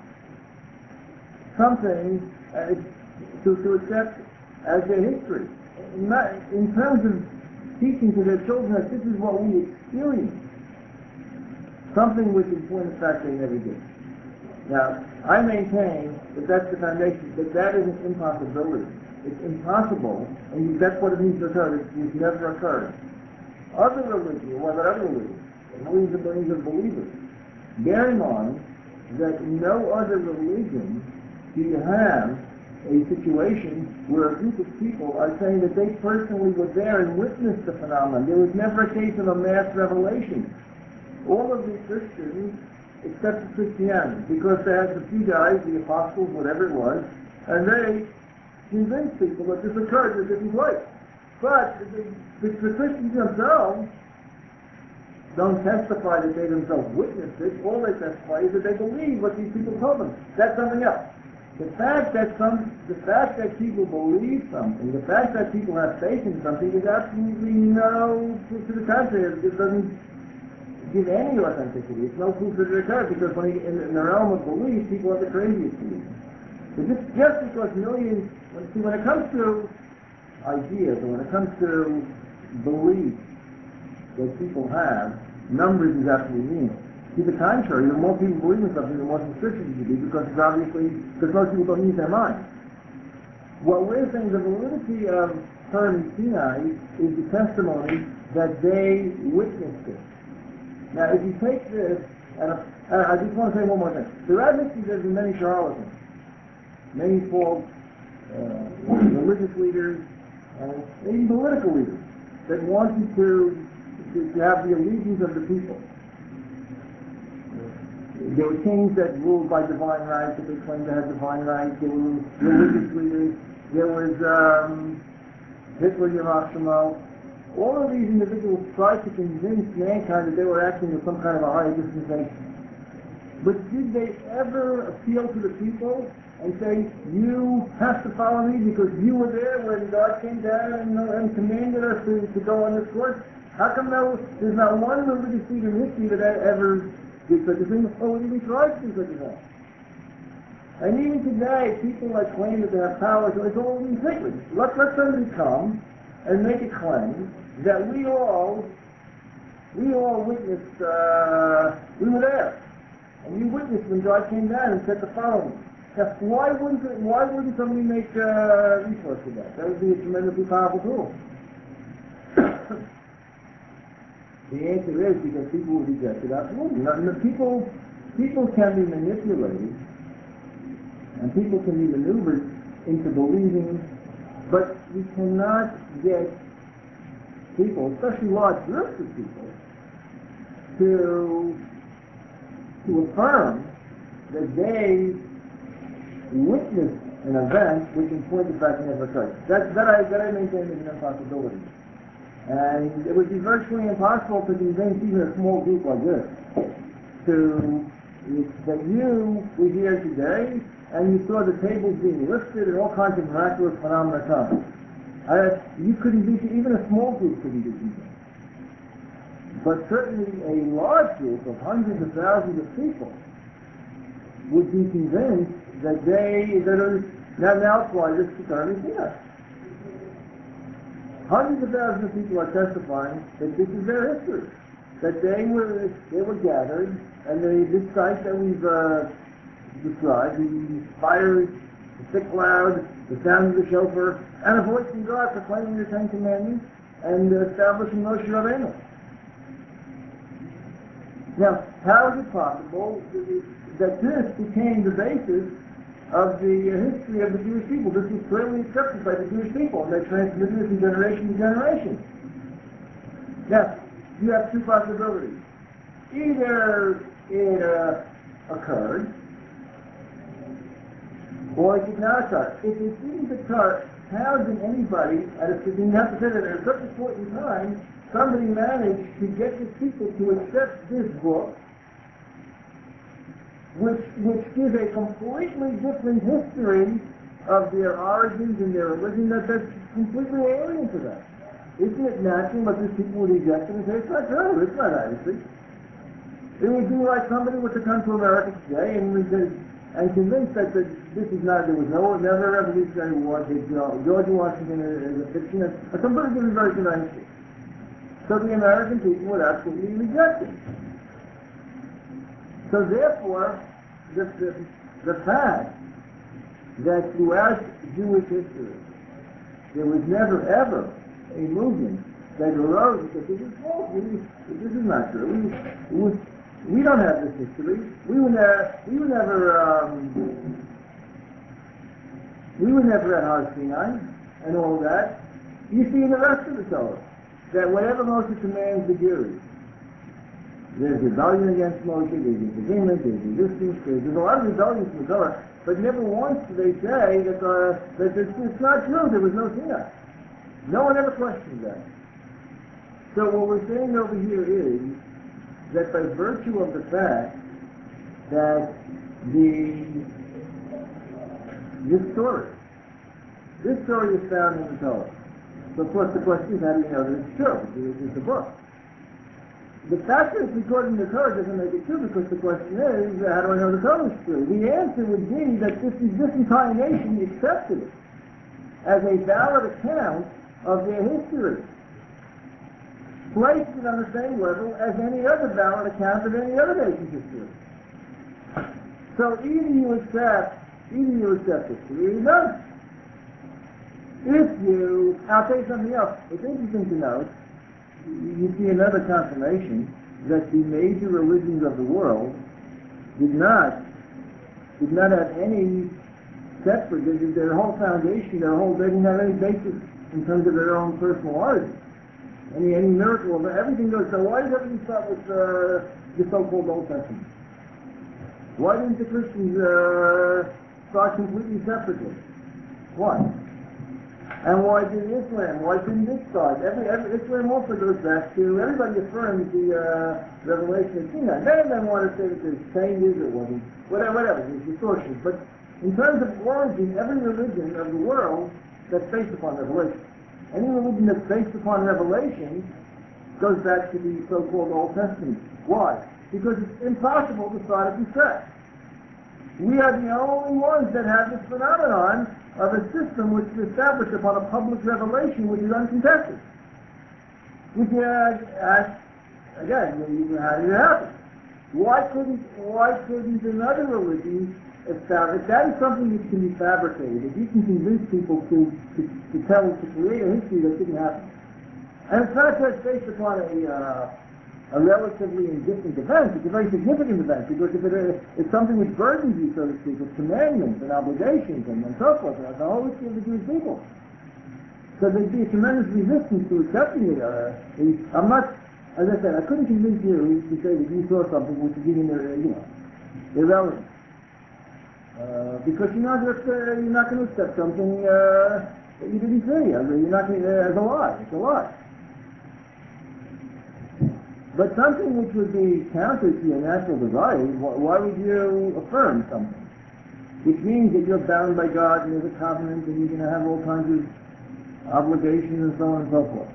something to accept as their history. In terms of teaching to their children that this is what we experience, something which in point of fact they never did. Now, I maintain that that's the foundation, that is an impossibility. It's impossible, and that's what it means to occur. It's never occurred. Other religions, what about other religions? Millions and millions of believers. Bear in mind that no other religion do you have a situation where a group of people are saying that they personally were there and witnessed the phenomenon. There was never a case of a mass revelation. All of the Christians accepted Christianity because they had the few guys, the apostles, whatever it was, and they convinced people that this occurred in a different place. But the Christians themselves don't testify that they themselves witnessed it. All they testify is that they believe what these people told them. That's something else. The fact that people believe something, the fact that people have faith in something is absolutely to the contrary. It doesn't give any authenticity. It's no proof that it occurred because in the realm of belief, people have the craziest belief. So just because millions, when it comes to ideas, or when it comes to beliefs that people have, numbers is absolutely meaningless. To the contrary, the more people believe in something, the more suspicious you should be because most people don't use their mind. What we're saying, the validity of Purim Sinai is the testimony that they witnessed it. Now, if you take this, and I just want to say one more thing. Throughout history, there's been many charlatans, many false religious leaders, and even political leaders that wanted to have the allegiance of the people. There were kings that ruled by divine right, that they claimed to have divine right. There were religious leaders. There was Hitler, Yerashimo. All of these individuals tried to convince mankind that they were acting with some kind of a higher dispensation. But did they ever appeal to the people and say, you have to follow me because you were there when God came down and commanded us to go on this course? How come there's not one religious leader in history that ever did such a thing, or even tried to do such a thing? And even today, people that claim that they have power, so it's all in secret. Let somebody come and make a claim that we all witnessed, we were there, and we witnessed when God came down and said to follow him. Now, why wouldn't somebody make recourse to that? That would be a tremendously powerful tool. The answer is because people will reject it absolutely. People can be manipulated and people can be maneuvered into believing, but we cannot get people, especially large groups of people, to affirm that they witnessed an event which in point of fact never occurred. That I maintain is an impossibility. And it would be virtually impossible to convince even a small group like this that you were here today and you saw the tables being lifted and all kinds of miraculous phenomena come. You couldn't be, even a small group couldn't be convinced. But certainly a large group of hundreds of thousands of people would be convinced that now apply this to Karmi Tina. Hundreds of thousands of people are testifying that this is their history. That they were gathered, and this site that we've described, the fire, the thick cloud, the sound of the shofar, and a voice from God proclaiming the Ten Commandments and establishing Moshe Rabbeinu. Now, how is it possible that this became the basis of the history of the Jewish people? This was clearly accepted by the Jewish people, and they transmitted it from generation to generation. Now, you have two possibilities. Either it occurred, or it did not occur. If it didn't occur, how did anybody, you have to say that at a certain point in time, somebody managed to get the people to accept this book, which gives a completely different history of their origins and their religion that's completely alien to them. Isn't it natural that these people would reject it and say, it's not true, it's not honestly? It would be like somebody were to come to America today and convinced that this is not, there was never a Revolutionary War, George Washington is a fiction, or somebody given very conventional. So the American people would absolutely reject it. So therefore, the fact that throughout Jewish history there was never ever a movement that arose because this is false, this is not true. We don't have this history. We were never at Har Sinai and all that. You see in the rest of the Torah that whatever Moshe commands the Jews, there's rebellion against Moshe, there's disagreement, there's resistance, there's a lot of rebellions in the Torah, but never once do they say that it's not true, there was no Sinai. No one ever questioned that. So what we're saying over here is that by virtue of the fact that this story is found in the Torah. So of course the question is, how do you know that it's true? It's a book. The fact that it's recorded in the Torah doesn't make it true, because the question is, how do I know the Torah is true? The answer would be that this entire nation accepted it as a valid account of their history, placed it on the same level as any other valid account of any other nation's history. So either you accept history or you don't. I'll tell you something else. It's interesting to note, you see another confirmation that the major religions of the world did not have any separate, their whole foundation, they didn't have any basis in terms of their own personal origin. Any miracle, everything goes. So why does everything start with the so-called Old Testament? Why didn't the Christians start completely separately? Why? And why did Islam? Why didn't it start? Islam also goes back to, everybody affirms the revelation of Sinai. None of them want to say that there's changes, it wasn't, whatever, there's distortions. But in terms of origin, every religion of the world that's based upon revelation. Any religion that's based upon revelation goes back to the so-called Old Testament. Why? Because it's impossible to start it from scratch. We are the only ones that have this phenomenon of a system which is established upon a public revelation which is uncontested. Which again, how did it happen? Why couldn't another religion establish? That is something that can be fabricated. If you can convince people to create a history that didn't happen. And it's not just based upon a relatively indifferent event. It's a very significant event, because if it's something which burdens you, so to speak, with commandments and obligations and so forth, and the whole history of the Jewish people. So there'd be a tremendous resistance to accepting it. I'm not, as I said, I couldn't convince you to say that you saw something which is even irrelevant. Because you're not going to accept something that you didn't see. You're not going to, as a lie. It's a lie. But something which would be counter to your natural desires, why would you affirm something? Which means that you're bound by God and there's a covenant and you're going to have all kinds of obligations, and so on and so forth.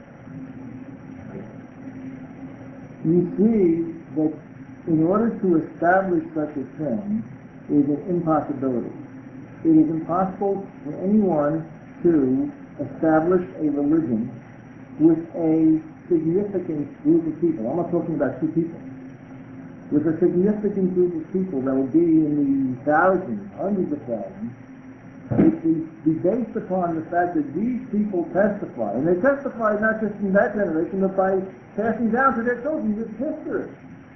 You see that in order to establish such a thing is an impossibility. It is impossible for anyone to establish a religion with a significant group of people. I'm not talking about two people. With a significant group of people that will be in the thousands, hundreds of thousands, it will be based upon the fact that these people testify. And they testify not just in that generation, but by passing down to their children. It's history.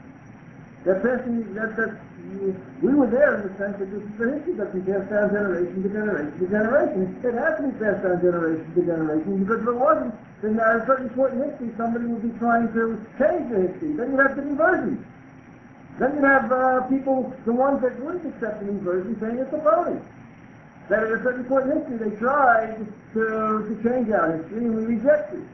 We were there in the sense that this is the history that we pass down generation to generation to generation. It has to be passed down generation to generation, because if it wasn't, then at a certain point in history, somebody would be trying to change the history. Then you'd have conversions. Then you'd have people, the ones that wouldn't accept the conversion, saying it's a phony. That at a certain point in history, they tried to change our history, and we reject it.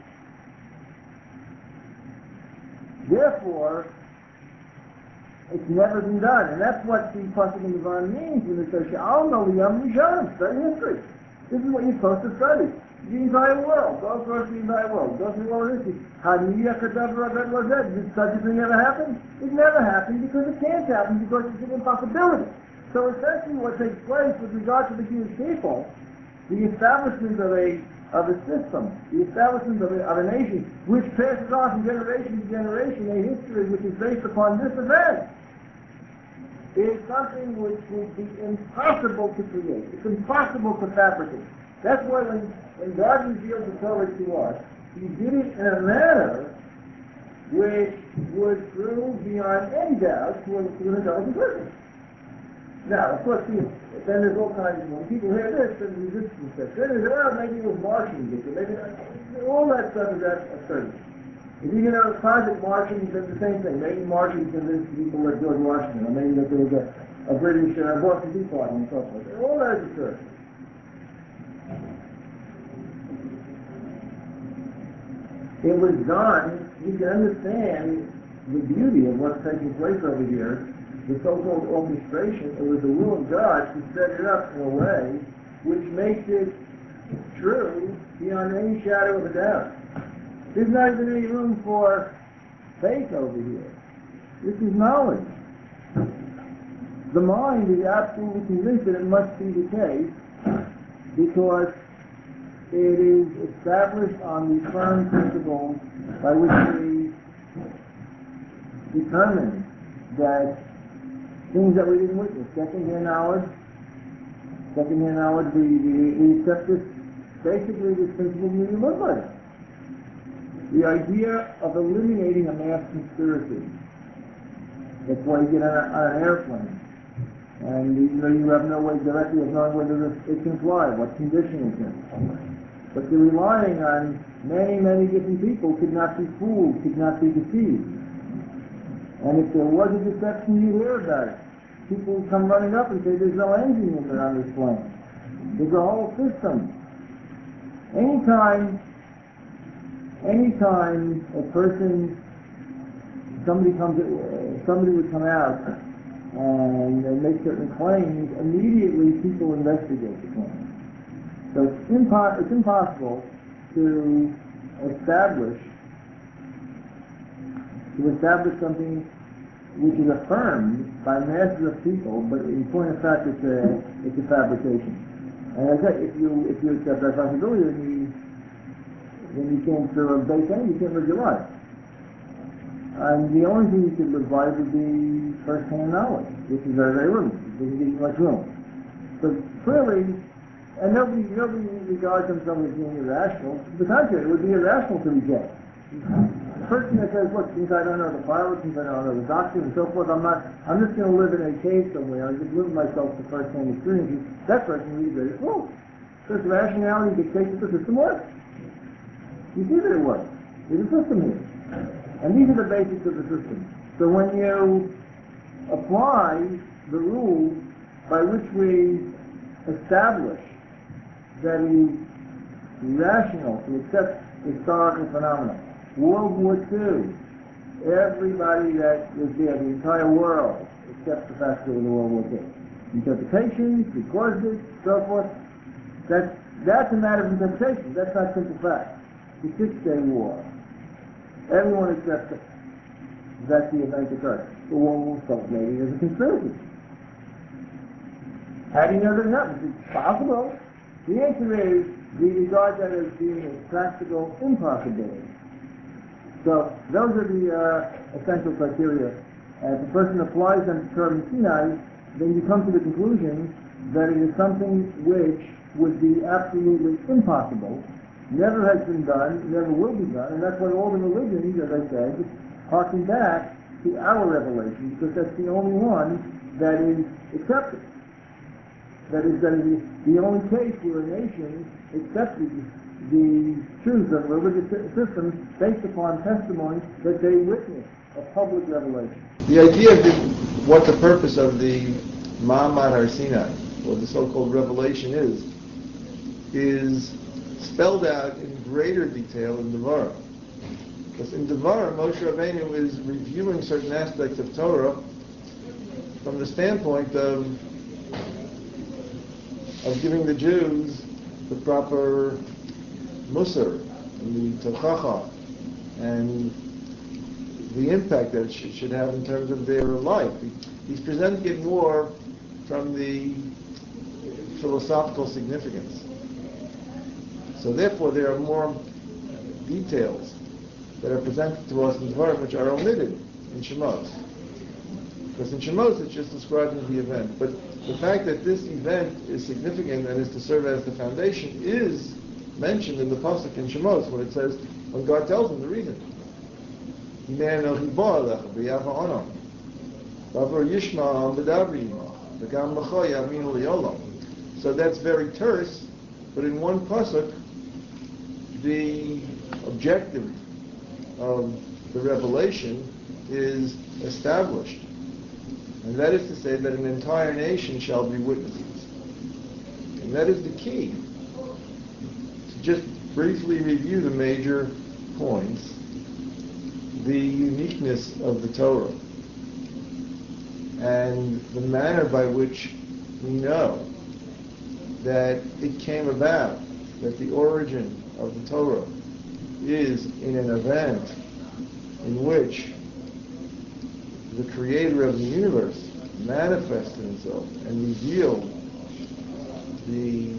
Therefore, it's never been done, and that's what the Pasuk in the Quran means when it says, "Sha'al no liyam nishanim." Study history. This is what you're supposed to study. The entire world. Go across the entire world. Go through all history. Haniyah kadavra that was that. Did such a thing ever happen? It never happened because it can't happen, because it's an impossibility. So essentially, what takes place with regard to the Jewish people, the establishment of a system, the establishment of a nation, which passes on from generation to generation a history which is based upon this event, is something which would be impossible to create. It's impossible to fabricate. That's why when God revealed the Torah to us, He did it in a manner which would prove beyond any doubt to an intelligent person. Now, of course, then there's all kinds of, when people hear this, there's resistance. Then there's, maybe it was Martians, maybe all that stuff is absurd. If you know Project Martians, then the same thing. Maybe Martians convinced people like George Washington, or maybe that there was a British Boston Tea Party and so forth. All that is absurd. It was done, you can understand the beauty of what's taking place over here, the so-called orchestration. It was the will of God to set it up in a way which makes it true beyond any shadow of a doubt. There's not even any room for faith over here. This is knowledge. The mind is absolutely convinced that it must be the case because it is established on the firm principle by which we determine that things that we didn't witness, second-hand knowledge, we accept this, basically this principle we live by. The idea of eliminating a mass conspiracy. That's why you get on an airplane. And you have no way directly of knowing whether it can fly, what condition it's in. But you're relying on many, many different people, could not be fooled, could not be deceived. And if there was a deception, you'd hear about it. People would come running up and say, there's no engine on this plane. There's a whole system. Anytime a person, somebody would come out and make certain claims, immediately people investigate the claim. So it's impossible to establish something which is affirmed by masses of people, but in point of fact it's a fabrication. And I said, if you accept that possibility, then you can't base anything, you can't live your life. And the only thing you can live by would be first-hand knowledge, which is very, very limited. It doesn't give you much room. So clearly, and nobody regards themselves as being irrational. To the contrary, it would be irrational to reject. The person that says, look, since I don't know the pilot, since I don't know the doctor, and so forth, I'm just going to live in a cave somewhere, I just live myself to first-hand experiences, that person would be very fool. Because rationality dictates that the system works. You see that it works. There's a system here. And these are the basics of the system. So when you apply the rules by which we establish that it is rational to accept historical phenomena, World War II, everybody that was there, the entire world, accepts the fact that it was World War II. Interpretations, because it, so forth, that's That's a matter of interpretation. That's not simple fact. The Six-Day War. Everyone accepts that the event occurred. The war will start maybe as a conspiracy. How do you know that it happened? It's possible. The answer is we regard that as being a practical impossibility. So those are the essential criteria. If a person applies them to Torah and Sinai, then you come to the conclusion that it is something which would be absolutely impossible, never has been done, never will be done, and that's why all the religions, as I said, harken back to our revelation, because that's the only one that is accepted. That is the only case where a nation accepted the truth of religious systems based upon testimony that they witnessed, a public revelation. The idea of what the purpose of the Ma'amad Har Sinai, or the so-called revelation is spelled out in greater detail in Devarim. Because in Devarim, Moshe Rabbeinu is reviewing certain aspects of Torah from the standpoint of giving the Jews the proper Musar, and the Tochacha, and the impact that it should have in terms of their life. He's presenting it more from the philosophical significance. So therefore there are more details that are presented to us in Dvarim which are omitted in Shemos. Because in Shemos it's just describing the event. But the fact that this event is significant and is to serve as the foundation is mentioned in the pasuk in Shemos when it says, when God tells him the reason. So that's very terse, but in one pasuk, the objective of the revelation is established. And that is to say that an entire nation shall be witnesses. And that is the key. To just briefly review the major points, the uniqueness of the Torah, and the manner by which we know that it came about, that the origin of the Torah is in an event in which the creator of the universe manifested himself and revealed the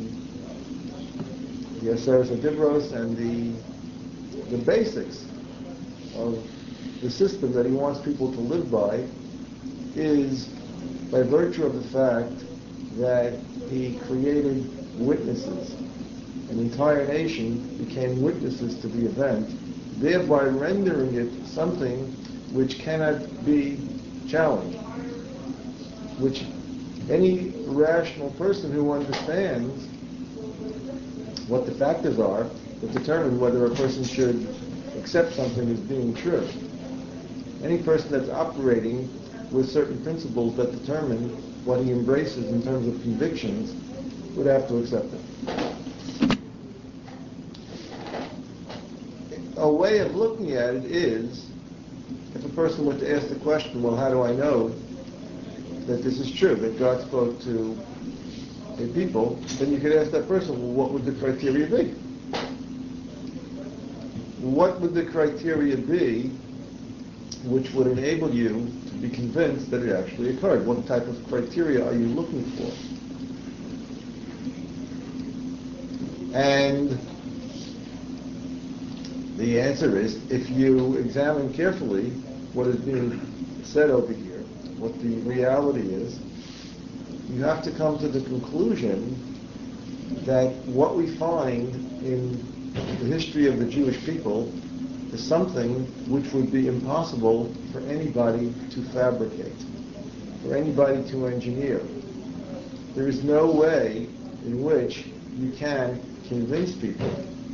Aseres HaDibros and the basics of the system that he wants people to live by, is by virtue of the fact that he created witnesses. An entire nation became witnesses to the event, thereby rendering it something which cannot be challenged, which any rational person who understands what the factors are will determine whether a person should accept something as being true. Any person that's operating with certain principles that determine what he embraces in terms of convictions would have to accept it. A way of looking at it is, if a person were to ask the question, well, how do I know that this is true, that God spoke to a people, then you could ask that person, well, what would the criteria be? What would the criteria be which would enable you to be convinced that it actually occurred? What type of criteria are you looking for? And the answer is, if you examine carefully what is being said over here, what the reality is, you have to come to the conclusion that what we find in the history of the Jewish people is something which would be impossible for anybody to fabricate, for anybody to engineer. There is no way in which you can convince people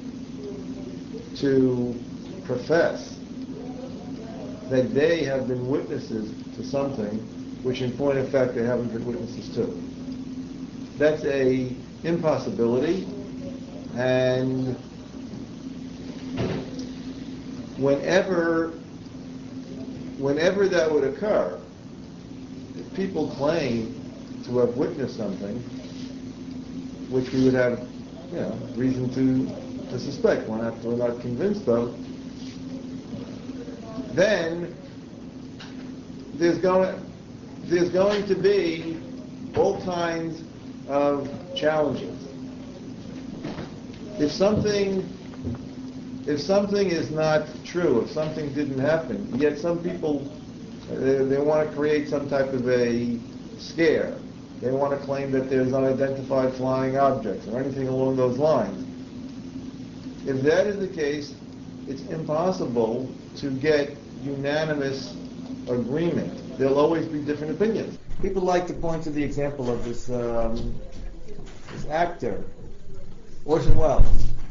to profess that they have been witnesses to something which in point of fact they haven't been witnesses to. That's a impossibility, and whenever that would occur, if people claim to have witnessed something which we would have reason to suspect, we're not convinced of, then there's going to be all kinds of challenges. If something is not true, if something didn't happen, yet some people they want to create some type of a scare. They want to claim that there's unidentified flying objects or anything along those lines. If that is the case, it's impossible to get unanimous agreement. There'll always be different opinions. People like to point to the example of this actor, Orson Welles.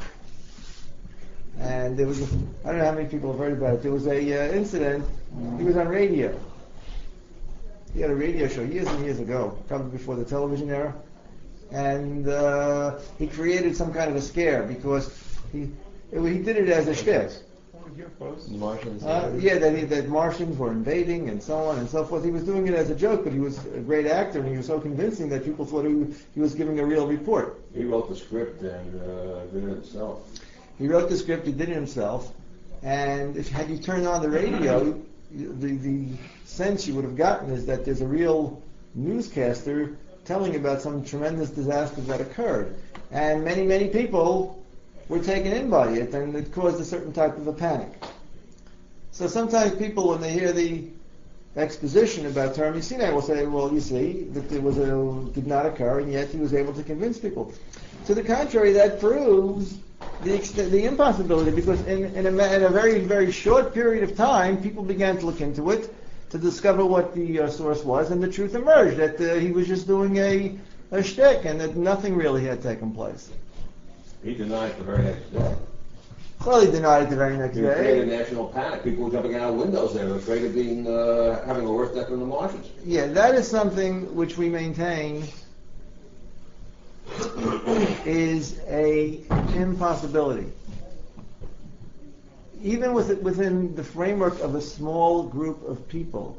And there was, I don't know how many people have heard about it, there was a incident, he was on radio. He had a radio show years and years ago, probably before the television era. And he created some kind of a scare because he did it as a shtick. The Martians. That Martians were invading and so on and so forth. He was doing it as a joke, but he was a great actor and he was so convincing that people thought he was giving a real report. He wrote the script and did it himself. He wrote the script, he did it himself, and had you turned on the radio, the sense you would have gotten is that there's a real newscaster telling about some tremendous disaster that occurred. And many, many people were taken in by it, and it caused a certain type of a panic. So sometimes people, when they hear the exposition about Term Sinai, will say, well, you see, that did not occur, and yet he was able to convince people. To the contrary, that proves the impossibility, because in a very, very short period of time, people began to look into it to discover what the source was, and the truth emerged that he was just doing a shtick, and that nothing really had taken place. He denied it the very next day. Well, he denied it the very next He day. created national panic. People were jumping out of windows there. They were afraid of being having a worse death than the Martians. Yeah, that is something which we maintain is a impossibility. Even within the framework of a small group of people,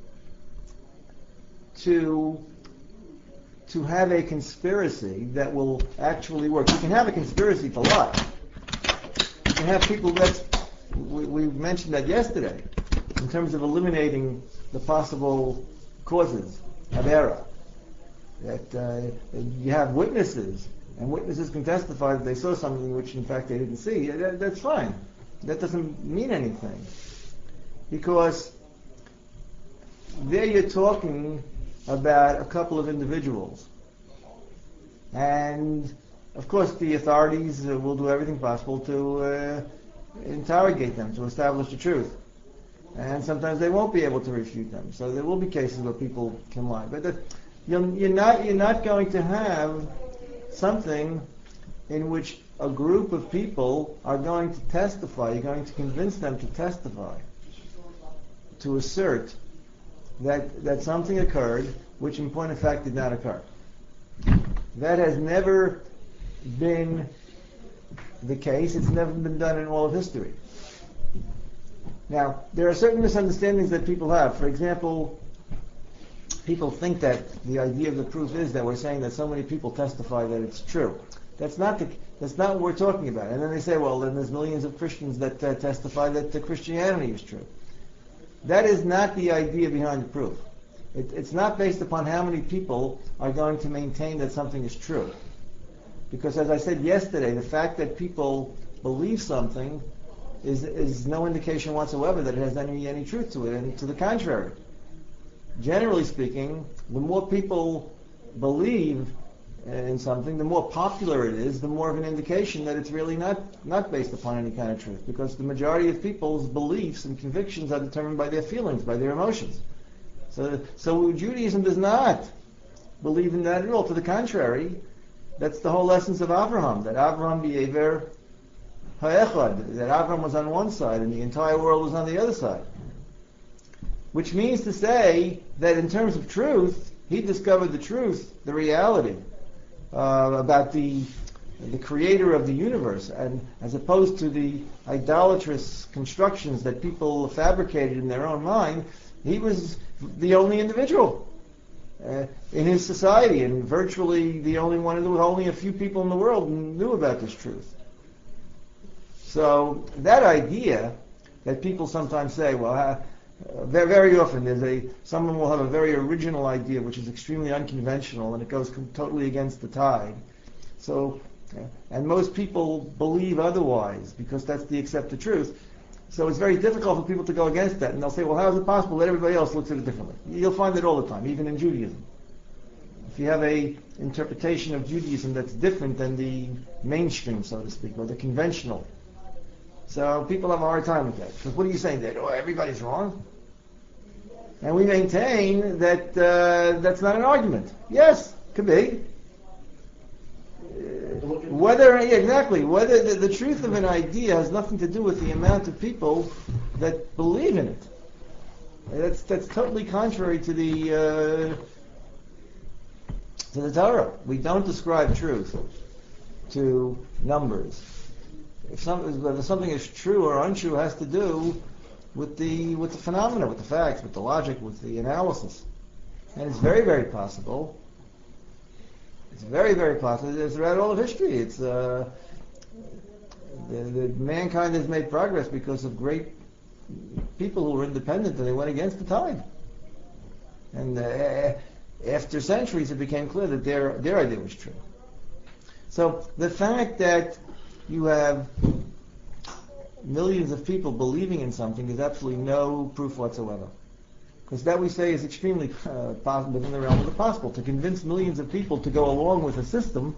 to have a conspiracy that will actually work. You can have a conspiracy to lie. You can have people we mentioned that yesterday, in terms of eliminating the possible causes of error. That you have witnesses, and witnesses can testify that they saw something which in fact they didn't see. That's fine. That doesn't mean anything. Because there you're talking about a couple of individuals. And of course the authorities will do everything possible to interrogate them, to establish the truth. And sometimes they won't be able to refute them. So there will be cases where people can lie. But you're not going to have something in which a group of people are going to testify. You're going to convince them to testify, to assert that something occurred which in point of fact did not occur. That has never been the case. It's never been done in all of history. Now, there are certain misunderstandings that people have. For example, people think that the idea of the proof is that we're saying that so many people testify that it's true. That's not what we're talking about. And then they say, well, then there's millions of Christians that testify that Christianity is true. That is not the idea behind the proof. It's not based upon how many people are going to maintain that something is true. Because as I said yesterday, the fact that people believe something is no indication whatsoever that it has any truth to it, and to the contrary. Generally speaking, the more people believe in something, the more popular it is, the more of an indication that it's really not based upon any kind of truth, because the majority of people's beliefs and convictions are determined by their feelings, by their emotions. So Judaism does not believe in that at all. To the contrary, that's the whole essence of Abraham, that Abraham be'ever ha'echad, that Abraham was on one side and the entire world was on the other side. Which means to say that in terms of truth, he discovered the truth, the reality, about the creator of the universe, and as opposed to the idolatrous constructions that people fabricated in their own mind, he was the only individual. in his society, and virtually the only one, only a few people in the world knew about this truth. So that idea that people sometimes say, well, very, very often someone will have a very original idea which is extremely unconventional and it goes totally against the tide. So, and most people believe otherwise because that's the accepted truth. So it's very difficult for people to go against that, and they'll say, well, how is it possible that everybody else looks at it differently? You'll find it all the time, even in Judaism. If you have a interpretation of Judaism that's different than the mainstream, so to speak, or the conventional. So people have a hard time with that. Because what are you saying? That everybody's wrong? And we maintain that that's not an argument. Yes, could be. Whether the truth of an idea has nothing to do with the amount of people that believe in it. That's totally contrary to the Torah. We don't describe truth to numbers. Whether something is true or untrue has to do with the phenomena, with the facts, with the logic, with the analysis. And it's very, very possible. It's very, very possible. It's throughout all of history. It's the mankind has made progress because of great people who were independent and they went against the tide. And after centuries, it became clear that their idea was true. So the fact that you have millions of people believing in something is absolutely no proof whatsoever. Because that, we say, is extremely possible, within the realm of the possible, to convince millions of people to go along with a system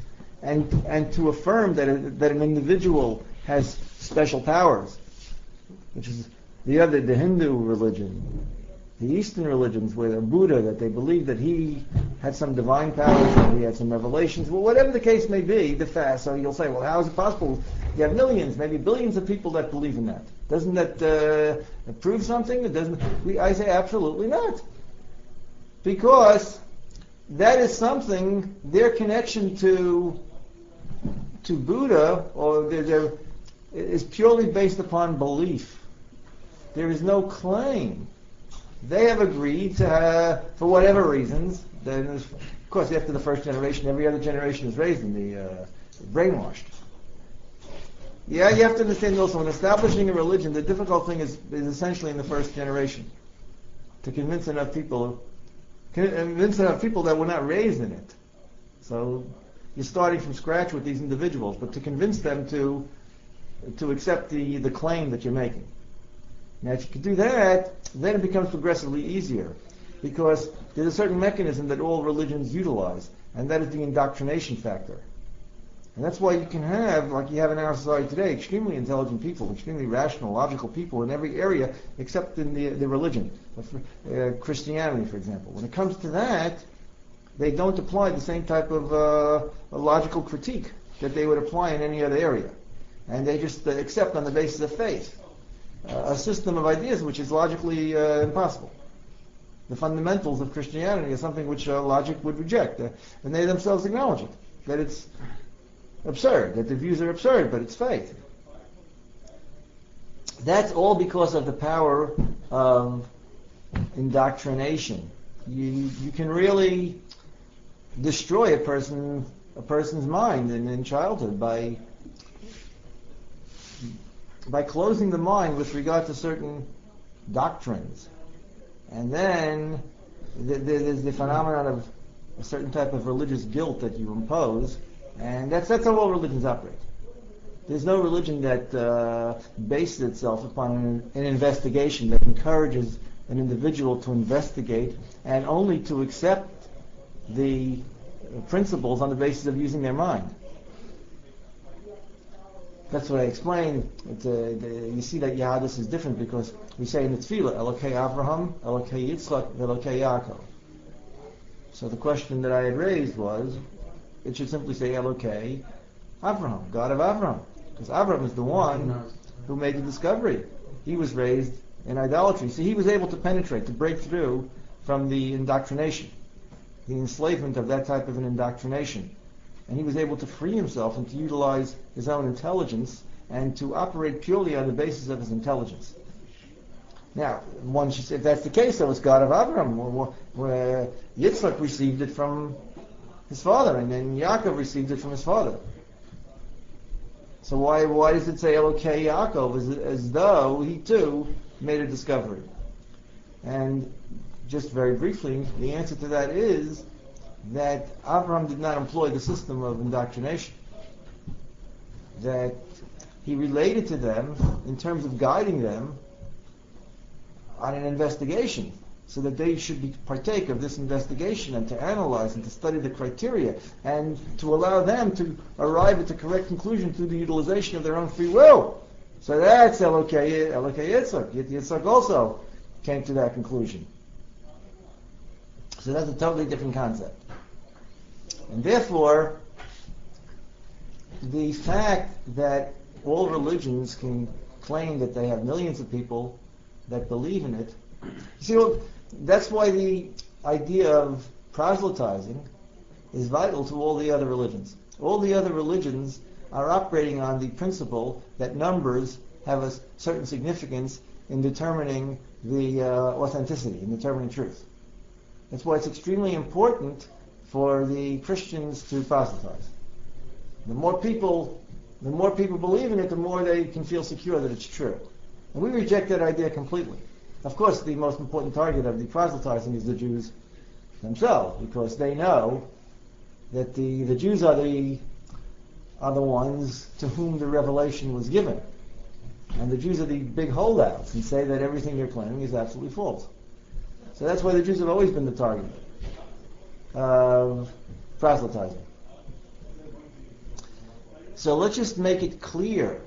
and to affirm that an individual has special powers, which is the Hindu religion, the Eastern religions, where the Buddha, that they believe that he had some divine powers, or he had some revelations, well, whatever the case may be, so you'll say, well, how is it possible? You have millions, maybe billions of people that believe in that. Doesn't that prove something? I say absolutely not. Because that is something, their connection to Buddha is purely based upon belief. There is no claim. They have agreed to, for whatever reasons, of course after the first generation, every other generation is raised in the brainwashed. Yeah, you have to understand also, in establishing a religion, the difficult thing is essentially in the first generation. To convince enough people that were not raised in it. So you're starting from scratch with these individuals, but to convince them to accept the claim that you're making. Now if you can do that, then it becomes progressively easier. Because there's a certain mechanism that all religions utilize, and that is the indoctrination factor. And that's why you can have, like you have in our society today, extremely intelligent people, extremely rational, logical people in every area except in the religion. Christianity, for example. When it comes to that, they don't apply the same type of logical critique that they would apply in any other area. And they just accept on the basis of faith a system of ideas which is logically impossible. The fundamentals of Christianity are something which logic would reject. And they themselves acknowledge it, that it's absurd, that the views are absurd, but it's faith. That's all because of the power of indoctrination. You can really destroy a person's mind in childhood by closing the mind with regard to certain doctrines. And then there's the phenomenon of a certain type of religious guilt that you impose, and that's how all religions operate. There's no religion that bases itself upon an investigation, that encourages an individual to investigate and only to accept the principles on the basis of using their mind. That's what I explained. You see that Yahadus is different because we say in the Tefillah, Elokei Avraham, Elokei Yitzchak, Elokei Yaakov. So the question that I had raised was, it should simply say Elokei Avraham, God of Avraham. Because Avraham is the one who made the discovery. He was raised in idolatry. So he was able to penetrate, to break through from the indoctrination, the enslavement of that type of an indoctrination. And he was able to free himself and to utilize his own intelligence and to operate purely on the basis of his intelligence. Now, one should say, if that's the case, so it's God of Abraham, where Yitzchak received it from his father, and then Yaakov received it from his father. So why does it say Elokei Yaakov as though he too made a discovery? And just very briefly, the answer to that is that Abraham did not employ the system of indoctrination. That he related to them in terms of guiding them on an investigation, so that they should partake of this investigation and to analyze and to study the criteria and to allow them to arrive at the correct conclusion through the utilization of their own free will. So that's Elokei Yitzchak. Yitzchak also came to that conclusion. So that's a totally different concept. And therefore, the fact that all religions can claim that they have millions of people that believe in it, see, well, that's why the idea of proselytizing is vital to all the other religions. All the other religions are operating on the principle that numbers have a certain significance in determining the authenticity, in determining truth. That's why it's extremely important for the Christians to proselytize. The more people believe in it, the more they can feel secure that it's true. And we reject that idea completely. Of course, the most important target of the proselytizing is the Jews themselves, because they know that the Jews are the ones to whom the revelation was given. And the Jews are the big holdouts and say that everything they're claiming is absolutely false. So that's why the Jews have always been the target of proselytizing. So let's just make it clear.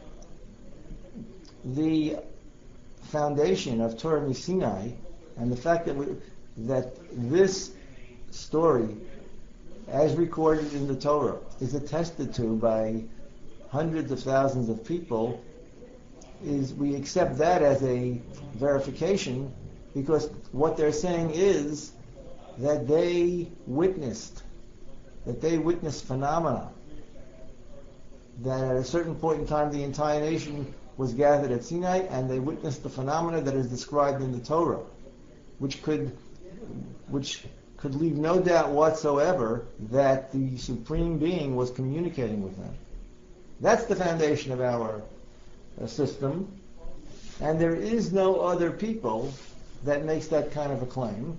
The foundation of Torah Misinai and the fact that this story, as recorded in the Torah, is attested to by hundreds of thousands of people, is we accept that as a verification, because what they're saying is that they witnessed phenomena, that at a certain point in time the entire nation was gathered at Sinai, and they witnessed the phenomena that is described in the Torah, which could leave no doubt whatsoever that the Supreme Being was communicating with them. That's the foundation of our system, and there is no other people that makes that kind of a claim.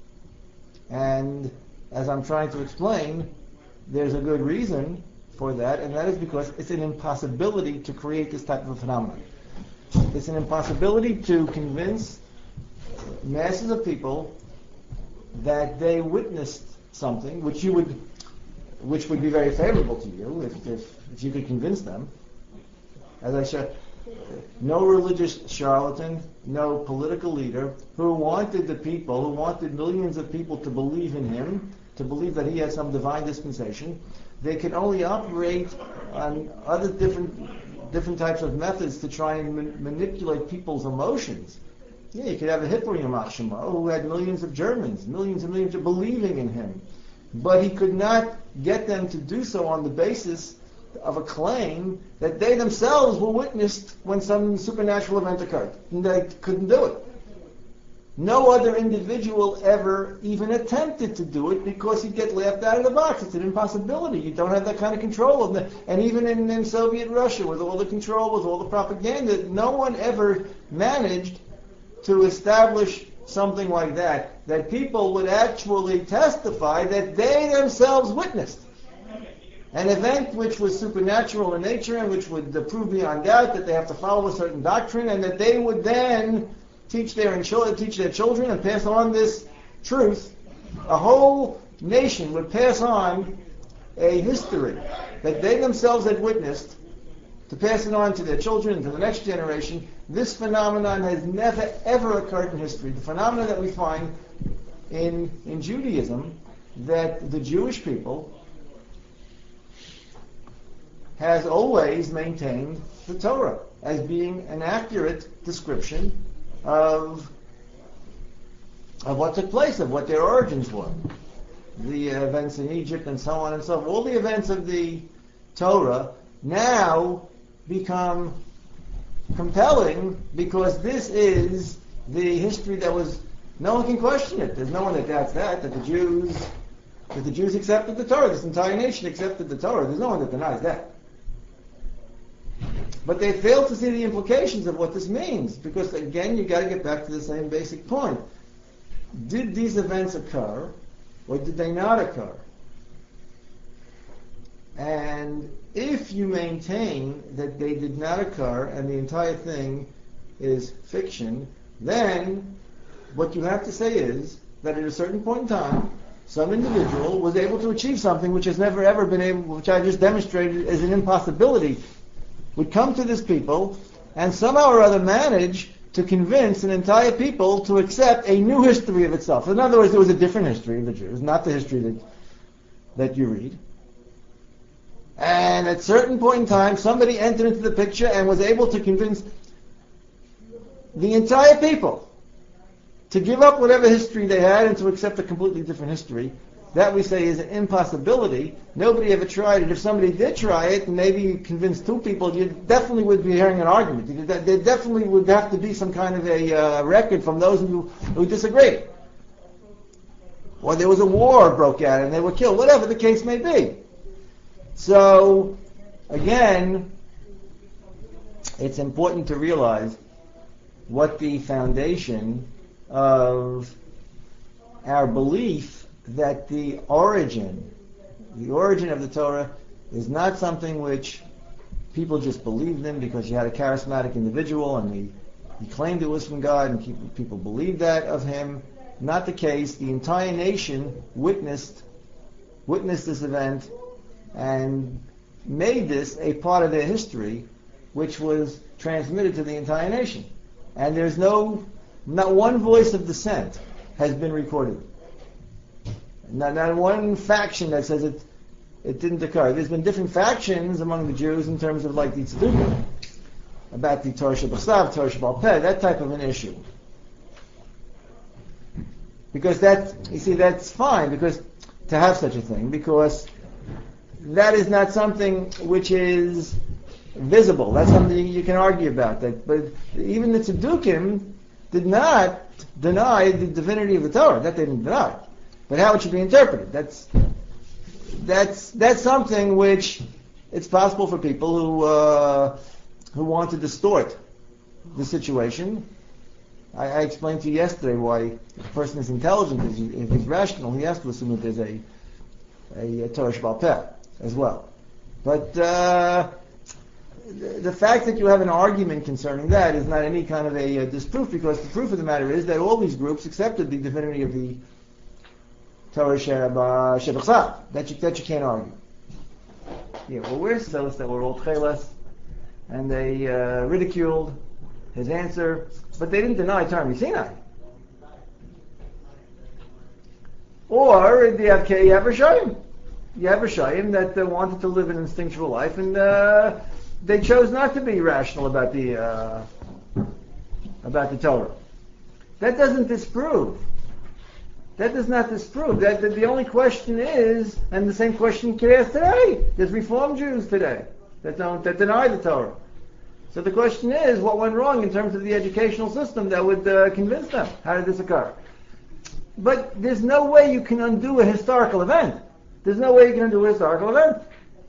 And as I'm trying to explain, there's a good reason for that, and that is because it's an impossibility to create this type of a phenomenon. It's an impossibility to convince masses of people that they witnessed something which would be very favorable to you if you could convince them. As I said, no religious charlatan, no political leader who wanted millions of people to believe in him, to believe that he had some divine dispensation. They can only operate on other different types of methods to try and manipulate people's emotions. Yeah, you could have a Hitler Yamach Shema who had millions of Germans, millions and millions of believing in him. But he could not get them to do so on the basis of a claim that they themselves were witnessed when some supernatural event occurred. And they couldn't do it. No other individual ever even attempted to do it because he'd get laughed out of the box. It's an impossibility. You don't have that kind of control. And even in Soviet Russia, with all the control, with all the propaganda, no one ever managed to establish something like that people would actually testify that they themselves witnessed. An event which was supernatural in nature and which would prove beyond doubt that they have to follow a certain doctrine, and that they would then teach their children and pass on this truth. A whole nation would pass on a history that they themselves had witnessed, to pass it on to their children and to the next generation. This phenomenon has never ever occurred in history. The phenomenon that we find in Judaism, that the Jewish people has always maintained the Torah as being an accurate description of what took place, of what their origins were. The events in Egypt and so on and so forth. All the events of the Torah now become compelling because this is the history that was, no one can question it. There's no one that doubts that the Jews accepted the Torah. This entire nation accepted the Torah. There's no one that denies that. But they fail to see the implications of what this means, because again, you got to get back to the same basic point. Did these events occur, or did they not occur? And if you maintain that they did not occur and the entire thing is fiction, then what you have to say is that at a certain point in time, some individual was able to achieve something which has never ever been able, which I just demonstrated as an impossibility, would come to this people and somehow or other manage to convince an entire people to accept a new history of itself. In other words, there was a different history of the Jews, not the history that you read. And at a certain point in time, somebody entered into the picture and was able to convince the entire people to give up whatever history they had and to accept a completely different history. That we say is an impossibility. Nobody ever tried it. If somebody did try it, and maybe you convinced two people, you definitely would be hearing an argument. There definitely would have to be some kind of a record from those who disagreed. Or there was a war broke out and they were killed, whatever the case may be. So, again, it's important to realize what the foundation of our belief that the origin of the Torah is not something which people just believed in because you had a charismatic individual and he claimed it was from God and people believed that of him. Not the case. The entire nation witnessed this event and made this a part of their history, which was transmitted to the entire nation. And there's not one voice of dissent has been recorded. Not one faction that says it didn't occur. There's been different factions among the Jews in terms of like the Tzedukah, about the Torah Shebachsav, Torah Sheba'al Peh, that type of an issue. Because that's fine, because to have such a thing, because that is not something which is visible. That's something you can argue about. But even the Tzedukim did not deny the divinity of the Torah. That they didn't deny. But how it should be interpreted. That's something which it's possible for people who want to distort the situation. I explained to you yesterday why if a person is intelligent, if he's rational, he has to assume that there's a Torah Sheba'al Peh as well. But the fact that you have an argument concerning that is not any kind of a disproof, because the proof of the matter is that all these groups accepted the divinity of the Torah Shebachsav. That you can't argue. Yeah, well, we're those that were all tchelas, and they ridiculed his answer, but they didn't deny Torah Sinai. Or you have Rishayim. You have Rishayim that wanted to live an instinctual life, and they chose not to be rational about the Torah. That doesn't disprove. That does not disprove. That the only question is, and the same question you can ask today. There's Reform Jews today that deny the Torah. So the question is, what went wrong in terms of the educational system that would convince them? How did this occur? But there's no way you can undo a historical event. There's no way you can undo a historical event.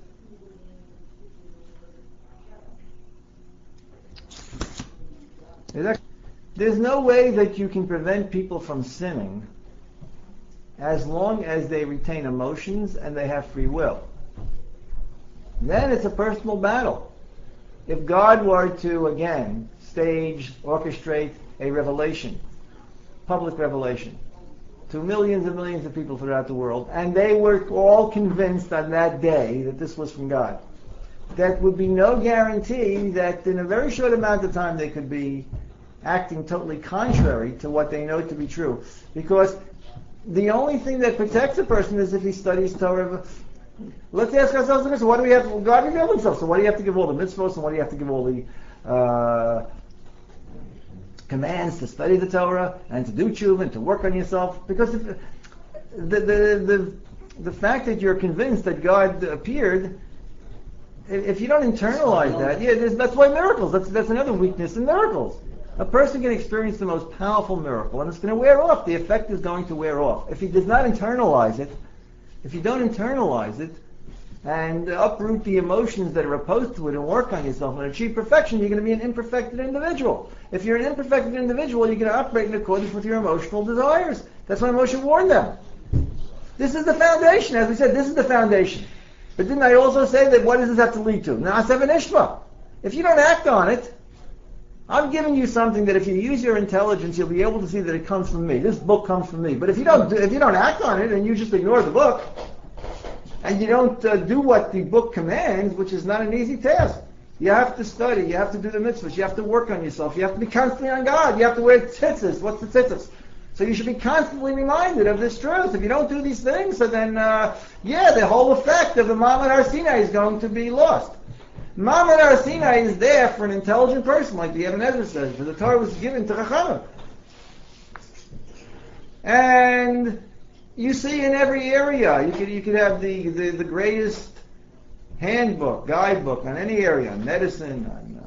There's no way that you can prevent people from sinning as long as they retain emotions and they have free will. Then it's a personal battle. If God were to, again, orchestrate a revelation, public revelation, to millions and millions of people throughout the world, and they were all convinced on that day that this was from God, that would be no guarantee that in a very short amount of time they could be acting totally contrary to what they know to be true. Because the only thing that protects a person is if he studies Torah. Let's ask ourselves the question: what do we have? God revealed Himself. So why do you have to give all the mitzvot? And why do you have to give all the commands to study the Torah and to do tshuva and to work on yourself? Because if, the fact that you're convinced that God appeared, if you don't internalize that, that's why miracles. That's another weakness in miracles. A person can experience the most powerful miracle, and it's going to wear off. The effect is going to wear off. If he does not internalize it, if you don't internalize it, and uproot the emotions that are opposed to it and work on yourself and achieve perfection, you're going to be an imperfected individual. If you're an imperfected individual, you're going to operate in accordance with your emotional desires. That's why Moshe warned them. This is the foundation. As we said, this is the foundation. But didn't I also say that what does this have to lead to? Na'aseh v'nishma. If you don't act on it, I'm giving you something that if you use your intelligence, you'll be able to see that it comes from me. This book comes from me. But if you don't act on it and you just ignore the book, and you don't do what the book commands, which is not an easy task. You have to study, you have to do the mitzvahs, you have to work on yourself, you have to be constantly on God, you have to wear tzitzis. What's the tzitzis? So you should be constantly reminded of this truth. If you don't do these things, so then, the whole effect of the Ma'amad Har Sinai is going to be lost. Ma'amad Har Sinai is there for an intelligent person, like the Ibn Ezra says, for the Torah was given to Chachamim. And you see in every area, you could have the greatest handbook, guidebook on any area, on medicine,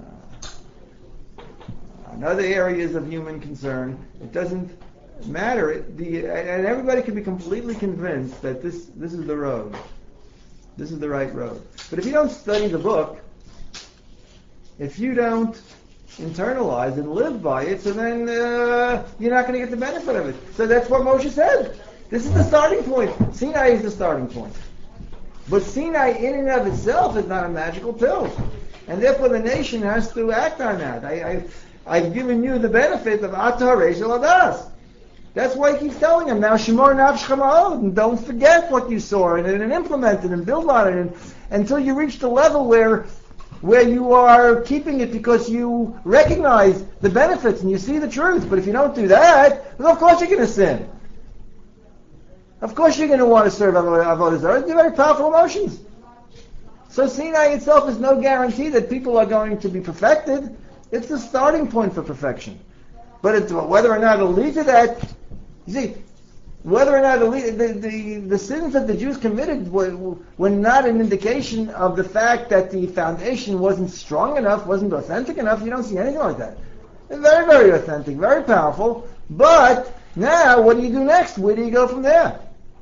on other areas of human concern. It doesn't matter. And everybody can be completely convinced that this is the road. This is the right road. But if you don't study the book, if you don't internalize and live by it, so then you're not going to get the benefit of it. So that's what Moshe said. This is the starting point. Sinai is the starting point. But Sinai in and of itself is not a magical pill. And therefore the nation has to act on that. I've given you the benefit of Atar Reish Adas. That's why he keeps telling him, now Shemor Nafshcha Ma'od, and don't forget what you saw and implement it and build on it until you reach the level where you are keeping it because you recognize the benefits and you see the truth. But if you don't do that, well, of course you're going to sin. Of course you're going to want to serve Avodah Zarah. They're very powerful emotions. So Sinai itself is no guarantee that people are going to be perfected. It's the starting point for perfection. But whether or not it'll lead to that, you see, whether or not it'll lead, the sins that the Jews committed were not an indication of the fact that the foundation wasn't strong enough, wasn't authentic enough. You don't see anything like that. It's very, very authentic, very powerful. But now, what do you do next? Where do you go from there?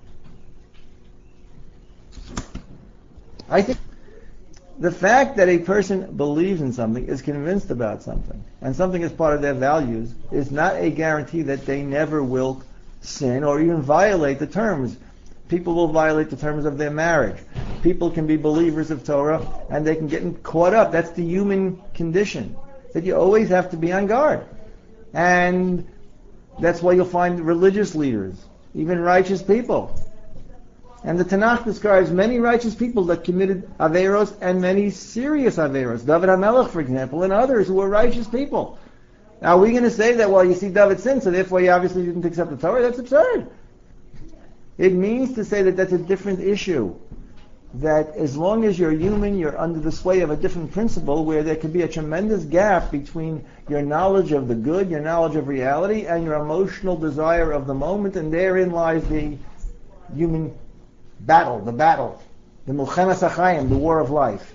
I think the fact that a person believes in something, is convinced about something, and something is part of their values, is not a guarantee that they never will sin or even violate the terms. People will violate the terms of their marriage. People can be believers of Torah and they can get caught up. That's the human condition, that you always have to be on guard. And that's why you'll find religious leaders, even righteous people. And the Tanakh describes many righteous people that committed Averos and many serious Averos. David HaMelech, for example, and others who were righteous people. Now, are we going to say that, well, you see David sin, so therefore you obviously didn't accept the Torah? That's absurd. It means to say that that's a different issue. That as long as you're human, you're under the sway of a different principle where there could be a tremendous gap between your knowledge of the good, your knowledge of reality, and your emotional desire of the moment, and therein lies the human battle, the Milchemas HaChaim, the war of life.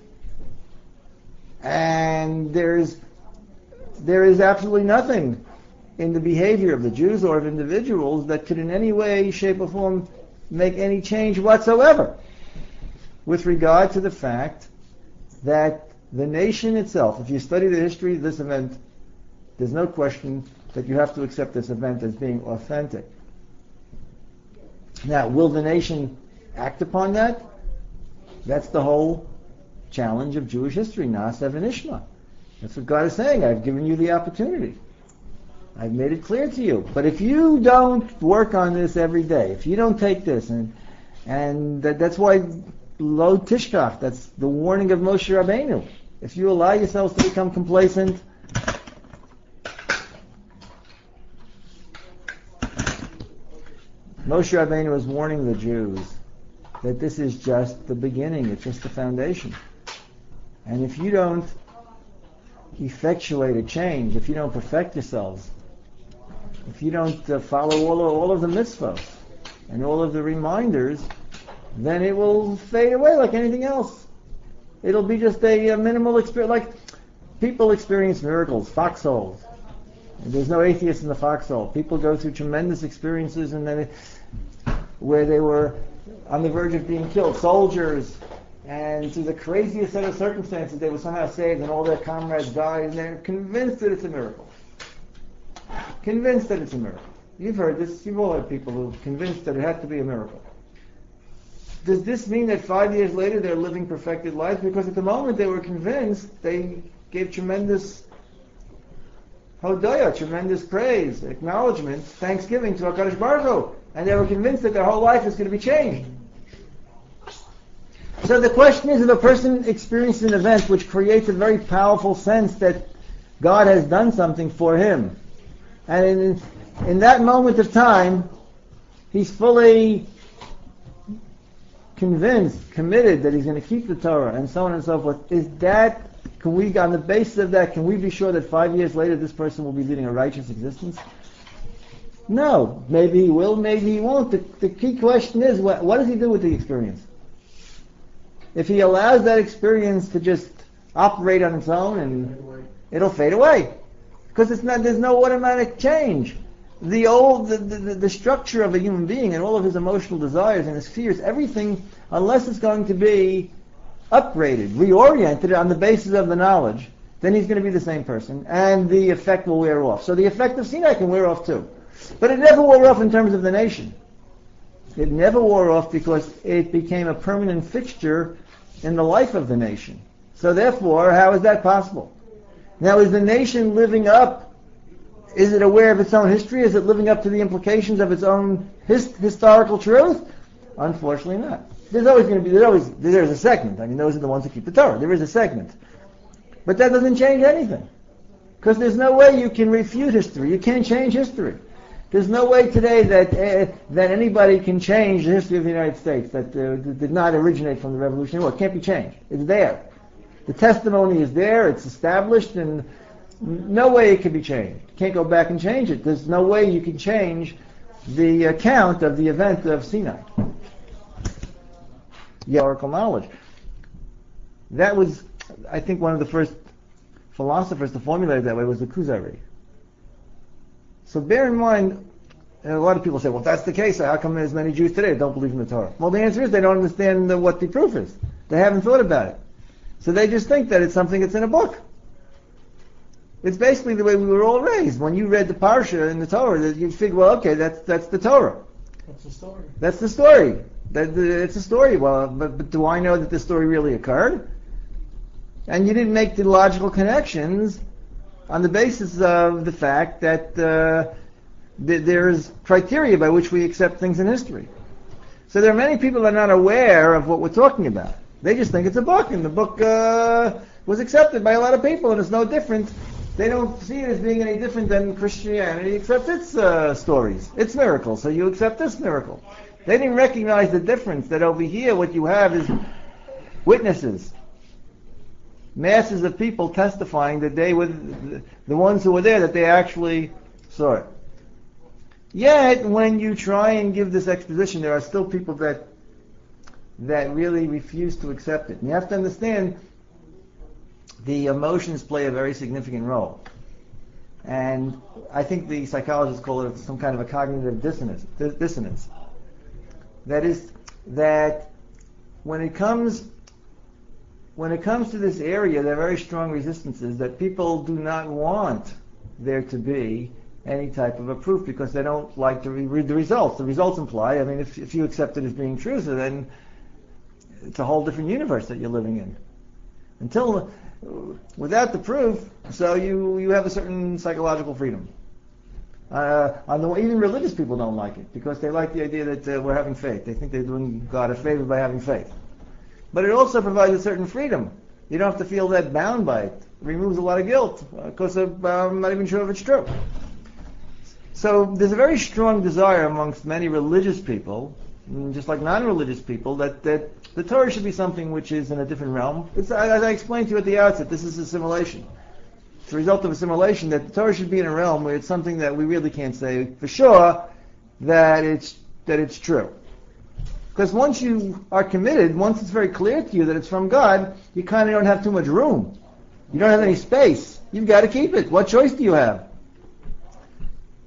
And there is absolutely nothing in the behavior of the Jews or of individuals that could in any way, shape, or form make any change whatsoever with regard to the fact that the nation itself, if you study the history of this event, there's no question that you have to accept this event as being authentic. Now, will the nation act upon that? That's the whole challenge of Jewish history, Na'aseh v'nishma. That's what God is saying. I've given you the opportunity. I've made it clear to you. But if you don't work on this every day, if you don't take this, and that's why Lo Tishkach, that's the warning of Moshe Rabbeinu. If you allow yourselves to become complacent, Moshe Rabbeinu is warning the Jews that this is just the beginning, it's just the foundation. And if you don't effectuate a change, if you don't perfect yourselves, if you don't follow all of the mitzvahs and all of the reminders, then it will fade away like anything else. It'll be just a minimal experience. Like people experience miracles, foxholes. There's no atheists in the foxhole. People go through tremendous experiences and then where they were on the verge of being killed. Soldiers, and through the craziest set of circumstances, they were somehow saved and all their comrades died, and they're convinced that it's a miracle. Convinced that it's a miracle. You've heard this. You've all heard people who are convinced that it had to be a miracle. Does this mean that 5 years later they're living perfected lives? Because at the moment they were convinced, they gave tremendous hodaya, tremendous praise, acknowledgement, thanksgiving to HaKadosh Baruch Hu, and they were convinced that their whole life is going to be changed. So the question is, if a person experiences an event which creates a very powerful sense that God has done something for him, and in that moment of time, he's fully convinced, committed that he's going to keep the Torah, and so on and so forth, can we, on the basis of that, can we be sure that 5 years later this person will be leading a righteous existence? No. Maybe he will, maybe he won't. The key question is, what does he do with the experience? If he allows that experience to just operate on its own, and it'll fade away. Because there's no automatic change. The structure of a human being and all of his emotional desires and his fears, everything, unless it's going to be upgraded, reoriented on the basis of the knowledge, then he's going to be the same person, and the effect will wear off. So the effect of Sinai can wear off too. But it never wore off in terms of the nation. It never wore off because it became a permanent fixture in the life of the nation. So therefore, how is that possible? Now, is the nation living up? Is it aware of its own history? Is it living up to the implications of its own historical truth? Unfortunately not. There's always going to be, there's a segment. I mean, those are the ones who keep the Torah. There is a segment. But that doesn't change anything. Because there's no way you can refute history. You can't change history. There's no way today that anybody can change the history of the United States that did not originate from the Revolutionary War. It can't be changed. It's there. The testimony is there. It's established, and no way it can be changed. You can't go back and change it. There's no way you can change the account of the event of Sinai. Historical knowledge. That was, I think, one of the first philosophers to formulate it that way was the Kuzari. So bear in mind, a lot of people say, well, if that's the case, how come there's many Jews today that don't believe in the Torah? Well, the answer is they don't understand what the proof is. They haven't thought about it. So they just think that it's something that's in a book. It's basically the way we were all raised. When you read the Parsha in the Torah, that you figure, well, okay, that's the Torah. That's the story. That's the story. It's a story. Well, but do I know that the story really occurred? And you didn't make the logical connections on the basis of the fact that there's criteria by which we accept things in history. So there are many people that are not aware of what we're talking about. They just think it's a book, and the book was accepted by a lot of people, and it's no different. They don't see it as being any different than Christianity, except its stories, its miracles. So you accept this miracle. They didn't recognize the difference, that over here what you have is witnesses. Masses of people testifying that they were the ones who were there, that they actually saw it. Yet, when you try and give this exposition, there are still people that really refuse to accept it. And you have to understand, the emotions play a very significant role. And I think the psychologists call it some kind of a cognitive dissonance. That is, that when it comes to this area, there are very strong resistances that people do not want there to be any type of a proof because they don't like to read the results. The results imply, I mean, if you accept it as being true, so then it's a whole different universe that you're living in. Without the proof, so you have a certain psychological freedom. Even religious people don't like it because they like the idea that we're having faith. They think they're doing God a favor by having faith. But it also provides a certain freedom. You don't have to feel that bound by it. It removes a lot of guilt because I'm not even sure if it's true. So there's a very strong desire amongst many religious people, just like non-religious people, that the Torah should be something which is in a different realm. As I explained to you at the outset, this is assimilation. It's a result of assimilation that the Torah should be in a realm where it's something that we really can't say for sure that it's true. Because once you are committed, once it's very clear to you that it's from God, you kind of don't have too much room. You don't have any space. You've got to keep it. What choice do you have?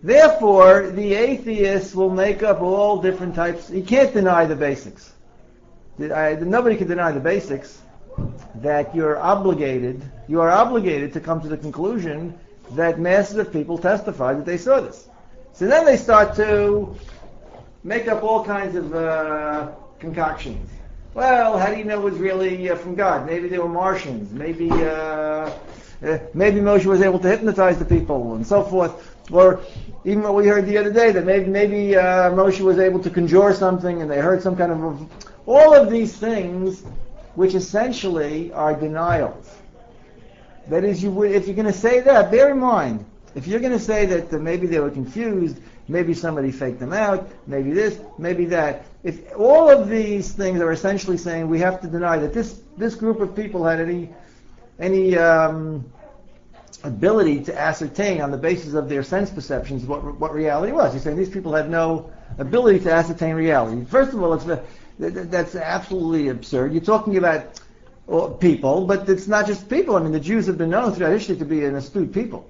Therefore, the atheists will make up all different types. You can't deny the basics. Nobody can deny the basics, that you are obligated to come to the conclusion that masses of people testified that they saw this. So then they start to make up all kinds of concoctions. Well, how do you know it was really from God? Maybe they were Martians. Maybe Moshe was able to hypnotize the people and so forth. Or even what we heard the other day, that maybe Moshe was able to conjure something and they heard some kind of... All of these things, which essentially are denials. That is, if you're going to say that, bear in mind, if you're going to say that maybe they were confused, maybe somebody faked them out, maybe this, maybe that, if all of these things are essentially saying we have to deny that this group of people had any ability to ascertain on the basis of their sense perceptions what reality was. You're saying these people had no ability to ascertain reality. First of all, that's absolutely absurd. You're talking about people, but it's not just people. I mean, the Jews have been known throughout history to be an astute people,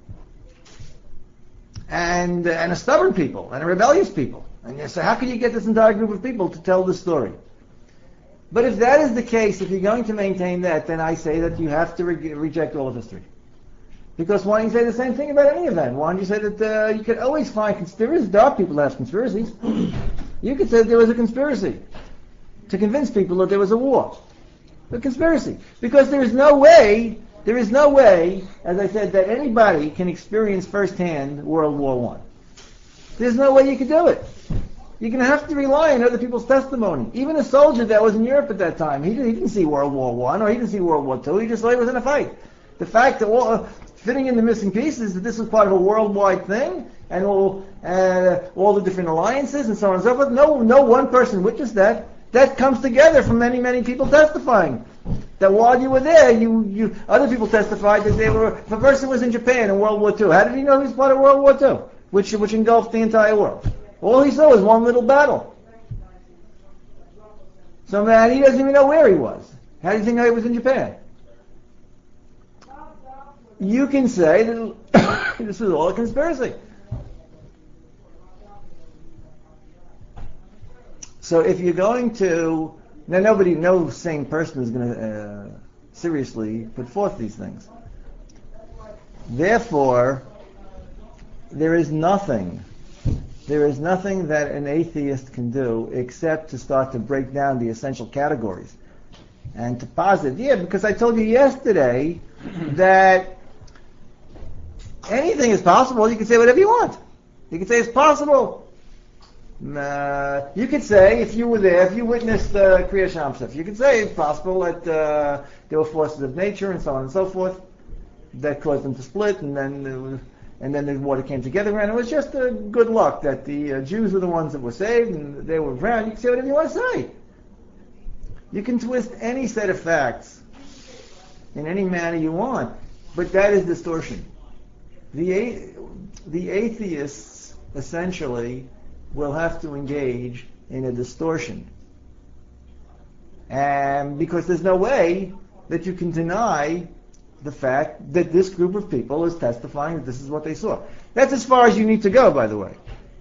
and a stubborn people, and a rebellious people. And you say, how can you get this entire group of people to tell the story? But if that is the case, if you're going to maintain that, then I say that you have to reject all of history. Because why don't you say the same thing about any event? Why don't you say that you could always find conspiracies? There are people that have conspiracies. You could say that there was a conspiracy to convince people that there was a war. A conspiracy. Because there is no way, as I said, that anybody can experience firsthand World War I. There's no way you could do it. You're going to have to rely on other people's testimony. Even a soldier that was in Europe at that time, he didn't see World War I or he didn't see World War II. He just saw he was in a fight. The fact that fitting in the missing pieces, that this was part of a worldwide thing, and all the different alliances and so on and so forth. No one person witnessed that. That comes together from many, many people testifying. That while you were there, you other people testified that if a person was in Japan in World War II, how did he know he was part of World War II, which engulfed the entire world? All he saw was one little battle. So man, he doesn't even know where he was. How do you think he was in Japan? You can say that this was all a conspiracy. So if you're going to... Now no sane person is going to seriously put forth these things. Therefore, there is nothing that an atheist can do except to start to break down the essential categories and to posit. Yeah, because I told you yesterday that anything is possible. You can say whatever you want. You can say it's possible. You could say, if you were there, if you witnessed Kriya Shamsef, you could say it's possible that there were forces of nature and so on and so forth that caused them to split, and then the water came together, and it was just good luck that the Jews were the ones that were saved, and they were drowned. You can say whatever you want to say. You can twist any set of facts in any manner you want, but that is distortion. The atheists essentially will have to engage in a distortion, and because there's no way that you can deny the fact that this group of people is testifying that this is what they saw. That's as far as you need to go, by the way.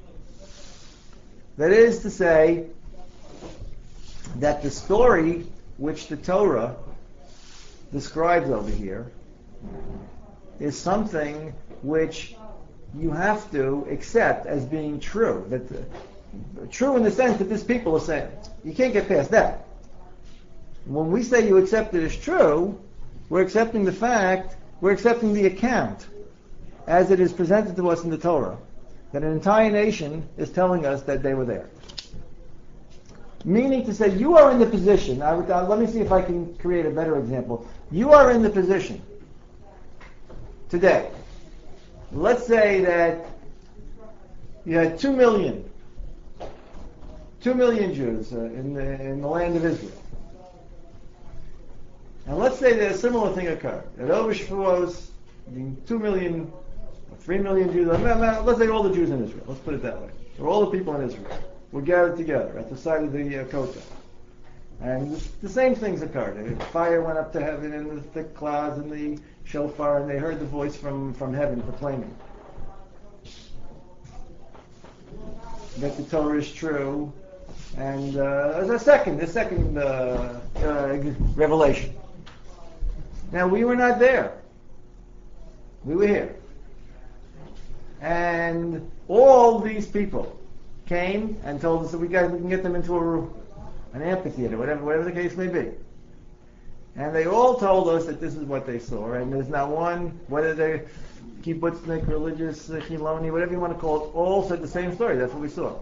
That is to say that the story which the Torah describes over here is something which you have to accept as being true. True in the sense that these people are saying. You can't get past that. When we say you accept it as true, we're accepting the fact, we're accepting the account as it is presented to us in the Torah, that an entire nation is telling us that they were there. Meaning to say, you are in the position, let me see if I can create a better example. You are in the position today. Let's say that you had 2 million Jews in the land of Israel. And let's say that a similar thing occurred. That over Shavuos, 2 million, 3 million Jews, let's say all the Jews in Israel, let's put it that way, or all the people in Israel were gathered together at the site of the Kotel. And the same things occurred. The fire went up to heaven and the thick clouds and the shofar, and they heard the voice from heaven proclaiming. that the Torah is true, and the second revelation. Now we were not there. We were here. And all these people came and told us that we can get them into an amphitheater, whatever the case may be. And they all told us that this is what they saw, and there's not one, whether they're kibbutznik, religious, chiloni, whatever you want to call it, all said the same story. That's what we saw.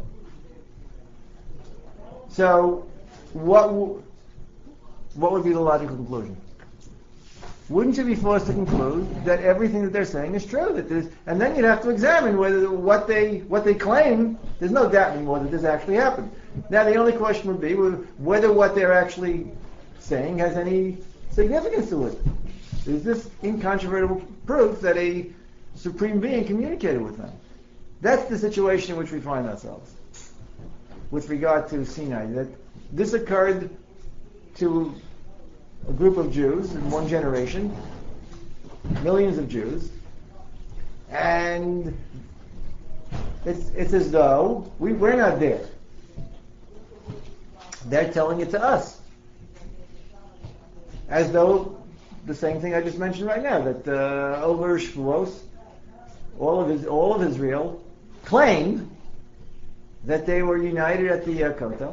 So, what would be the logical conclusion? Wouldn't you be forced to conclude that everything that they're saying is true? And then you'd have to examine whether what they claim, there's no doubt anymore that this actually happened. Now the only question would be whether what they're actually saying has any significance to it. Is this incontrovertible proof that a supreme being communicated with them? That's the situation in which we find ourselves with regard to Sinai. That this occurred to a group of Jews in one generation, millions of Jews, and it's as though we're not there. They're telling it to us, as though the same thing I just mentioned right now, that over Shavuos, all of Israel claimed that they were united at the Kotel.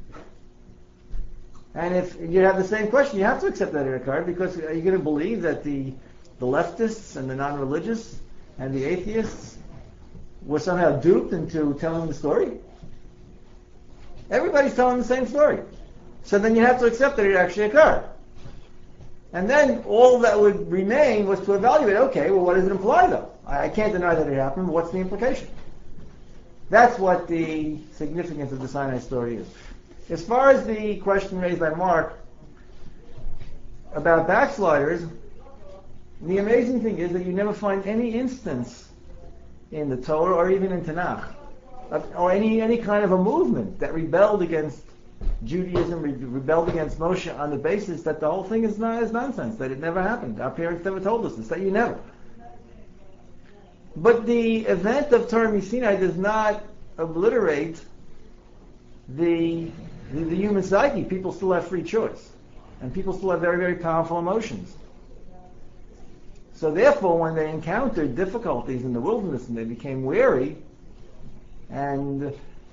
And if you have the same question, you have to accept that it occurred, because are you going to believe that the leftists and the non-religious and the atheists were somehow duped into telling the story? Everybody's telling the same story. So then you have to accept that it actually occurred. And then all that would remain was to evaluate, okay, well, what does it imply though? I can't deny that it happened, but what's the implication? That's what the significance of the Sinai story is. As far as the question raised by Mark about backsliders, the amazing thing is that you never find any instance in the Torah or even in Tanakh or any kind of a movement that rebelled against Judaism, rebelled against Moshe on the basis that the whole thing is nonsense, that it never happened. Our parents never told us this, that you never. But the event of Torah Sinai does not obliterate the human psyche. People still have free choice, and people still have very, very powerful emotions. So therefore, when they encountered difficulties in the wilderness and they became weary, and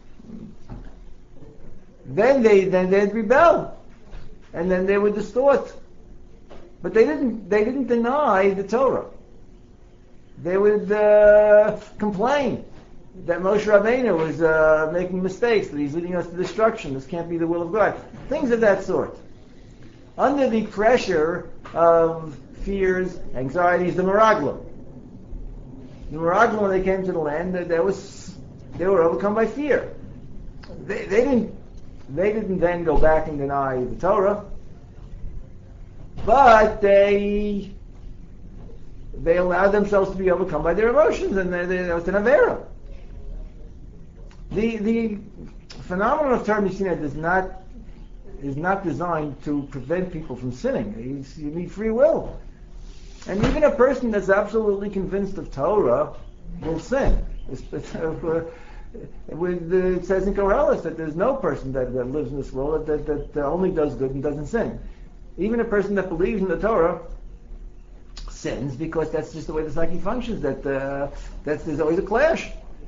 then they'd rebel, and then they would distort. But they didn't deny the Torah. They would complain that Moshe Rabbeinu was making mistakes, that he's leading us to destruction, this can't be the will of God. Things of that sort. Under the pressure of fears, anxieties, the Meraglim. The Meraglim, when they came to the land, they were overcome by fear. They didn't then go back and deny the Torah, but they allowed themselves to be overcome by their emotions, and that was an Avera. The phenomenon of Torah Sinai is not designed to prevent people from sinning. You need free will. And even a person that's absolutely convinced of Torah will sin. It says in Koheles that there's no person that lives in this world that only does good and doesn't sin. Even a person that believes in the Torah sins, because that's just the way the psyche functions. There's always a clash.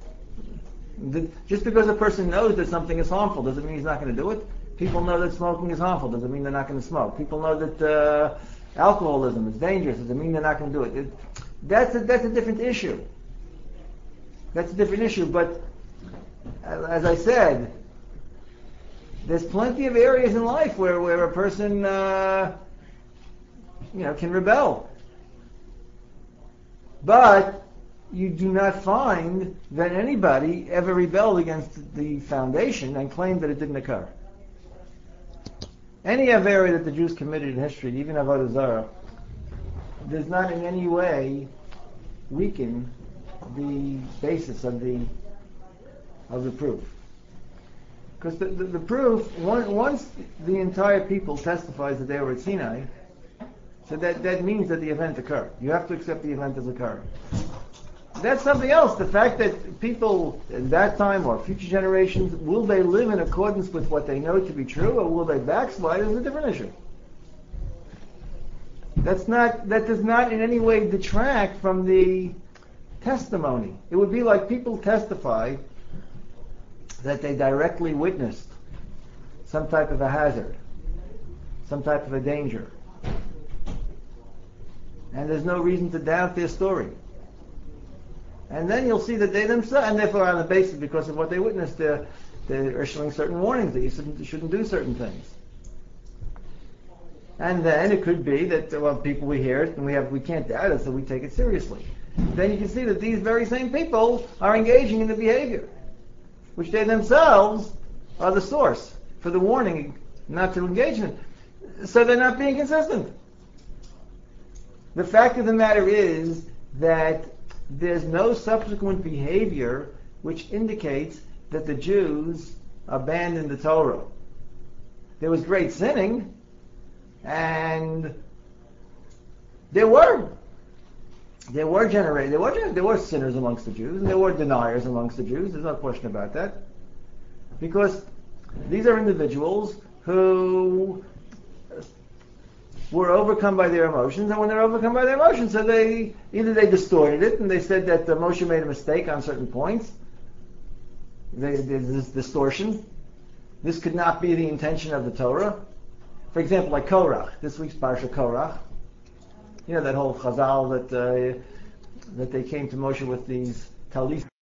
Just because a person knows that something is harmful doesn't mean he's not going to do it. People know that smoking is harmful doesn't mean they're not going to smoke. People know that alcoholism is dangerous doesn't mean they're not going to do it. That's a different issue. That's a different issue. But as I said, there's plenty of areas in life where a person can rebel. But you do not find that anybody ever rebelled against the foundation and claimed that it didn't occur. Any Avera that the Jews committed in history, even Avodah Zarah, does not in any way weaken the basis of the proof. Because the proof, once the entire people testifies that they were at Sinai, so that means that the event occurred. You have to accept the event as occurring. That's something else. The fact that people in that time or future generations, will they live in accordance with what they know to be true, or will they backslide, is a different issue. That does not in any way detract from the testimony. It would be like people testify that they directly witnessed some type of a hazard, some type of a danger. And there's no reason to doubt their story. And then you'll see that they themselves, and therefore on the basis, because of what they witnessed, they're issuing certain warnings that you shouldn't do certain things. And then it could be that, well, people, we hear it and we can't doubt it, so we take it seriously. Then you can see that these very same people are engaging in the behavior, which they themselves are the source for the warning not to engage in it. So they're not being consistent. The fact of the matter is that there's no subsequent behavior which indicates that the Jews abandoned the Torah. There was great sinning, and there were sinners amongst the Jews, and there were deniers amongst the Jews. There's no question about that, because these are individuals who were overcome by their emotions, and when they're overcome by their emotions, so they distorted it, and they said that Moshe made a mistake on certain points. There's this distortion. This could not be the intention of the Torah. For example, like Korach, this week's Parsha Korach. You know that whole chazal that they came to Moshe with these talis.